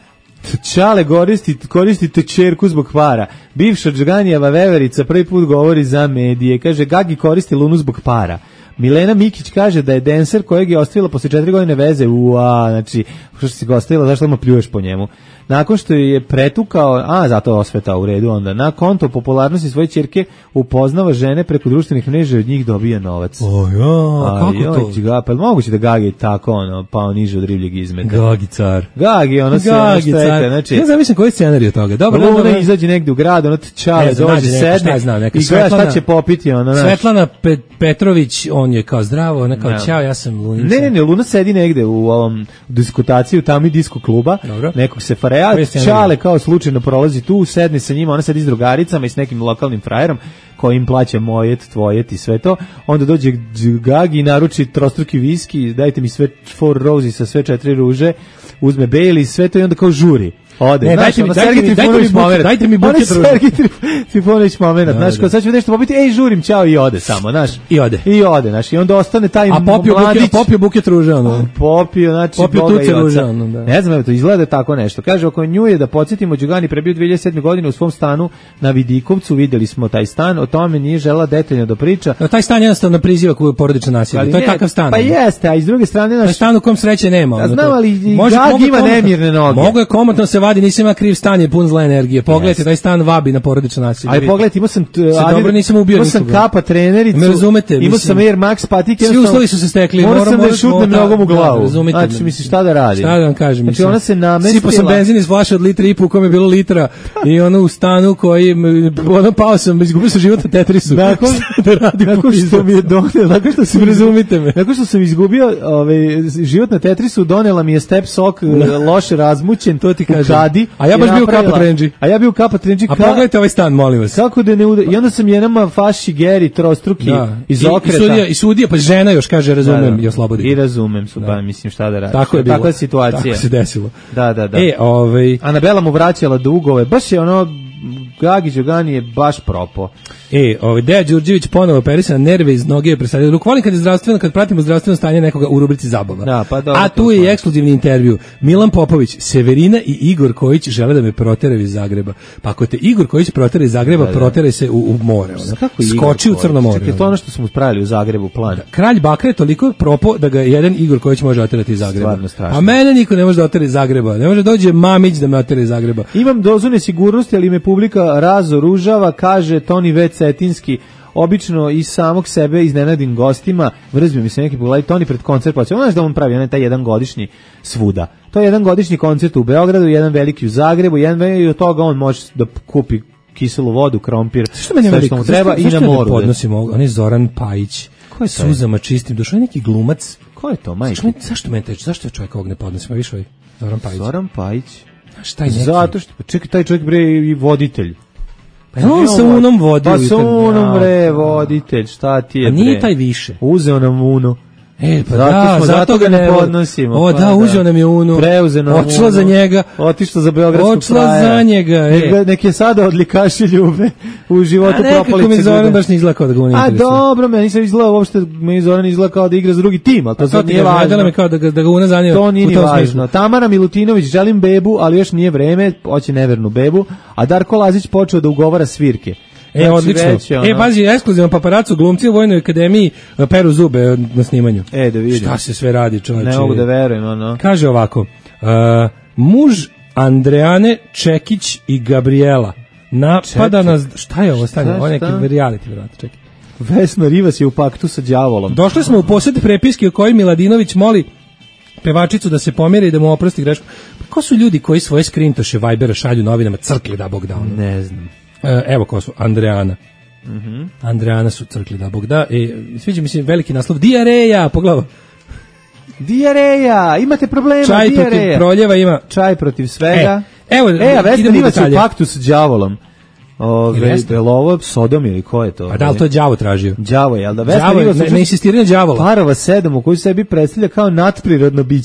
Čale koristi, koristite čerku zbog para. Bivša Džganijeva veverica prvi put govori za medije. Kaže, Gagi koristi Lunu zbog para. Milena Mikić kaže da je denser kojeg je ostavila posle četiri godine veze. Ua, znači, što si ga ostavila, zašto odmah pljuješ po njemu? Nakon što je pretukao, a zato osveta u redu onda, na konto popularnosti svoje ćerke upoznava žene preko društvenih mreža i od njih dobija novac. O ja, kako joj, to? Ga, pa moguće da Gagi tako, ono, pao niže od ribljeg izmeta. Gagi car. Gagi, ono se Gagi štete, car. znači. Ja zamislim koji je scenarij toga. Dobro, Luna dobro. izađe negde u grad, ono čale dođe, sedne i gleda šta će popiti, ono, znaš. Svetlana Pet, Petrović, on je kao zdravo, ona kao Ja. ćao, ja sam Lunica. Ne, ne, ne, Luna sedi negde u ovom diskutaciji, u tami disko kluba, Dobro. nekog se fareja, Čale kao slučajno prolazi tu, sedne sa njima, ona sedi s drugaricama i s nekim lokalnim frajerom koji im plaća mojet, tvojet i sve to. Onda dođe Gagi i naruči trostruki viski, dajte mi sve four roses sa sve četiri ruže, uzme Bailey, sve to i onda kao žuri. Ode. Ne, Znaš, dajte mi, ono, dajte Sergej mi, dajte mi Trifunović buket, momenat. dajte mi buket Ono ruže. Sergej Trifunović moment, znaš, Da, kao sad ću nešto popiti, ej, žurim, ćao i ode samo, znaš. I ode. I ode, znaš, i onda ostane taj A popio buket, mladić. popio buket ruže, ono. Popio, znači, Popio Boga tuce i oca. ruže, ono, da. Ne znam, evo to izgleda tako nešto. Kaže, oko nju je, da podsjetimo, Đugani prebio dve hiljade sedme godine u svom stanu na Vidikovcu, videli smo taj stan, o tome nije žela detaljno da priča. No, taj stan jednostavno priziva koju porodično nasilje. Ali To je ne, takav stan. Pa ono. jeste, a iz druge strane, Taj naš, stan u kom sreće nema. A ono, znam, to- ali i Može- Gagi mogu ima komotno- nemirne noge. Mogu je komotno se vadi, nisam ima kriv stan, je pun zle energije. Pogledajte, taj stan vabi na porodično nasilje. Aj pogledaj, imao sam t- Se Adir- dobro nisam ubio imao sam nikoga. kapa trenericu. Me razumete, Imao mislim, sam Air Max patike. svi uslovi su se stekli, Morao moram- sam da je moram- šutnem da, nogom u da, glavu. razumite me. Znači, misliš, šta da radim? Šta da vam kažem? Znači, mislim. ona se namestila. Sipao sam benzin iz flaše od litra i po u kome je bilo litra i ono u stanu koji, ono pao sam, izgubio sam život na Tetrisu. Nakon, da radim nakon što mi je donela, nakon što sam Razumite me. Nakon što sam izgubio ovaj, život na Tetrisu, donela mi je step sok, loše razmućen, To ti u kažem. kadi. A ja i baš bio u napravila- kapa trendži. A ja bio u kapa trendži. A ka- pogledajte ovaj stan, molim vas. Kako da ne uda... I onda sam je nama faši Geri trostruki Da. iz I, okreta. I sudija, i sudija, pa žena još kaže, razumem, Da, da. i oslobodi. I razumem, su, pa mislim šta da radiš. Tako je bilo. Takva je situacija. Tako se desilo. Da, da, da. E, ovaj... Anabela mu vraćala dugove, baš je ono, Gagi Đogani je baš propo. E, ovaj Deja Đurđević ponovo operisan, nerve iz noge je presadio ruku. Volim kad je zdravstveno, kad pratimo zdravstveno stanje nekoga u rubrici zabava. Da, pa dobro, A to tu je i pa. ekskluzivni intervju. Milan Popović, Severina i Igor Kojić žele da me proteraju iz Zagreba. Pa ako te Igor Kojić protera iz Zagreba, Da, da. proteraj se u, u more. Ono. Kako Igor Skoči u Kojić? Crno more. Čekaj, to je ono što smo spravili u Zagrebu plan. Kralj Bakra je toliko propo da ga jedan Igor Kojić može oterati iz Zagreba. Stvarno strašno. A mene niko ne može da otera iz Zagreba. Ne može dođe Mamić da me otera iz Zagreba. Imam dozu nesigurnosti, ali me publika razoružava, kaže Toni V. Cetinski. Obično iz samog sebe iznenadim gostima, vrzbi mi se neki pogledaj, Toni pred koncert, pa će, znaš da on pravi onaj taj jedan godišnji svuda. To je jedan godišnji koncert u Beogradu, jedan veliki u Zagrebu, jedan veliki, i od toga on može da kupi kiselu vodu, krompir, Što meni sve što mu treba i na moru. da- podnosim ovo? On je Zoran Pajić. Ko je to? Suzama čistim. Došao je neki glumac. Ko je to, majke? Zašto, meni- zašto meni teče? Zašto je čovjek ovog ne podnosi? Pa više ovaj Zoran Pajić. Zoran Pajić. Šta je neki? Zato što, pa čekaj, taj čovjek bre i voditelj. Pa je on sa Unom vodio. Pa i sa kad- Unom Ja, bre, da. voditelj, šta ti je A bre? nije taj više. Uzeo nam Unu. E, pa Zato da, smo- zato, zato ga ga ne ne podnosimo, O, pa da, da. uzeo nam je Unu. Preuzeo nam Otišla Unu. za njega. Otišla za beogradskog Otišla frajera. za njega, e. Nek, ga- nek je sada odlikaši ljube u životu A nekako propalice. mi Zoran gube. baš ne izgleda kao da ga Una A interesuje. dobro, meni se izgleda uopšte, meni Zoran izgleda kao da igra za drugi tim, ali to To sad ti nije kažem, gledala važno. me kao da ga, da ga Una zanima. To nije u ni tom važno. smislu. Tamara Milutinović, želim bebu, ali još nije vreme, hoće nevernu bebu, a Darko Lazić počeo da ugovara svirke. E, Znači, odlično. već je ono- E, pazi, ekskluzivan paparacu, glumci u Vojnoj akademiji e, peru zube na snimanju. E, da vidim. Šta se sve radi, čovječe? Ne mogu da verujem, ono. Kaže ovako, uh, muž Andreane Čekić i Gabriela napada Čekaj. nas... Šta je ovo stanje? Šta, Ovo je neki šta? reality, vjerojatno, čekaj. Vesna Rivas je u paktu sa đavolom. Došli smo u posjed prepiske u kojoj Miladinović moli pevačicu da se pomeri i da mu oprosti grešku. Pa ko su ljudi koji svoje skrintoše Vibera šalju novinama, crkli da Bog da ono? Ne znam. E, evo ko su, Andreana. Mhm. Andreana su crkli da Bog da. E, sviđa mi se veliki naslov, dijareja, pogledaj. Dijareja, imate problema, Čaj dijareja. protiv proljeva ima. Čaj protiv svega. E, evo, e a Vesna idemo u Rivas je u detalje. paktu sa đavolom. Ove, Vesna? je li ovo Sodom ili ko je to? A da li to je đavo tražio? Đavo, jel da? Vesna Đavo, Rivas ne, učest- ne insistiranje đavola. Parova sedam u koju sebi predstavlja kao nadprirodno biće.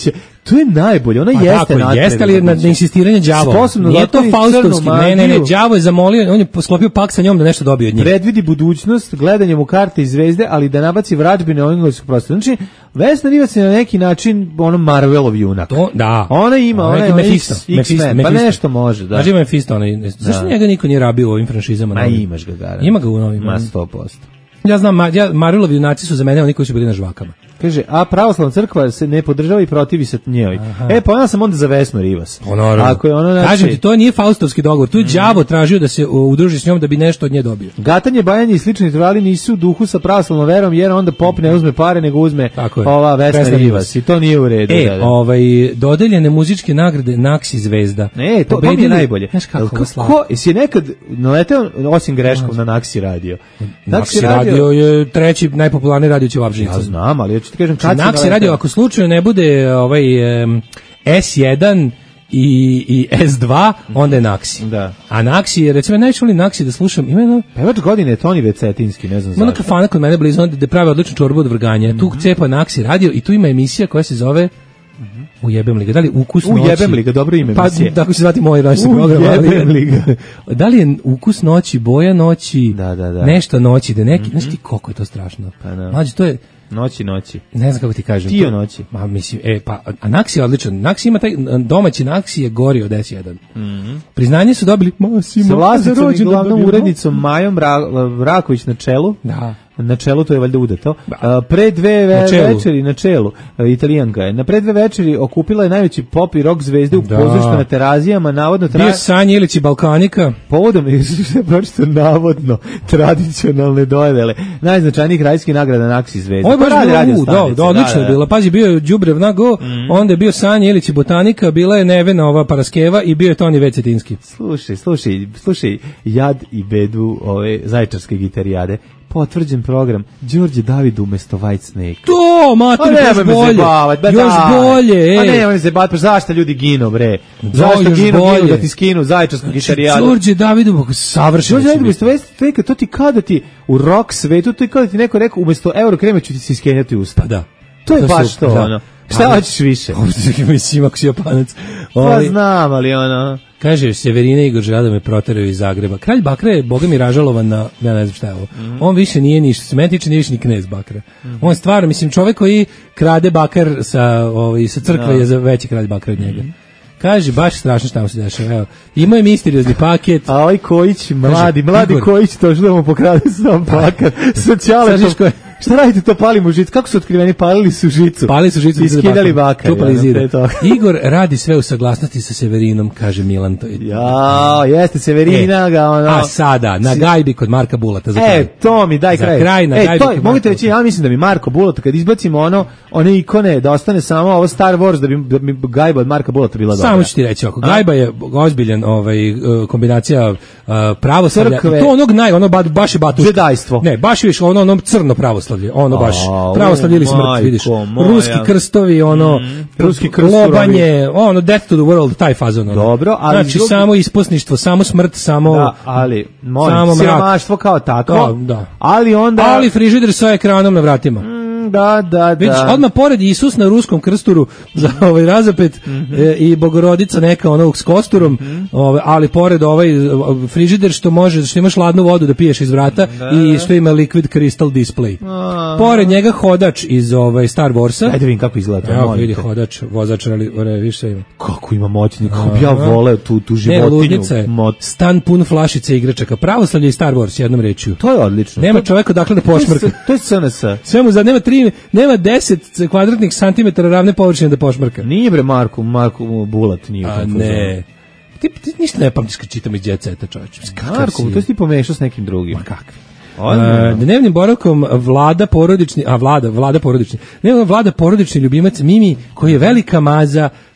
To je najbolje, ona pa jeste tako, natreba. Jeste, ali na, na insistiranje đavo. Nije to faustovski, ne, ne, ne, đavo je zamolio, on je sklopio pakt sa njom da nešto dobije od nje. Predvidi budućnost, gledanjem u karte i zvezde, ali da nabaci vražbine onim koji su prosto. Znači, Vesna Rivac je na neki način ono Marvelov junak. To, da. Ona ima, ona je Mephisto, X-Men, pa nešto može, da. Znači ima Mephisto, onaj, zašto njega niko nije rabio u ovim franšizama? Ma imaš ga gara. Ima ga u novim. Ma sto posto. Ja znam, ja, Marvelovi junaci su za mene oni koji su bili na žvakama. Kaže, a pravoslavna crkva se ne podržava i protivi se njoj. Aha. E, pa ona sam onda za Vesnu Rivas. Ako je ono, znači... Kažem ti, to nije faustovski dogovor. Tu je đavo tražio da se udruži s njom da bi nešto od nje dobio. Gatanje, bajanje i slični rituali nisu u duhu sa pravoslavnom verom, jer onda pop ne uzme pare, nego uzme ova Vesna, Vesna Rivas. I to nije u redu. E, da, da. ovaj, dodeljene muzičke nagrade Naksi zvezda. Ne, to, to mi je najbolje. Znaš kako slavno. Ko, jesi je nekad naleteo, osim greškom, na Naksi radio? Naksi radio je treći najpopularniji radio Ćevabdžinica. Ja znam, ali ja ću ti kažem kad Naksi radio, ako slučajno ne bude ovaj um, S jedan i, i S dva, onda je Naksi. Da. A Naksi je, recimo, najviše volim Naksi da slušam, ima jedno... Pevač godine je Toni Vecetinski, ne znam zašto. Ima neka kafana kod mene blizu, da pravi odličnu čorbu od vrganja. Mm -hmm. Tu cepa Naksi radio i tu ima emisija koja se zove... Ujebem li ga, da li ukus noći? Ujebem li ga, dobro ime emisije. Pa, tako se zvati moj noćni program. Ujebem li ga. Da li je ukus noći, boja noći, da, da, da. nešto noći, da neki, mm -hmm. znaš ti koliko je to strašno. Pa da. Mlađe, to je... Noći, noći. Ne znam kako ti kažem. Tio noći. Ma, mislim, e, pa, a Naksi je odličan. Naksi ima taj, domaći Naksi je gori od S jedan. Mm -hmm. Priznanje su dobili, ma, si sa vlasnicom i glavnom urednicom Majom Raković na čelu. Da. Na čelu, to je valjda udato. Uh, pre dve ve na večeri, na čelu, uh, Italijanka je. Na pre dve večeri okupila je najveći pop i rock zvezde u da. pozorištu na terazijama, navodno... Tra... Bio Sanja Ilić i Balkanika. Povodom, je pročito navodno, tradicionalne dojevele, najznačajnijih radijskih nagrada Naksi zvezde. Ovo je baš bilo, da, da, odlično je bilo. Pazi, bio je Đubrev na go, mm. onda je bio Sanja Ilić i Botanika, bila je Nevena ova Paraskeva i bio je Toni Vecetinski. Slušaj, slušaj, slušaj, jad i bedu ove zaječarske gitarijade. Potvrđen program Đorđe David umesto White Snake. To, mater, još bolje. Zabavat, ba, još daj. bolje, ej. A ne, oni se bat, pa zašto ljudi ginu, bre? Zašto ginu, ginu da ti skinu zaječarsku gitarijadu? Đorđe David, savršeno. Đorđe David umesto White Snake, to ti kada ti u rock svetu, to ti kada ti neko rekao umesto Eurokreme ću ti se iskenjati usta. Pa da. To je to baš to, ono. Šta hoćeš više? Mislim, ako si Japanac. Pa znam, ali ono... Kaže, Severina Igor žele da me proteraju iz Zagreba. Kralj Bakra je, boga mi, ražalovan na, ja ne znam šta je ovo. Mm. On više nije ni, što se meni tiče, nije više ni knez Bakra. Mm. On stvarno, mislim, čovjek koji krade bakar sa, ovaj, sa crkve no. je za veći kralj Bakra od njega. Mm. Kaže, baš strašno šta mu se dešava. Evo, imao je misteriozni paket. A ovaj Kojić, mladi, kaže, mladi Igor. Kojić, to što da mu pokrade sam pakat. Sa ćaletom. Šta radite to, palimo žicu? Kako su otkriveni? Palili su žicu. Palili su žicu. I skidali bakar. Čupali ja, zide. Igor radi sve u saglasnosti sa Severinom, kaže Milan. To je... Ja, jeste Severina e, ga ono... A sada, na gajbi kod Marka Bulata. Za kraj. E, to mi daj kraj. Za kraj na e, gajbi to, kod Marka mogu te reći, ja mislim da mi Marko Bulata, kad izbacimo ono, one ikone, da ostane samo ovo Star Wars, da bi, da bi gajba od Marka Bulata bila dobra. Samo ću ti reći, ako gajba je ozbiljan ovaj, kombinacija uh, pravoslavlja, to onog naj, ono baš je batuška. Džedajstvo. Ne, baš je ono, ono crno pravoslavlje, ono baš pravoslavlje ili smrt, vidiš. Moja. Ruski krstovi, ono, mm, ruski lobanje, ono, death to the world, taj fazon. Ono. Dobro, ali... Znači, drugi... samo isposništvo, samo smrt, samo... Da, ali, molim, siromaštvo kao tako, da, da. ali onda... Ali frižider sa ekranom na vratima. Mm, da, da, da. Vidiš, odmah pored Isus na ruskom krsturu za ovaj razapet mm -hmm. e, i Bogorodica neka onog s kosturom, mm -hmm. ovaj, ali pored ovaj frižider što može, što imaš hladnu vodu da piješ iz vrata da. I što ima liquid crystal display. A, pored njega hodač iz ovaj Star Warsa. Ajde vidim kako izgleda to. Evo vidi hodač, vozač, ali više ima. Kako ima moćnik, kako bi ja voleo tu, tu životinju. Ne, Mot... stan pun flašica igračaka. Pravoslavlje i Star Wars, jednom rečju. To je odlično. Nema to... čoveka dakle da pošmrka. To je C N S. Sve mu za, nema tri, nema deset kvadratnih santimetara ravne površine da pošmrka. Nije bre Marko, Marko Bulat nije. A ne. Ti, ti ništa ne pamtiš kad čitaš iz Jet Seta, čoveče. Marko, to si ti pomešao s nekim drugim. Ma kakvi? Uh, dnevnim boravkom vlada porodični, a vlada, vlada porodični, dnevno vlada porodični ljubimac Mimi, koji je velika maza,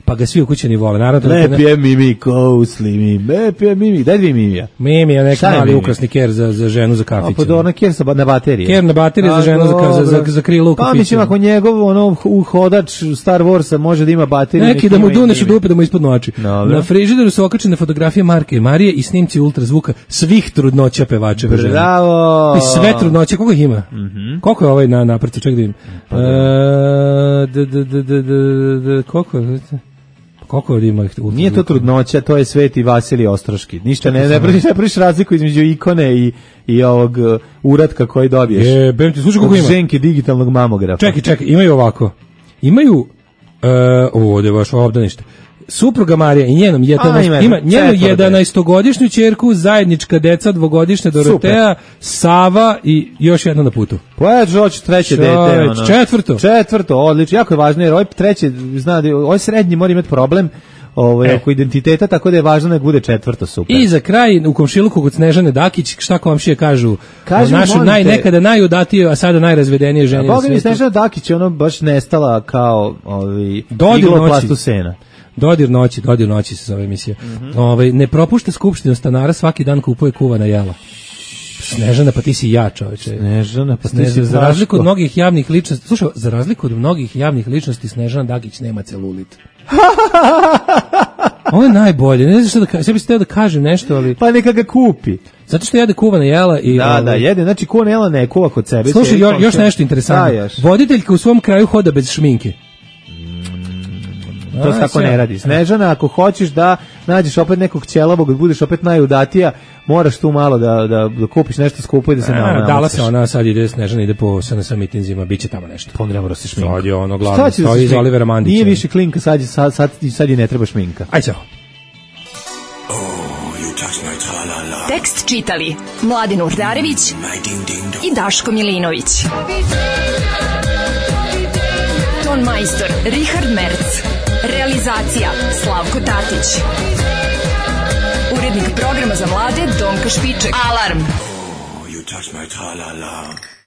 pa ga svi ukućeni vole. Naravno, Lep je Mimi, kousli mi, lep je Mimi, daj dvi Mimija. Mimi je neki mali ukrasni ker za, za ženu za kafić. A pa ona ker sa, na baterije. Ker na baterije za ženu za, za, za, za krilo u kafiću. Pa mislim, ako njegov ono, uhodač Star Warsa može da ima bateriju. Neki da mu duneš u dupe da mu ispadnu oči. Na frižideru su okačene fotografije Marke Marije i snimci ultrazvuka svih trudnoća pevačeve žene. Bravo! I sve trudnoće, koliko ih ima? Mm-hmm. Koliko je ovaj na naprcu? Ček da im. Pa, e, d, d, d, d, d, koliko je? Koliko je ima? Nije to trudnoća, to je Sveti Vasilij Ostroški. Ništa ne, ne praviš, ne praviš razliku između ikone i, i ovog uh, uratka koji dobiješ. Je, bem ti, slušaj koliko ima. Ženke digitalnog mamografa. Čekaj, čekaj, imaju ovako. Imaju, uh, ovdje je baš obdanište. Supruga Marija i njenom jedanaest, ima, ima njenu jedanaestogodišnju ćerku, zajednička deca, dvogodišnja Dorotea, Sava i još jedna na putu. Pojač, hoće treće dete. Ono. Četvrto. Četvrto, odlično, jako je važno, jer ovaj treće, zna, ovaj srednji mora imati problem ovo, e. oko identiteta, tako da je važno da bude četvrto, super. I za kraj, u komšiluku kod Snežane Dakić, šta komšije kažu, kažu našu naj, nekada najudatije, a sada najrazvedenije žene na svijetu. svijetu. Snežana Dakić je ono baš nestala kao ovi, igloplastu sena. Dodir noći, dodir noći se zove emisija. Mm-hmm. Ovaj, ne propušta skupštinu stanara, svaki dan kupuje kuvana jela. Snežana, pa ti si ja, čoveče. Snežana, pa ti Snežana, si za razliku od mnogih javnih ličnosti, slušaj, za razliku od mnogih javnih ličnosti, Snežana Dagić nema celulit. Ovo je najbolje, ne znam što da kažem, ja bih htio da kažem nešto, ali... Pa neka ga kupi. Zato što jede kuvana jela i... Da, ovaj... da, jede, znači kuvana jela ne kuva kod sebe. Slušaj, još, još nešto interesantno. Voditeljka u svom kraju hoda bez šminke. To se tako ne radi. Snežana, ako hoćeš da nađeš opet nekog ćelavog, da budeš opet najudatija, moraš tu malo da, da, da kupiš nešto skupo i da se nama. Dala se ona, sad ide Snežana, ide po S N S mitinzima, bit će tamo nešto. Pa ne mora se šminka. Sad je ono glavno, stoji iz Olivera Mandića. Nije više klinka, sad, sad, sad, sad je ne treba šminka. Aj ćao. Tekst čitali Mladin Urdarević i Daško Milinović. Ton majstor Richard Merc. Realizacija Slavko Tatić. Urednik programa za mlade Donka Špiček. Alarm! Oh, you touch my tra-la-la.